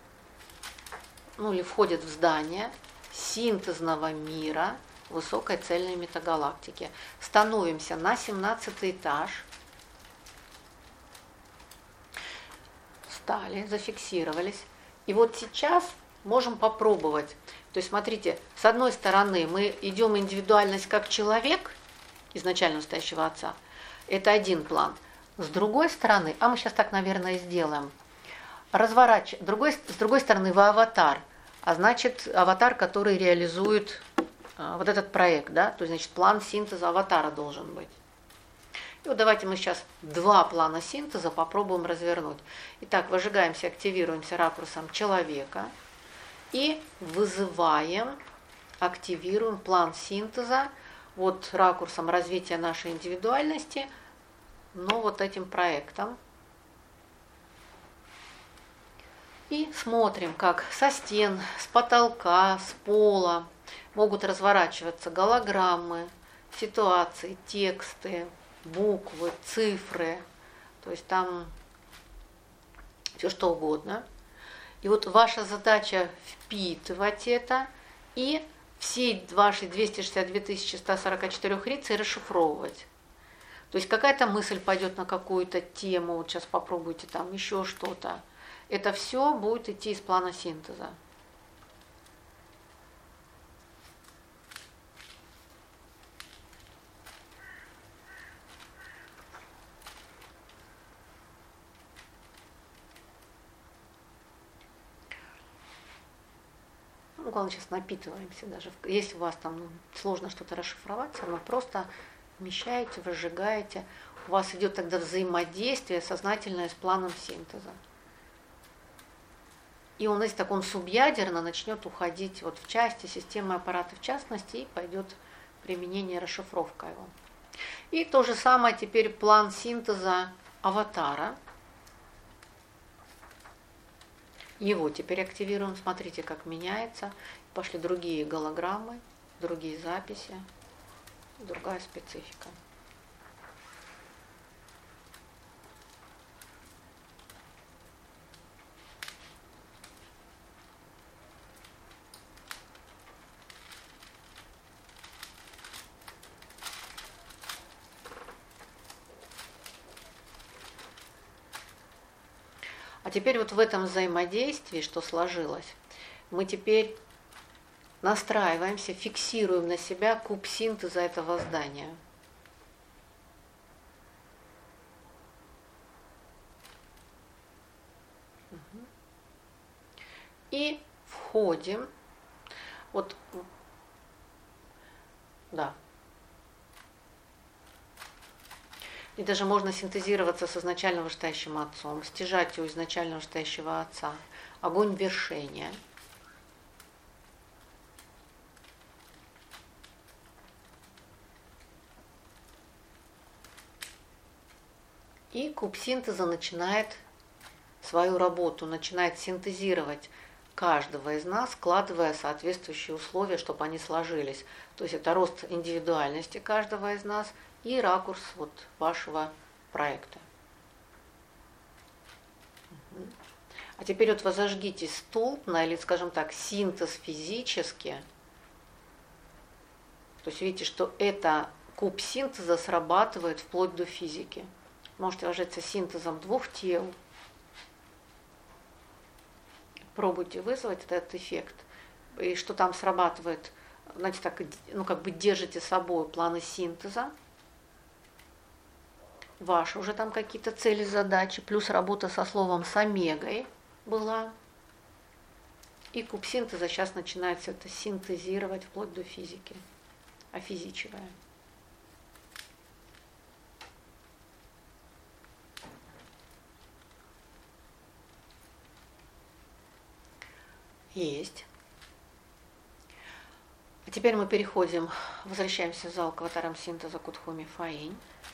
или входит в здание синтезного мира высокой цельной метагалактики. Становимся на 17 этаж. Встали, зафиксировались. И вот сейчас можем попробовать. То есть, смотрите, с одной стороны мы идем индивидуальность как человек, изначально стоящего Отца. Это один план. С другой стороны, мы сейчас так, наверное, и сделаем. С другой стороны, вы аватар. А значит, аватар, который реализует вот этот проект, да, то есть, значит, план синтеза аватара должен быть. И вот давайте мы сейчас 2 плана синтеза попробуем развернуть. Итак, выжигаемся, активируемся ракурсом человека и вызываем, активируем план синтеза вот ракурсом развития нашей индивидуальности, но вот этим проектом. И смотрим, как со стен, с потолка, с пола могут разворачиваться голограммы, ситуации, тексты, буквы, цифры. То есть там все что угодно. И вот ваша задача впитывать это и все ваши 262 144 рицы расшифровывать. То есть какая-то мысль пойдет на какую-то тему, вот сейчас попробуйте там еще что-то. Это все будет идти из плана синтеза. Ну, главное, сейчас напитываемся даже. Если у вас там сложно что-то расшифровать, все равно просто вмещаете, выжигаете. У вас идет тогда взаимодействие сознательное с планом синтеза. И он, знаете, так он субъядерно начнет уходить вот в части системы аппарата в частности, и пойдет применение, расшифровка его. И то же самое теперь план синтеза аватара. Его теперь активируем. Смотрите, как меняется. Пошли другие голограммы, другие записи, другая специфика. А теперь вот в этом взаимодействии, что сложилось, мы теперь настраиваемся, фиксируем на себя куб синтеза этого здания. И входим, вот, да. И даже можно синтезироваться с изначально вышестоящим отцом, стяжать у изначально вышестоящего отца. Огонь вершения. И куб синтеза начинает свою работу, начинает синтезировать каждого из нас, складывая соответствующие условия, чтобы они сложились. То есть это рост индивидуальности каждого из нас и ракурс вот вашего проекта. А теперь вот вы зажгите столбно, или, скажем так, синтез физически. То есть видите, что это куб синтеза срабатывает вплоть до физики. Можете ложиться синтезом двух тел. Пробуйте вызвать этот эффект. И что там срабатывает, знаете, так, ну, как бы держите с собой планы синтеза. Ваши уже там какие-то цели, задачи, плюс работа со словом с омегой была. И куб синтеза сейчас начинает все это синтезировать вплоть до физики, офизичивая. Есть. А теперь мы переходим, возвращаемся в зал к аватарам синтеза Кудхуми Фаинь.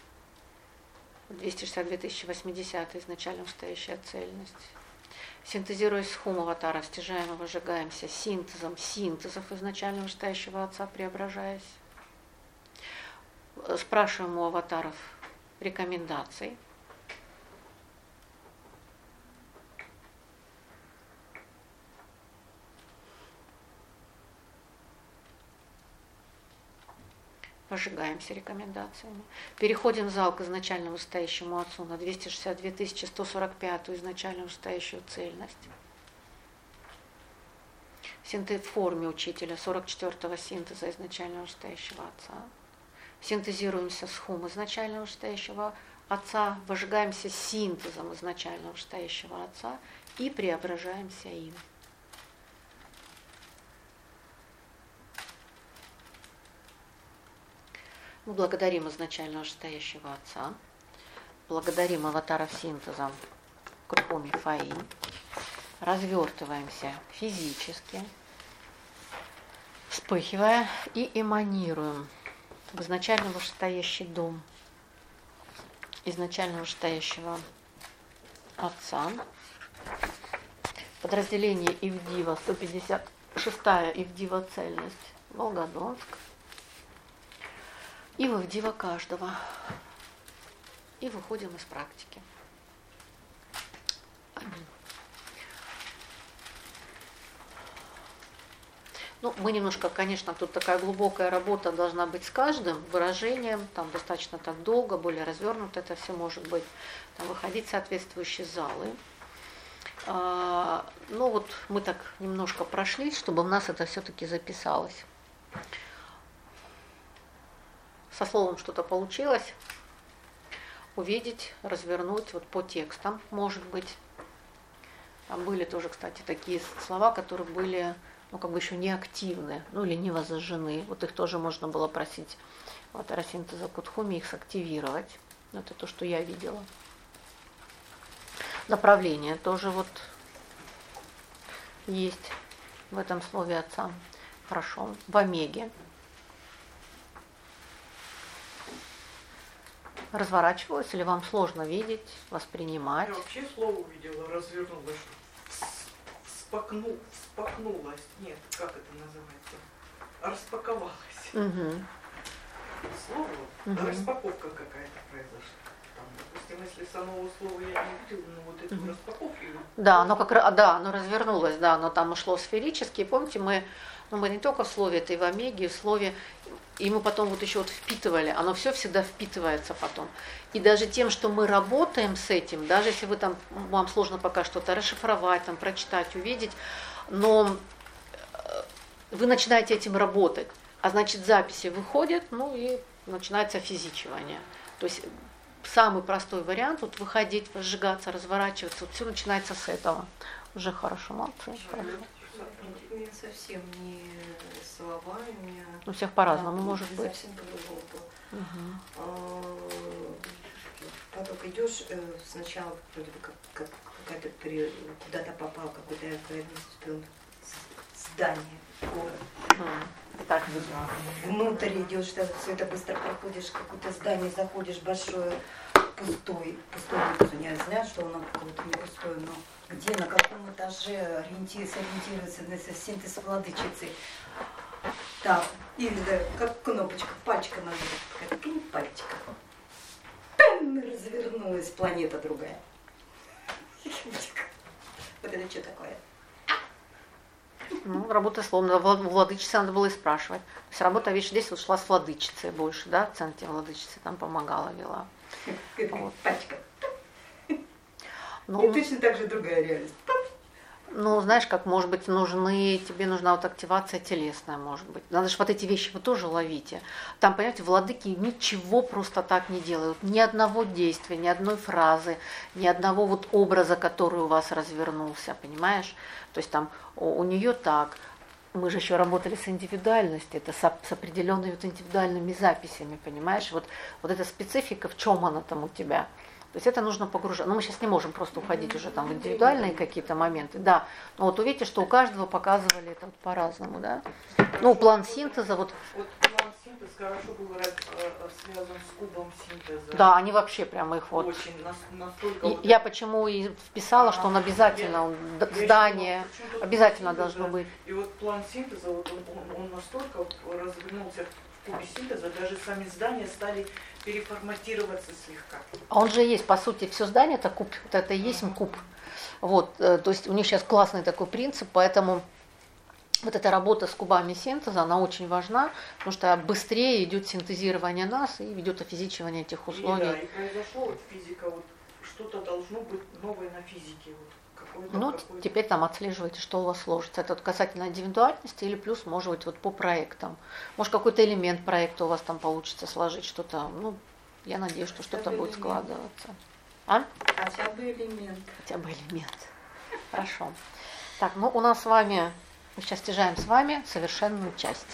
262 080 изначально вышестоящая цельность. Синтезируясь с хум аватара, стяжаем и выжигаемся синтезом синтезов изначально вышестоящего отца, преображаясь. Спрашиваем у аватаров рекомендаций. Пожигаемся рекомендациями. Переходим в зал к изначально вышестоящему отцу на 262 145 изначально вышестоящую цельность. В форме учителя 44-го синтеза изначально вышестоящего отца. Синтезируемся с хум изначально вышестоящего отца, выжигаемся синтезом изначально вышестоящего отца и преображаемся им. Мы благодарим изначально вышестоящего отца, благодарим аватаров синтеза Кудхуми Фаинь, развертываемся физически, вспыхивая и эманируем в изначально вышестоящий дом изначально вышестоящего отца, Подразделение Ивдива, 156-я Ивдива цельность, Волгодонск. И в Ивдива каждого. И выходим из практики. Аминь. Ну, мы немножко, конечно, тут такая глубокая работа должна быть с каждым выражением, там достаточно так долго, более развернуто это все может быть, там выходить в соответствующие залы. Ну вот мы так немножко прошлись, чтобы у нас это все-таки записалось. Со словом что-то получилось, увидеть, развернуть вот по текстам, может быть. Там были тоже, кстати, такие слова, которые были, ну, как бы еще не активны, ну, или не возожжены. Вот их тоже можно было просить в Атарасинтеза Кутхуми, их сактивировать. Это то, что я видела. Направление тоже вот есть в этом слове отца. Хорошо. В омеге. Разворачивалось или вам сложно видеть, воспринимать? Я вообще слово увидела, развернулась. Вспакнулась. Нет, как это называется? Распаковалась. Угу. Слово, распаковка какая-то произошла. Там, допустим, если самого слова я не видела, ну вот эту распаковку. Да, оно как раз, да, оно развернулось, да, оно там ушло сферически. Помните, мы не только в слове этой в омеге, в слове, и мы потом вот еще вот впитывали, оно все всегда впитывается потом. И даже тем, что мы работаем с этим, даже если вы там, вам сложно пока что-то расшифровать, там, прочитать, увидеть, но вы начинаете этим работать, а значит записи выходят, ну и начинается физичивание. То есть самый простой вариант, вот выходить, возжигаться, разворачиваться, вот все начинается с этого. Уже хорошо, молодцы. Хорошо. У меня совсем не слова, у меня... У всех по-разному, может быть. Совсем по-другому. Поток идешь, сначала вроде бы как какая-то куда-то попал, какой-то здание, город. Так. Внутрь идешь, все это быстро проходишь, какое-то здание заходишь большое, пустой не знаю, что оно какое-то не пустое, но где, на каком этаже сориентироваться на синтез владычицы. Так, и да, как кнопочка, пальчика надо, такая пальчика. Пэм, развернулась планета другая. Вот это что такое? Ну, работа словно, владычице надо было и спрашивать. То есть работа, видишь, здесь вот шла с владычицей больше, да, в центре владычицы там помогала, вела. Вот. Пальчика. Ну, и точно так же другая реальность. Ну, знаешь, как, может быть, тебе нужна вот активация телесная, может быть. Надо же вот эти вещи вы тоже ловите. Там, понимаете, владыки ничего просто так не делают. Ни одного действия, ни одной фразы, ни одного вот образа, который у вас развернулся, понимаешь? То есть там у нее так. Мы же еще работали с индивидуальностью, это с определенными вот индивидуальными записями, понимаешь? Вот эта специфика, в чем она там у тебя. То есть это нужно погружать. Но мы сейчас не можем просто уходить уже там в индивидуальные какие-то моменты. Да, но вот увидите, что у каждого показывали это вот по-разному, да. Ну, план синтеза вот. Вот план синтеза хорошо был связан с кубом синтеза. Да, они вообще прямо их вот. Очень настолько. Я почему и вписала, что он обязательно, здание обязательно должно быть. И вот план синтеза, вот он настолько развернулся в кубе синтеза, даже сами здания стали переформатироваться слегка. А он же есть, по сути, все здание это куб, вот это и есть куб. Вот, то есть у них сейчас классный такой принцип, поэтому вот эта работа с кубами синтеза, она очень важна, потому что быстрее идет синтезирование нас и ведет офизичивание этих условий. И, да, и произошло вот физика, вот что-то должно быть новое на физике. Вот, какой-то. Теперь там отслеживайте, что у вас сложится. Это вот касательно индивидуальности или плюс, может быть, вот по проектам. Может, какой-то элемент проекта у вас там получится сложить что-то. Ну, я надеюсь, что что-то будет складываться. А? Хотя бы элемент. Хотя бы элемент. Хорошо. Так, ну у нас с вами, мы сейчас стяжаем с вами совершенную часть.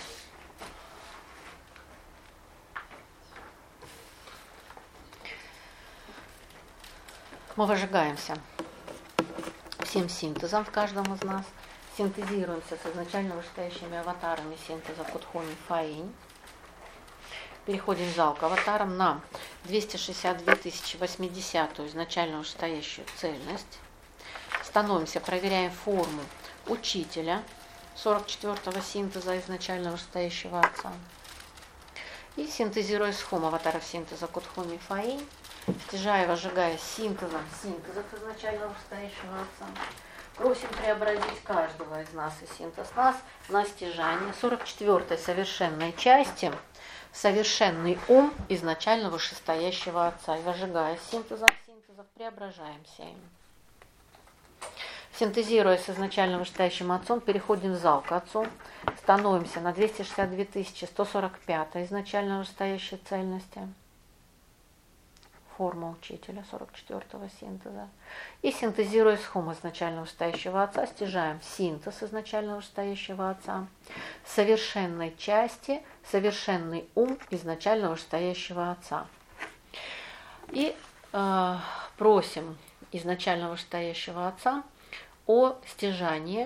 Мы выжигаемся всем синтезом в каждом из нас. Синтезируемся с изначально вышестоящими аватарами синтеза Кутхуми Фаинь. Переходим в зал к аватарам на 262 080 изначально вышестоящую цельность. становимся, проверяем форму учителя 44-го синтеза изначально вышестоящего Отца. И синтезируя схому аватаров синтеза Кутхуми Фаинь, стяжая, возжигая синтезов изначально вышестоящего Отца, просим преобразить каждого из нас и синтез нас на стяжание 44-й совершенной части, совершенный ум изначально вышестоящего Отца. И возжигая синтезов, преображаемся им. Синтезируя с изначально вышестоящим Отцом, переходим в зал к Отцу, становимся на 262 145 изначально вышестоящей цельности, форма учителя 44-го синтеза, и синтезируя схему изначально вышестоящего Отца, стяжаем синтез изначально вышестоящего Отца, совершенной части, совершенный ум изначально вышестоящего Отца. И просим изначально вышестоящего Отца о стяжании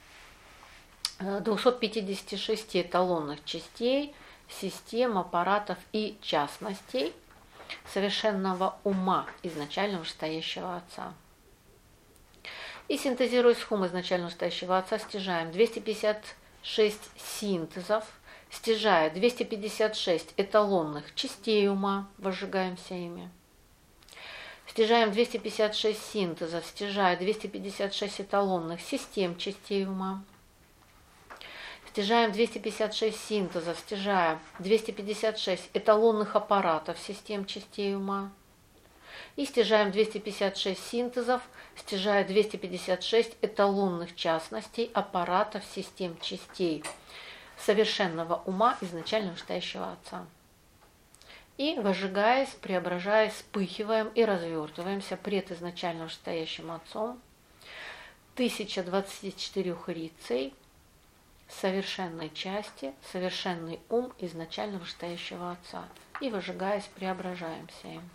256 эталонных частей, систем, аппаратов и частностей совершенного ума изначально вышестоящего Отца. И синтезируя схему изначально вышестоящего Отца, стяжаем 256 синтезов, стяжая 256 эталонных частей ума, возжигаемся ими. Стяжаем 256 синтезов, стяжая 256 эталонных систем частей ума. Стяжаем 256 синтезов, стяжая 256 эталонных аппаратов систем частей ума. И стяжаем 256 синтезов, стяжая 256 эталонных частностей аппаратов систем частей совершенного ума изначально вышестоящего Отца. И, возжигаясь, преображаясь, вспыхиваем и развертываемся пред изначально вышестоящим Отцом 1024 рицей совершенной части, совершенный ум изначально вышестоящего Отца. И, возжигаясь, преображаемся им.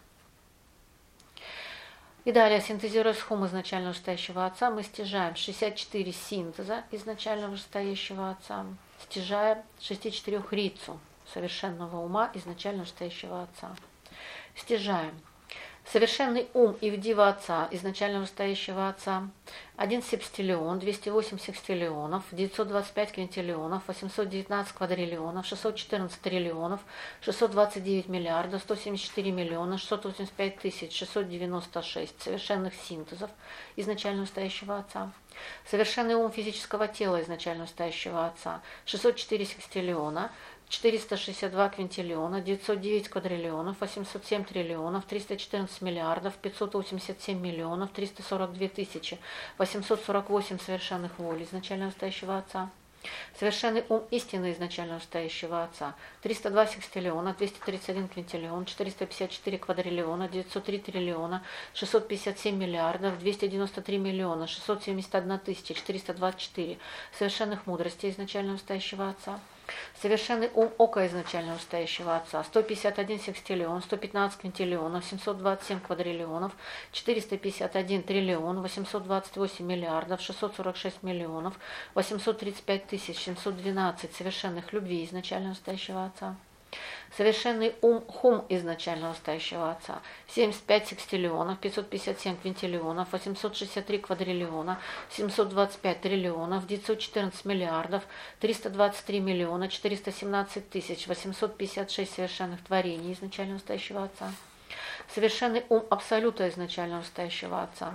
И далее, синтезируя схему изначально вышестоящего Отца, мы стяжаем 64 синтеза изначально вышестоящего Отца, стяжая 64 рицу совершенного ума изначально вышестоящего Отца. Стяжаем совершенный ум Ивдива Отца изначально вышестоящего Отца, 1 сепстиллион, 208 секстиллионов, 925 квинтиллионов, 819 квадриллионов, 614 триллионов, 629 миллиардов, 174 миллиона, 685 тысяч, 696 совершенных синтезов изначально вышестоящего Отца. Совершенный ум физического тела изначально вышестоящего Отца, 604 секстиллиона, 462 квинтиллиона, 909 квадриллионов, 807 триллионов, 314 миллиардов, 587 миллионов, 342 тысячи, 848 совершенных воль изначально вышестоящего Отца. Совершенный ум истины изначально вышестоящего Отца, 302 секстиллиона, 231 квинтиллион, 454 квадриллиона, 903 триллиона, 657 миллиардов, 293 миллиона, 671 тысяча, 424 совершенных мудростей изначально вышестоящего Отца. Совершенный ум ока изначально вышестоящего Отца, 151 секстиллион, 115 квинтиллионов, 727 квадриллионов, 451 триллион, 828 миллиардов, 646 миллионов, 835 тысяч, 712 совершенных любви изначально вышестоящего Отца. Совершенный ум хум изначально вышестоящего Отца, 75 секстиллионов, 557 квинтиллионов, 863 квадриллиона, 725 триллионов, 914 миллиардов, 323 миллиона, 417 тысяч, 856 совершенных творений изначально вышестоящего Отца. Совершенный ум абсолюта изначально вышестоящего Отца,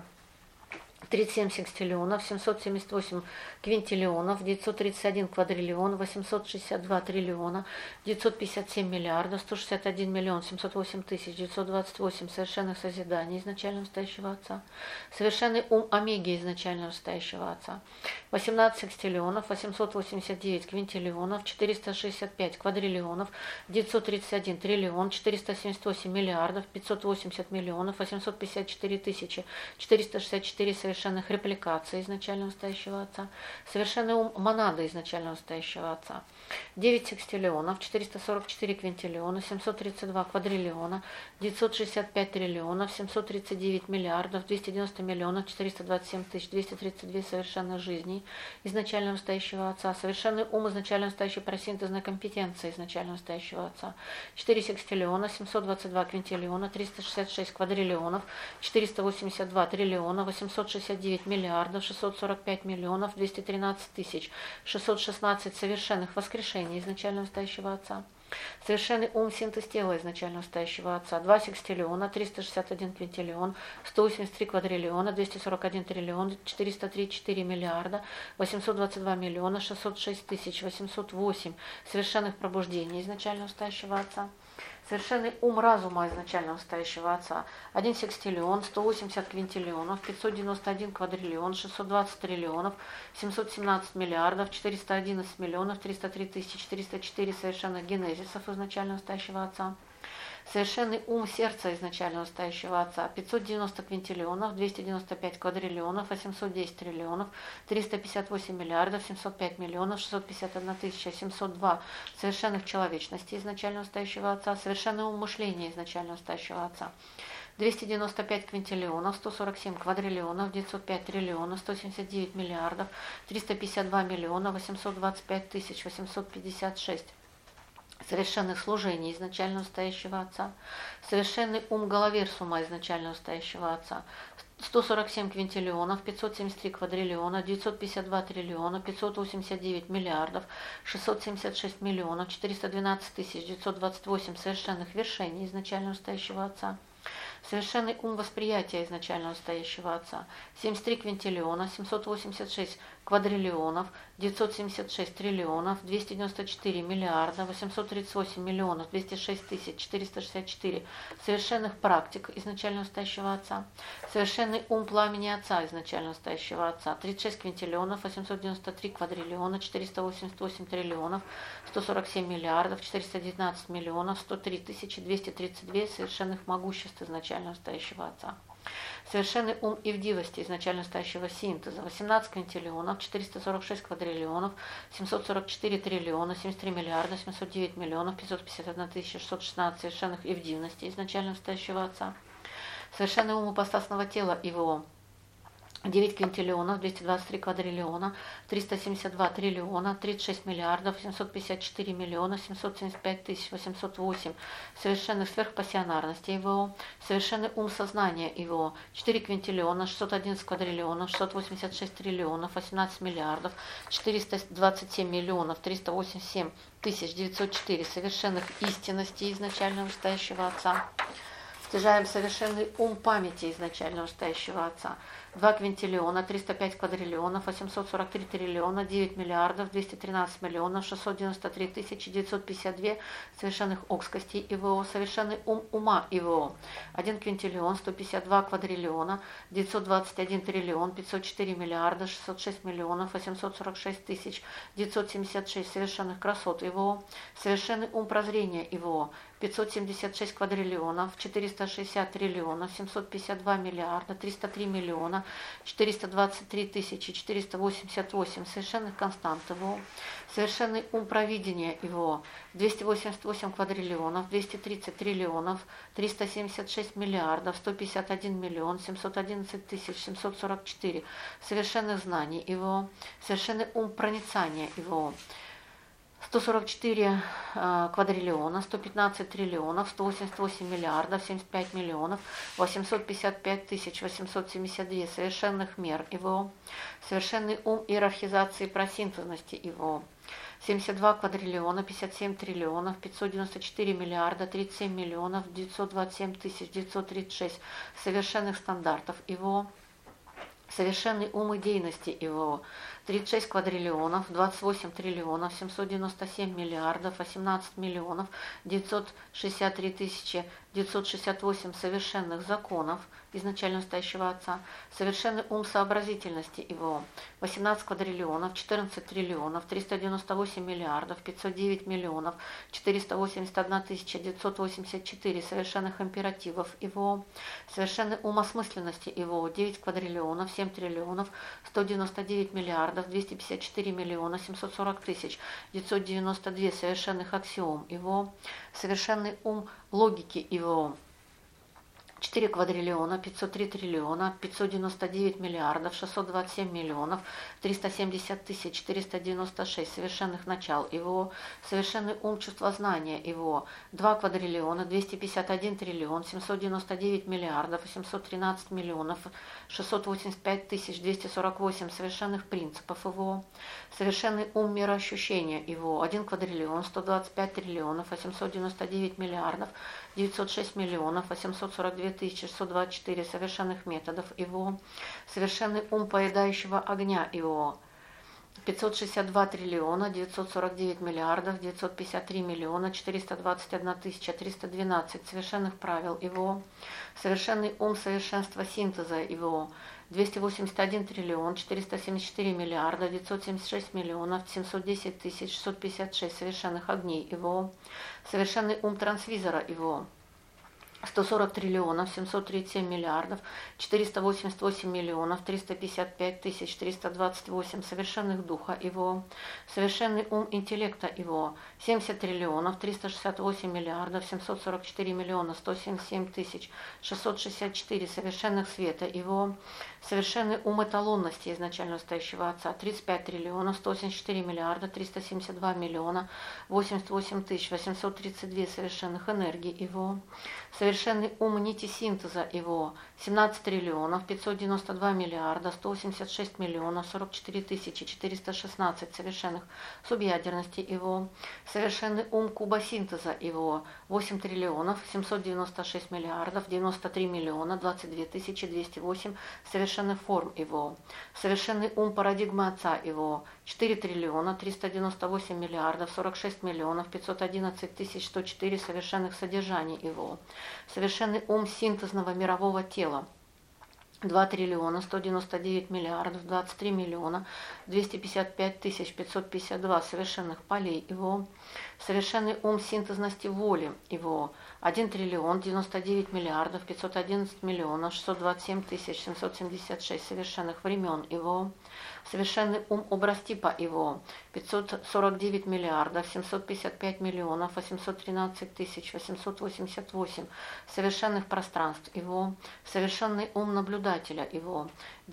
37 секстиллионов, 778 квинтиллионов, 931 квадриллион, 862 триллиона, 957 миллиардов, 161 миллион, 708 тысяч, 928 совершенных созиданий изначально вышестоящего Отца. Совершенный ум омеги изначально вышестоящего Отца, 18 секстиллионов, 889 квинтиллионов, 465 квадриллионов, 931 триллион, 478 миллиардов, 580 миллионов, 854 тысячи, 464 совершенных репликаций изначально вышестоящего Отца. Совершенный ум монады изначально вышестоящего Отца, 9 секстиллионов, 444 квинтиллиона, 732 квадриллиона, 965 триллионов, 739 миллиардов, 290 миллионов, 427 тысяч, 232 совершенных жизней изначально вышестоящего Отца. Совершенный ум изначально вышестоящий просинтезной компетенции изначально вышестоящего Отца, 4 секстиллиона, 722 квинтиллиона, 366 квадриллионов, 482 триллиона, 860 669 миллиардов 645 миллионов 213 тысяч 616 совершенных воскрешений изначально настоящего Отца. Совершенный ум, синтез тела изначально настоящего Отца. 2 секстиллиона, 361 квинтиллион, 183 квадриллиона, 241 триллион, 403,4 миллиарда, 822 миллиона, 606 тысяч, 808 совершенных пробуждений изначально настоящего Отца. Совершенный ум разума изначально настоящего Отца. 1 секстиллион, 180 квинтиллионов, 591 квадриллион, 620 триллионов, 717 миллиардов, 411 миллионов, 303 тысячи, 404 совершенных генезисов изначально настоящего Отца. Совершенный ум сердца изначально настоящего Отца. 590 квинтиллионов, 295 квадриллионов, 810 триллионов, 358 миллиардов, 705 миллионов, 651 тысяча, 702 совершенных человечностей изначально настоящего Отца. Совершенный ум мышления изначально настоящего Отца. 295 квинтиллионов, 147 квадриллионов, 905 триллионов, 179 миллиардов, 352 миллиона, 825 тысяч, 856 совершенных служений изначально настоящего Отца, совершенный ум головерсума изначально настоящего Отца, 147 квинтиллионов, 573 квадриллиона, 952 триллиона, 589 миллиардов, 676 миллионов, 412 тысяч, 928 совершенных вершений изначально настоящего Отца. Совершенный ум восприятия изначально настоящего Отца. 73 квинтиллиона, 786 квадриллионов, 976 триллионов, 294 миллиарда, 838 миллионов, 206 тысяч, 464 совершенных практик изначально настоящего Отца. Совершенный ум пламени Отца изначально настоящего Отца. 36 квинтиллионов, 893 квадриллиона, 488 триллионов, 147 миллиардов, 419 миллионов, 103 тысячи, 232 совершенных могуществ изначально настоящего Отца. Совершенный ум ивдивости изначально настоящего синтеза. 18 квинтиллионов, 446 квадриллионов, 744 триллиона, 73 миллиарда, 709 миллионов, 551 тысяча, 616 совершенных ивдивностей изначально настоящего Отца. Совершенный ум ипостасного тела ИВО. 9 квинтиллионов, 223 квадриллиона, 372 триллиона, 36 миллиардов, 754 миллиона, 775 тысяч, 808 совершенных сверхпассионарностей ИВО, совершенный ум сознания ИВО, 4 квинтиллиона, 611 квадриллионов, 686 триллионов, 18 миллиардов, 427 миллионов, 387 тысяч, 904 совершенных истинностей изначально настоящего Отца. Стяжаем совершенный ум памяти изначально настоящего Отца. 2 квинтиллиона, 305 квадриллионов, 843 триллиона, 9 миллиардов, 213 миллионов, 693 тысячи, 952 совершенных окскостей ИВО, совершенный ум ума ИВО. 1 квинтиллион, 152 квадриллиона, 921 триллион, 504 миллиарда, 606 миллионов, 846 тысяч, 976 совершенных красот ИВО, совершенный ум прозрения ИВО. 576 квадриллионов, 460 триллионов, 752 миллиарда, 303 миллиона, 423 тысячи, 488 совершенных констант ИВО, совершенный ум провидения ИВО, 288 квадриллионов, 230 триллионов, 376 миллиардов, 151 миллион, 711 тысяч, 744 совершенных знаний ИВО, совершенный ум проницания ИВО. 144 квадриллиона, 115 триллионов, 188 миллиардов, 75 миллионов, 855 тысяч, 872 совершенных мер ИВО, совершенный ум иерархизации просинтезности ИВО, 72 квадриллиона, 57 триллионов, 594 миллиарда, 37 миллионов, 927 тысяч, 936 совершенных стандартов ИВО, совершенный ум идейности ИВО, 36 квадриллионов, 28 триллионов, 797 миллиардов, 18 миллионов, 963 тысячи, 968 совершенных законов изначально настоящего Отца, совершенный ум сообразительности ИВО, 18 квадриллионов, 14 триллионов, 398 миллиардов, 509 миллионов, 481 тысяча, 984 совершенных императивов ИВО, совершенный ум осмысленности ИВО, 9 квадриллионов, 7 триллионов, 199 миллиардов, 254 миллиона, 740 тысяч, 992 совершенных аксиом ИВО, совершенный ум логики ИВО, 4 квадриллиона, 503 триллиона, 599 миллиардов, 627 миллионов, 370 тысяч 496 совершенных начал ИВО, совершенный ум чувствознания ИВО, 2 квадриллиона, 251 триллион, 799 миллиардов, 813 миллионов, 685 тысяч 248 совершенных принципов ИВО, совершенный ум мироощущения ИВО, 1 квадриллион, 125 триллионов, 899 миллиардов, 906 миллионов, 842 624 совершенных методов ИВО, совершенный ум поедающего огня ИВО, 562 триллиона, 949 миллиардов, 953 миллиона, 421 тысяча 312 совершенных правил ИВО, совершенный ум совершенства синтеза ИВО, 281 триллион, 474 миллиарда, 976 миллионов, 710 тысяч 656 совершенных огней ИВО, совершенный ум трансвизора ИВО, 140 триллионов, 737 миллиардов, 488 миллионов, 355 тысяч 328 совершенных духа ИВО, совершенный ум интеллекта ИВО, 70 триллионов, 368 миллиардов, 744 миллиона, 177 тысяч 664 совершенных света ИВО, совершенный ум эталонности изначально стоящего Отца, 35 триллионов, 184 миллиарда, 372 миллиона, 88 тысяч 832 совершенных энергий ИВО, совершенный ум нити синтеза ИВО, 17 триллионов, 592 миллиарда, 186 миллионов, 44 тысячи 416 совершенных субъядерности ИВО, совершенный ум куба синтеза ИВО, 8 триллионов, 796 миллиардов, 93 миллиона, 22 тысячи 208 совершенных форм ИВО, совершенный ум парадигмы Отца ИВО, 4 триллиона, 398 миллиардов, 46 миллионов, 511 тысяч 104 совершенных содержаний ИВО, совершенный ум синтезного мирового тела, 2 триллиона 199 миллиардов 23 миллиона 255 тысяч 552 совершенных полей ИВО, совершенный ум синтезности воли ИВО, 1 триллион 99 миллиардов 511 миллионов 627 тысяч 776 совершенных времен ИВО, совершенный ум образ типа ИВО, 549 миллиардов 755 миллионов 813 тысяч 888 совершенных пространств ИВО, совершенный ум наблюдателя ИВО,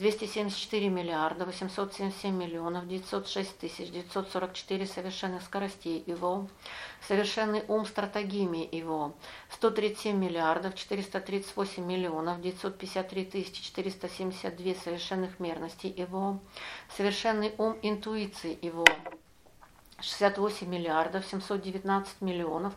274 миллиарда 877 миллионов 906 тысяч 944 совершенных скоростей ИВО, совершенный ум стратегиями ИВО, 137 миллиардов 438 миллионов 953 тысячи 472 совершенных мерностей ИВО, совершенный ум интуиции ИВО, 68 миллиардов 719 миллионов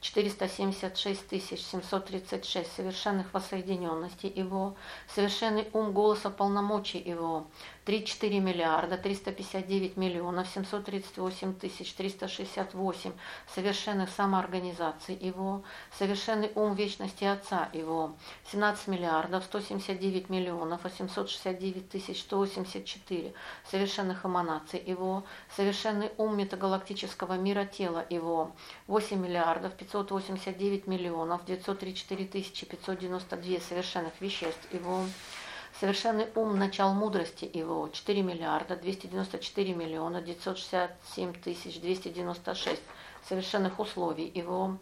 476 тысяч 736 совершенных воссоединенностей ИВО, совершенный ум голоса полномочий ИВО, 34 миллиарда 359 миллионов 738 тысяч 368 совершенных самоорганизаций ИВО, совершенный ум вечности Отца ИВО, 17 миллиардов 179 миллионов 869 тысяч 184 совершенных эманаций ИВО, совершенный ум метагалактического мира тела ИВО, 8 миллиардов 589 миллионов 934 тысячи 592 совершенных веществ ИВО, совершенный ум начал мудрости ИВО, 4 миллиарда 294 миллиона 967 тысяч 296 совершенных условий ИВО,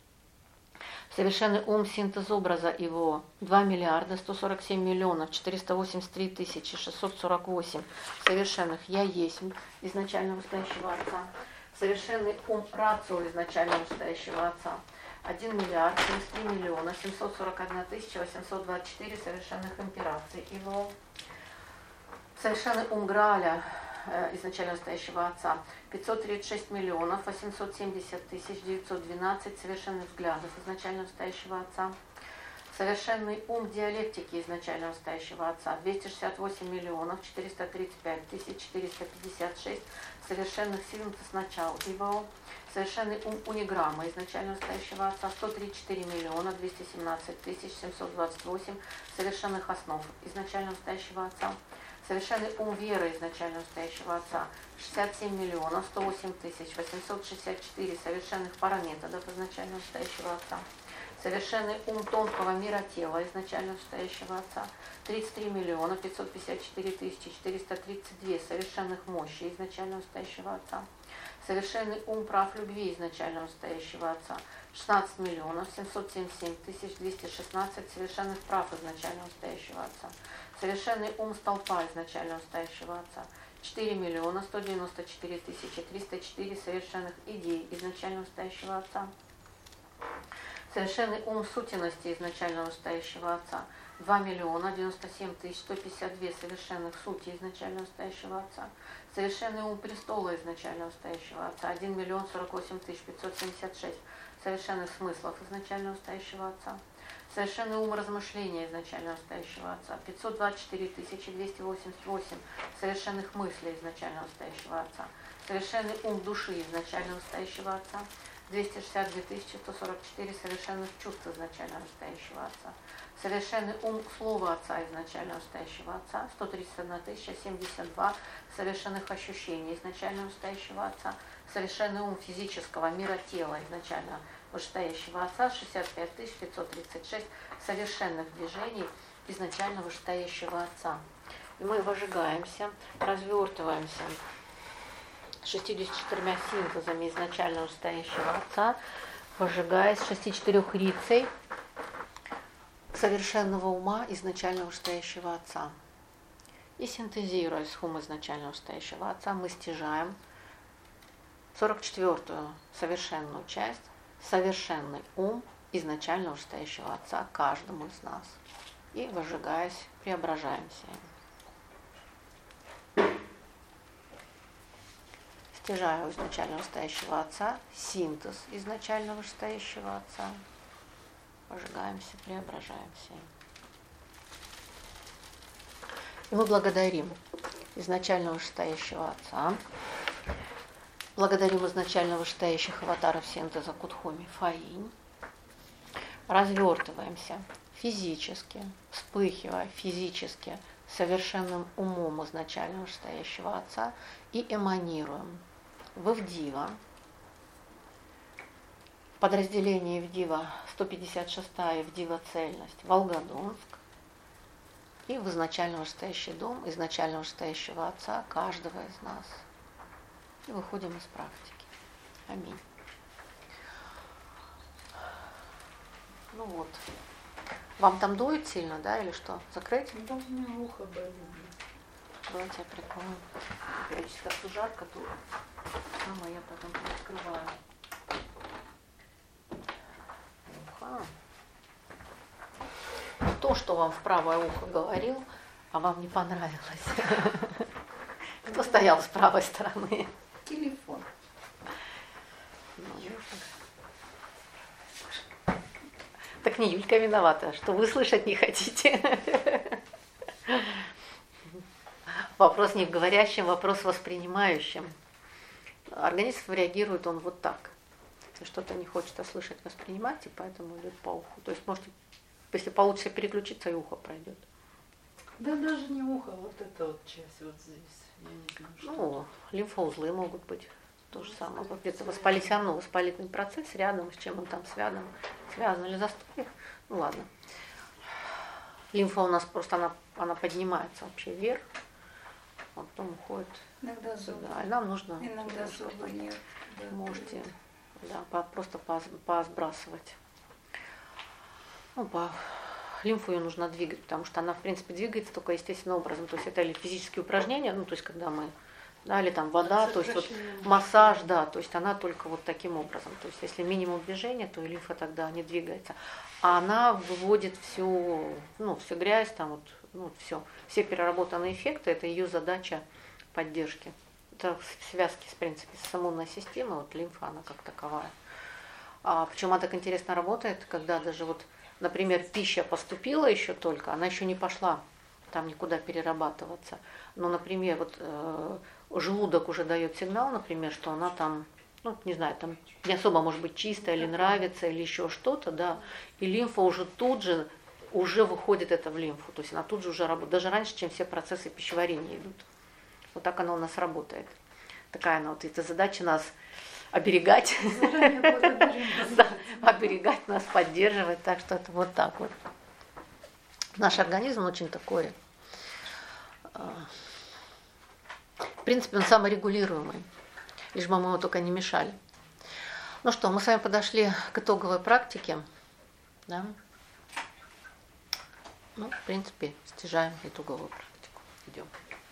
совершенный ум синтез образа ИВО, 2 миллиарда 147 миллионов 483 тысячи 648 совершенных «Я есть» изначально настоящего Отца, совершенный ум рацио изначально настоящего Отца, 1 миллиард 73 миллиона 741 тысяча 824 совершенных импераций ИВО, совершенный ум Грааля изначально настоящего Отца, 536 миллионов 870 тысяч 912 совершенных взглядов изначально настоящего Отца, совершенный ум диалектики изначально настоящего Отца, 268 миллионов 435 тысяч 456 совершенных синтез начал ИВО, совершенный ум униграмма изначально настоящего Отца, 134 миллиона 217 тысяч 728 совершенных основ изначально настоящего Отца, совершенный ум веры изначально настоящего Отца, 67 миллионов 108 тысяч 864 совершенных параметодов изначально настоящего Отца, совершенный ум тонкого мира тела изначально настоящего Отца, 33 миллиона 554 тысячи 432 совершенных мощи изначально настоящего Отца, Совершенный ум прав любви изначально вышестоящего Отца. 16 миллионов 777 тысяч 216 совершенных прав изначально вышестоящего Отца. Совершенный ум столпа изначально вышестоящего Отца. 4 миллиона 194 тысячи 304 совершенных идей изначально вышестоящего Отца. Совершенный ум сутенности изначально вышестоящего Отца. 2 миллиона 97 тысяч 152 совершенных сути изначально вышестоящего Отца. Совершенный ум престола изначально вышестоящего Отца. 1 миллион 48 тысяч 576 совершенных смыслов изначально вышестоящего Отца. Совершенный ум размышления изначально вышестоящего Отца. 524 тысячи 288 совершенных мыслей изначально вышестоящего Отца. Совершенный ум души изначально вышестоящего Отца. 262 тысячи 144 совершенных чувств изначально вышестоящего Отца. Совершенный ум слова Отца изначально вышестоящего Отца. 131 тысяча 72 совершенных ощущений изначально вышестоящего Отца. Совершенный ум физического мира тела изначально вышестоящего Отца. 65 536 совершенных движений изначально вышестоящего Отца. И мы выжигаемся, развертываемся 64 синтезами изначально вышестоящего Отца, выжигаясь 64 рицей совершенного ума изначально вышестоящего Отца. И синтезируя с ум изначально вышестоящего Отца, мы стяжаем 44-ю совершенную часть, совершенный ум изначально вышестоящего Отца каждому из нас. И, выжигаясь, преображаемся. Стяжая у изначально вышестоящего Отца синтез изначально вышестоящего Отца. Выжигаемся, преображаемся. И мы благодарим изначально вышестоящего Отца. Благодарим изначально вышестоящих аватаров синтеза Кудхуми Фаинь. Развертываемся физически, вспыхивая физически совершенным умом изначально вышестоящего Отца и эманируем в Ивдива. Подразделение Ивдива 156-я Ивдива цельность Волгодонск. И в изначально вышестоящий дом изначально вышестоящего Отца каждого из нас. И выходим из практики. Аминь. Ну вот. Вам там дует сильно, да, или что? Закрыть? Да, у меня ухо болит. Давайте я прикрою. Периодически как жарко тут. Мама, я потом открываю. То, что вам в правое ухо говорил, а вам не понравилось. Кто стоял с правой стороны? Телефон. Так не Юлька виновата, что вы слышать не хотите. Вопрос не в говорящем, вопрос в воспринимающем. Организм реагирует он вот так. Если что-то не хочет слышать, воспринимать, и поэтому идет по уху. То есть, можете, если получится переключиться, и ухо пройдет. Да даже не ухо, вот эта вот часть вот здесь. Я не знаю, что. Ну, лимфоузлы могут быть. То же самое. Где-то воспалительный процесс рядом, с чем он там связан или застой. Ну ладно. Лимфа у нас просто, она поднимается вообще вверх, а потом уходит. Иногда зубы. Да, и нам нужно... Иногда зубы нет. Да. Можете просто посбрасывать. Ну, лимфу ее нужно двигать, потому что она, в принципе, двигается только естественным образом. То есть это или физические упражнения, ну, то есть когда мы, да, или там вода, то есть вот массаж, да, то есть она только вот таким образом. То есть если минимум движения, то и лимфа тогда не двигается. А она выводит всю грязь, там вот, все переработанные эффекты, это ее задача поддержки. Это в связке, в принципе, с иммунной системой, вот лимфа, она как таковая. Причем она так интересно работает, когда даже вот, например, пища поступила еще только, она еще не пошла там никуда перерабатываться. Но, например, вот желудок уже дает сигнал, например, что она там, ну, не знаю, там не особо может быть чистая или нравится, или еще что-то, да, и лимфа уже тут же выходит это в лимфу, то есть она тут же уже работает, даже раньше, чем все процессы пищеварения идут. Вот так она у нас работает. Такая она, вот эта задача нас оберегать, оберегать нас, поддерживать, так что это вот так вот. Наш организм очень такой, в принципе, он саморегулируемый. лишь бы мы ему только не мешали. Ну что, мы с вами подошли к итоговой практике. Да? Ну, в принципе, стяжаем итоговую практику. Идем.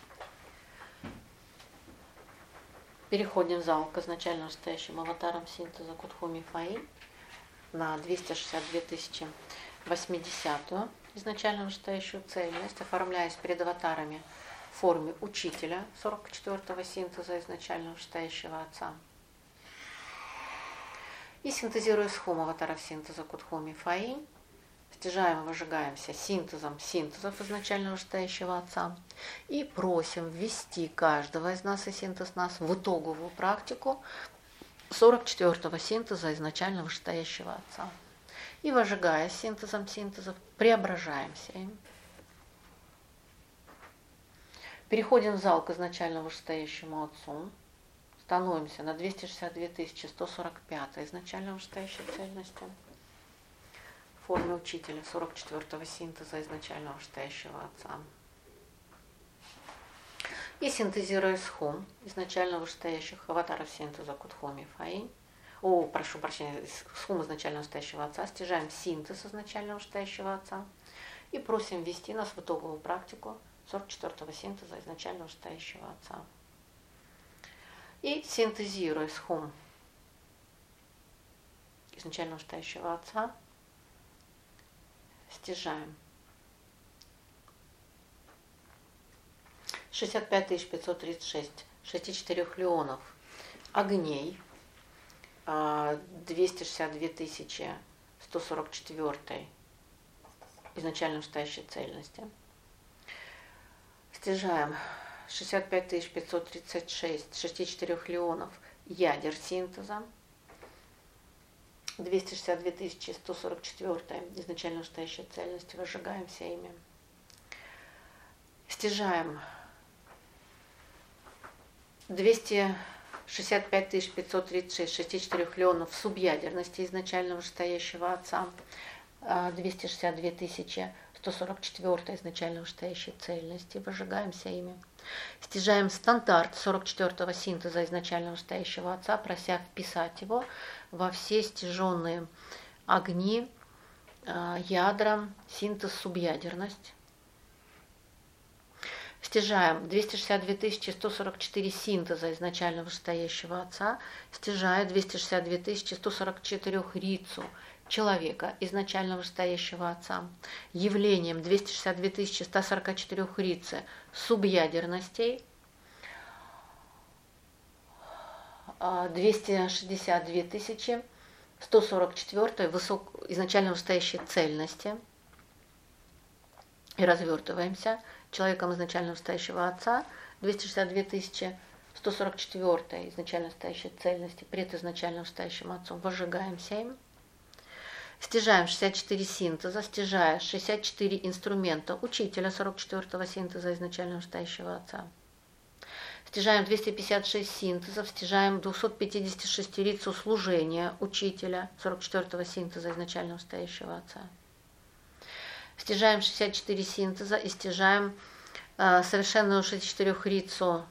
Переходим в зал к изначально настоящим аватарам синтеза Кутхуми Фаи на 262 080-ю изначально настоящую цельность, оформляясь перед аватарами в форме учителя 44-го синтеза изначально настоящего Отца. И синтезируя схум аватаров синтеза Кутхуми Фаи, стяжаем и выжигаемся синтезом синтезов изначально настоящего Отца и просим ввести каждого из нас и синтез нас в итоговую практику 44-го синтеза изначально настоящего Отца. И выжигая синтезом синтезов, преображаемся им. Переходим в зал к изначально вышестоящему Отцу. Становимся на 262 145 изначально вышестоящей цельности. В форме учителя 44-го синтеза изначально вышестоящего Отца. И синтезируя схум изначально вышестоящих аватаров синтеза Кутхуми Фаи, прошу прощения, схум изначально настоящего Отца, стяжаем синтез изначально настоящего Отца и просим ввести нас в итоговую практику 44-го синтеза изначально настоящего Отца. И синтезируя схум изначально настоящего Отца, стяжаем 65 536 64 леонов огней, 262 144 изначально настоящей цельности. Стяжаем 65 536 64 леонов ядер синтеза, 262 144 изначально настоящей цельности, выжигаемся ими. Стяжаем 265 536 64 леонов субъядерности изначально вышестоящего Отца, 262 144 изначально вышестоящей цельности, выжигаемся ими. Стяжаем стандарт 44-го синтеза изначально вышестоящего Отца, прося вписать его во все стяженные огни, ядра, синтез, субъядерность. Стяжаем 262 144 синтеза изначально вышестоящего Отца, стяжая 262 144 рицу человека изначально вышестоящего Отца, явлением 262 144 рицы субъядерностей, 262 144 изначально вышестоящей цельности. И развертываемся человеком изначально настоящего Отца, 262 144 изначально настоящей цельности, пред изначально настоящим Отцом, выжигаемся им. Стяжаем 64 синтеза, стяжая 64 инструмента учителя 44-го синтеза изначально настоящего Отца. Стяжаем 256 синтезов, стяжаем 256 рицу служения учителя 44-го синтеза изначально настоящего Отца. Стяжаем 64 синтеза и стяжаем совершенную 64 рицу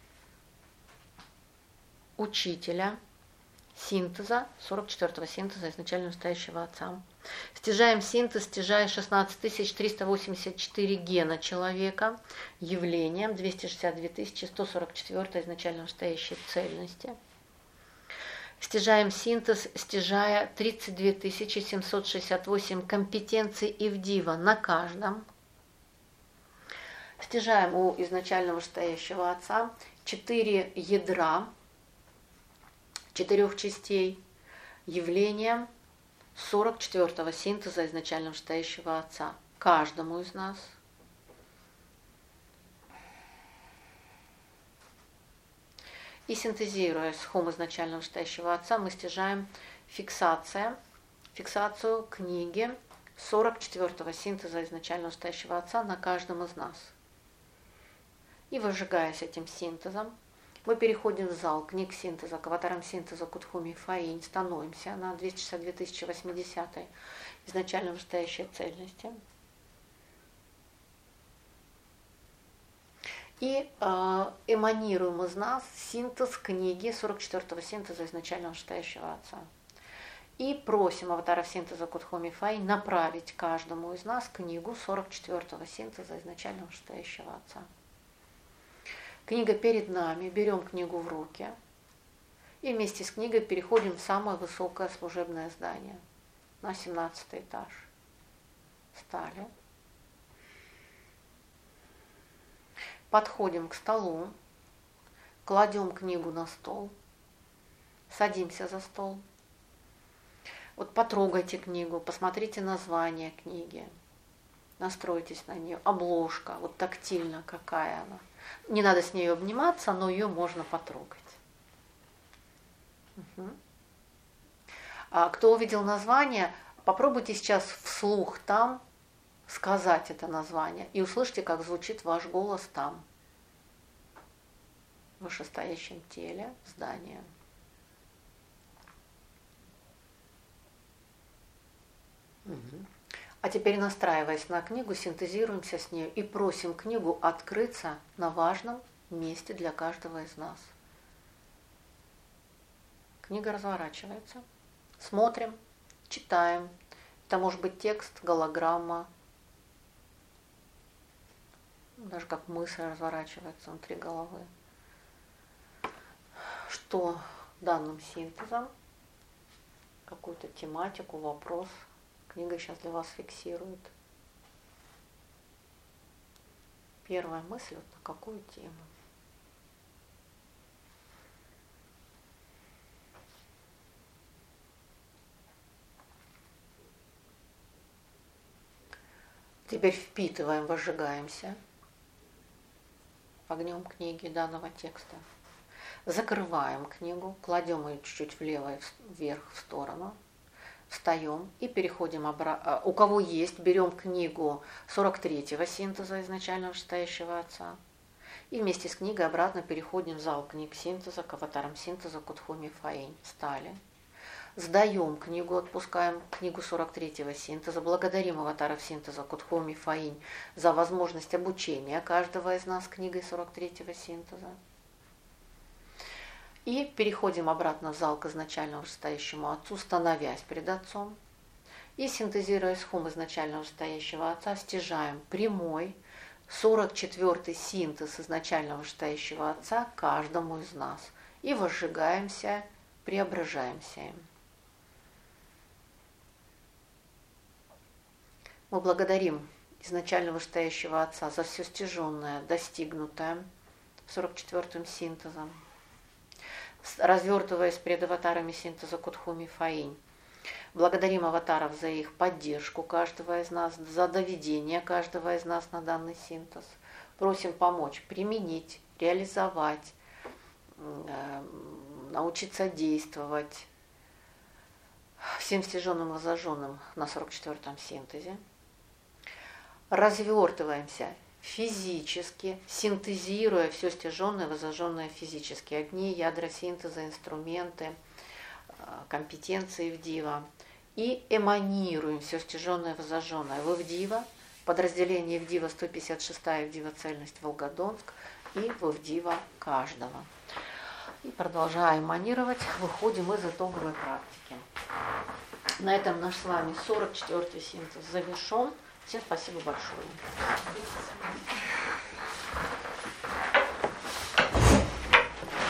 учителя синтеза 44-го синтеза изначально настоящего Отца. Стяжаем синтез, стяжая 16 384 гена человека, явлением 262 144 изначально настоящей цельности. Стяжаем синтез, стяжая 32 768 компетенций Ивдива на каждом. Стяжаем у изначально вышестоящего Отца 4 ядра, 4 частей, явления 44-го синтеза изначально вышестоящего Отца каждому из нас. И синтезируя схум изначально вышестоящего Отца, мы стяжаем фиксацию книги 44-го синтеза изначально вышестоящего Отца на каждом из нас. И выжигаясь этим синтезом, мы переходим в зал книг синтеза, к аватарам синтеза Кутхуми Фаи, становимся на 262 080 изначально вышестоящей цельности. И эманируем из нас синтез книги 44-го синтеза изначального вышестоящего Отца. И просим аватаров синтеза Кодхо Мифай направить каждому из нас книгу 44-го синтеза изначального вышестоящего Отца. Книга перед нами, берем книгу в руки и вместе с книгой переходим в самое высокое служебное здание, на 17-й этаж. Встали. Подходим к столу, кладем книгу на стол, садимся за стол. Вот потрогайте книгу, посмотрите название книги, настройтесь на нее, обложка, вот тактильно какая она. Не надо с ней обниматься, но ее можно потрогать. Угу. А кто увидел название, попробуйте сейчас вслух там сказать это название и услышьте, как звучит ваш голос там, в вышестоящем теле здания. Угу. А теперь, настраиваясь на книгу, синтезируемся с ней и просим книгу открыться на важном месте для каждого из нас. Книга разворачивается. Смотрим, читаем. Это может быть текст, голограмма, даже как мысль разворачивается внутри головы. Что данным синтезом, какую-то тематику, вопрос книга сейчас для вас фиксирует. Первая мысль, вот на какую тему. Теперь впитываем, возжигаемся огнем книги данного текста. Закрываем книгу, кладем ее чуть-чуть влево и вверх в сторону, встаем и переходим обратно. У кого есть, берем книгу 43-го синтеза изначального вышестоящего Отца и вместе с книгой обратно переходим в зал книг синтеза к аватарам синтеза Кодхо Мифай. Встали. Сдаем книгу, отпускаем книгу 43-го синтеза, благодарим аватаров синтеза Кодхо Мифай за возможность обучения каждого из нас книгой 43-го синтеза. И переходим обратно в зал к изначальному вышестоящему Отцу, становясь перед Отцом. И синтезируя схум изначального вышестоящего Отца, стяжаем прямой 44-й синтез изначального вышестоящего Отца каждому из нас. И возжигаемся, преображаемся им. Мы благодарим изначального вышестоящего Отца за все стяженное, достигнутое 44-м синтезом. Развертываясь перед аватарами синтеза Кодхо Мифай, благодарим аватаров за их поддержку каждого из нас, за доведение каждого из нас на данный синтез. Просим помочь применить, реализовать, научиться действовать всем стяженным и возожженным на 44-м синтезе. Развертываемся физически, синтезируя все стяженное, возожженное физически. Огни, ядра синтеза, инструменты, компетенции в Дива. И эманируем все стяженное, возожженное в Ивдива, подразделение Ивдива 156-я Ивдива цельность Волгодонск и в Ивдива каждого. И продолжая эманировать, выходим из итоговой практики. На этом наш с вами 44-й синтез завершен. Всем спасибо большое.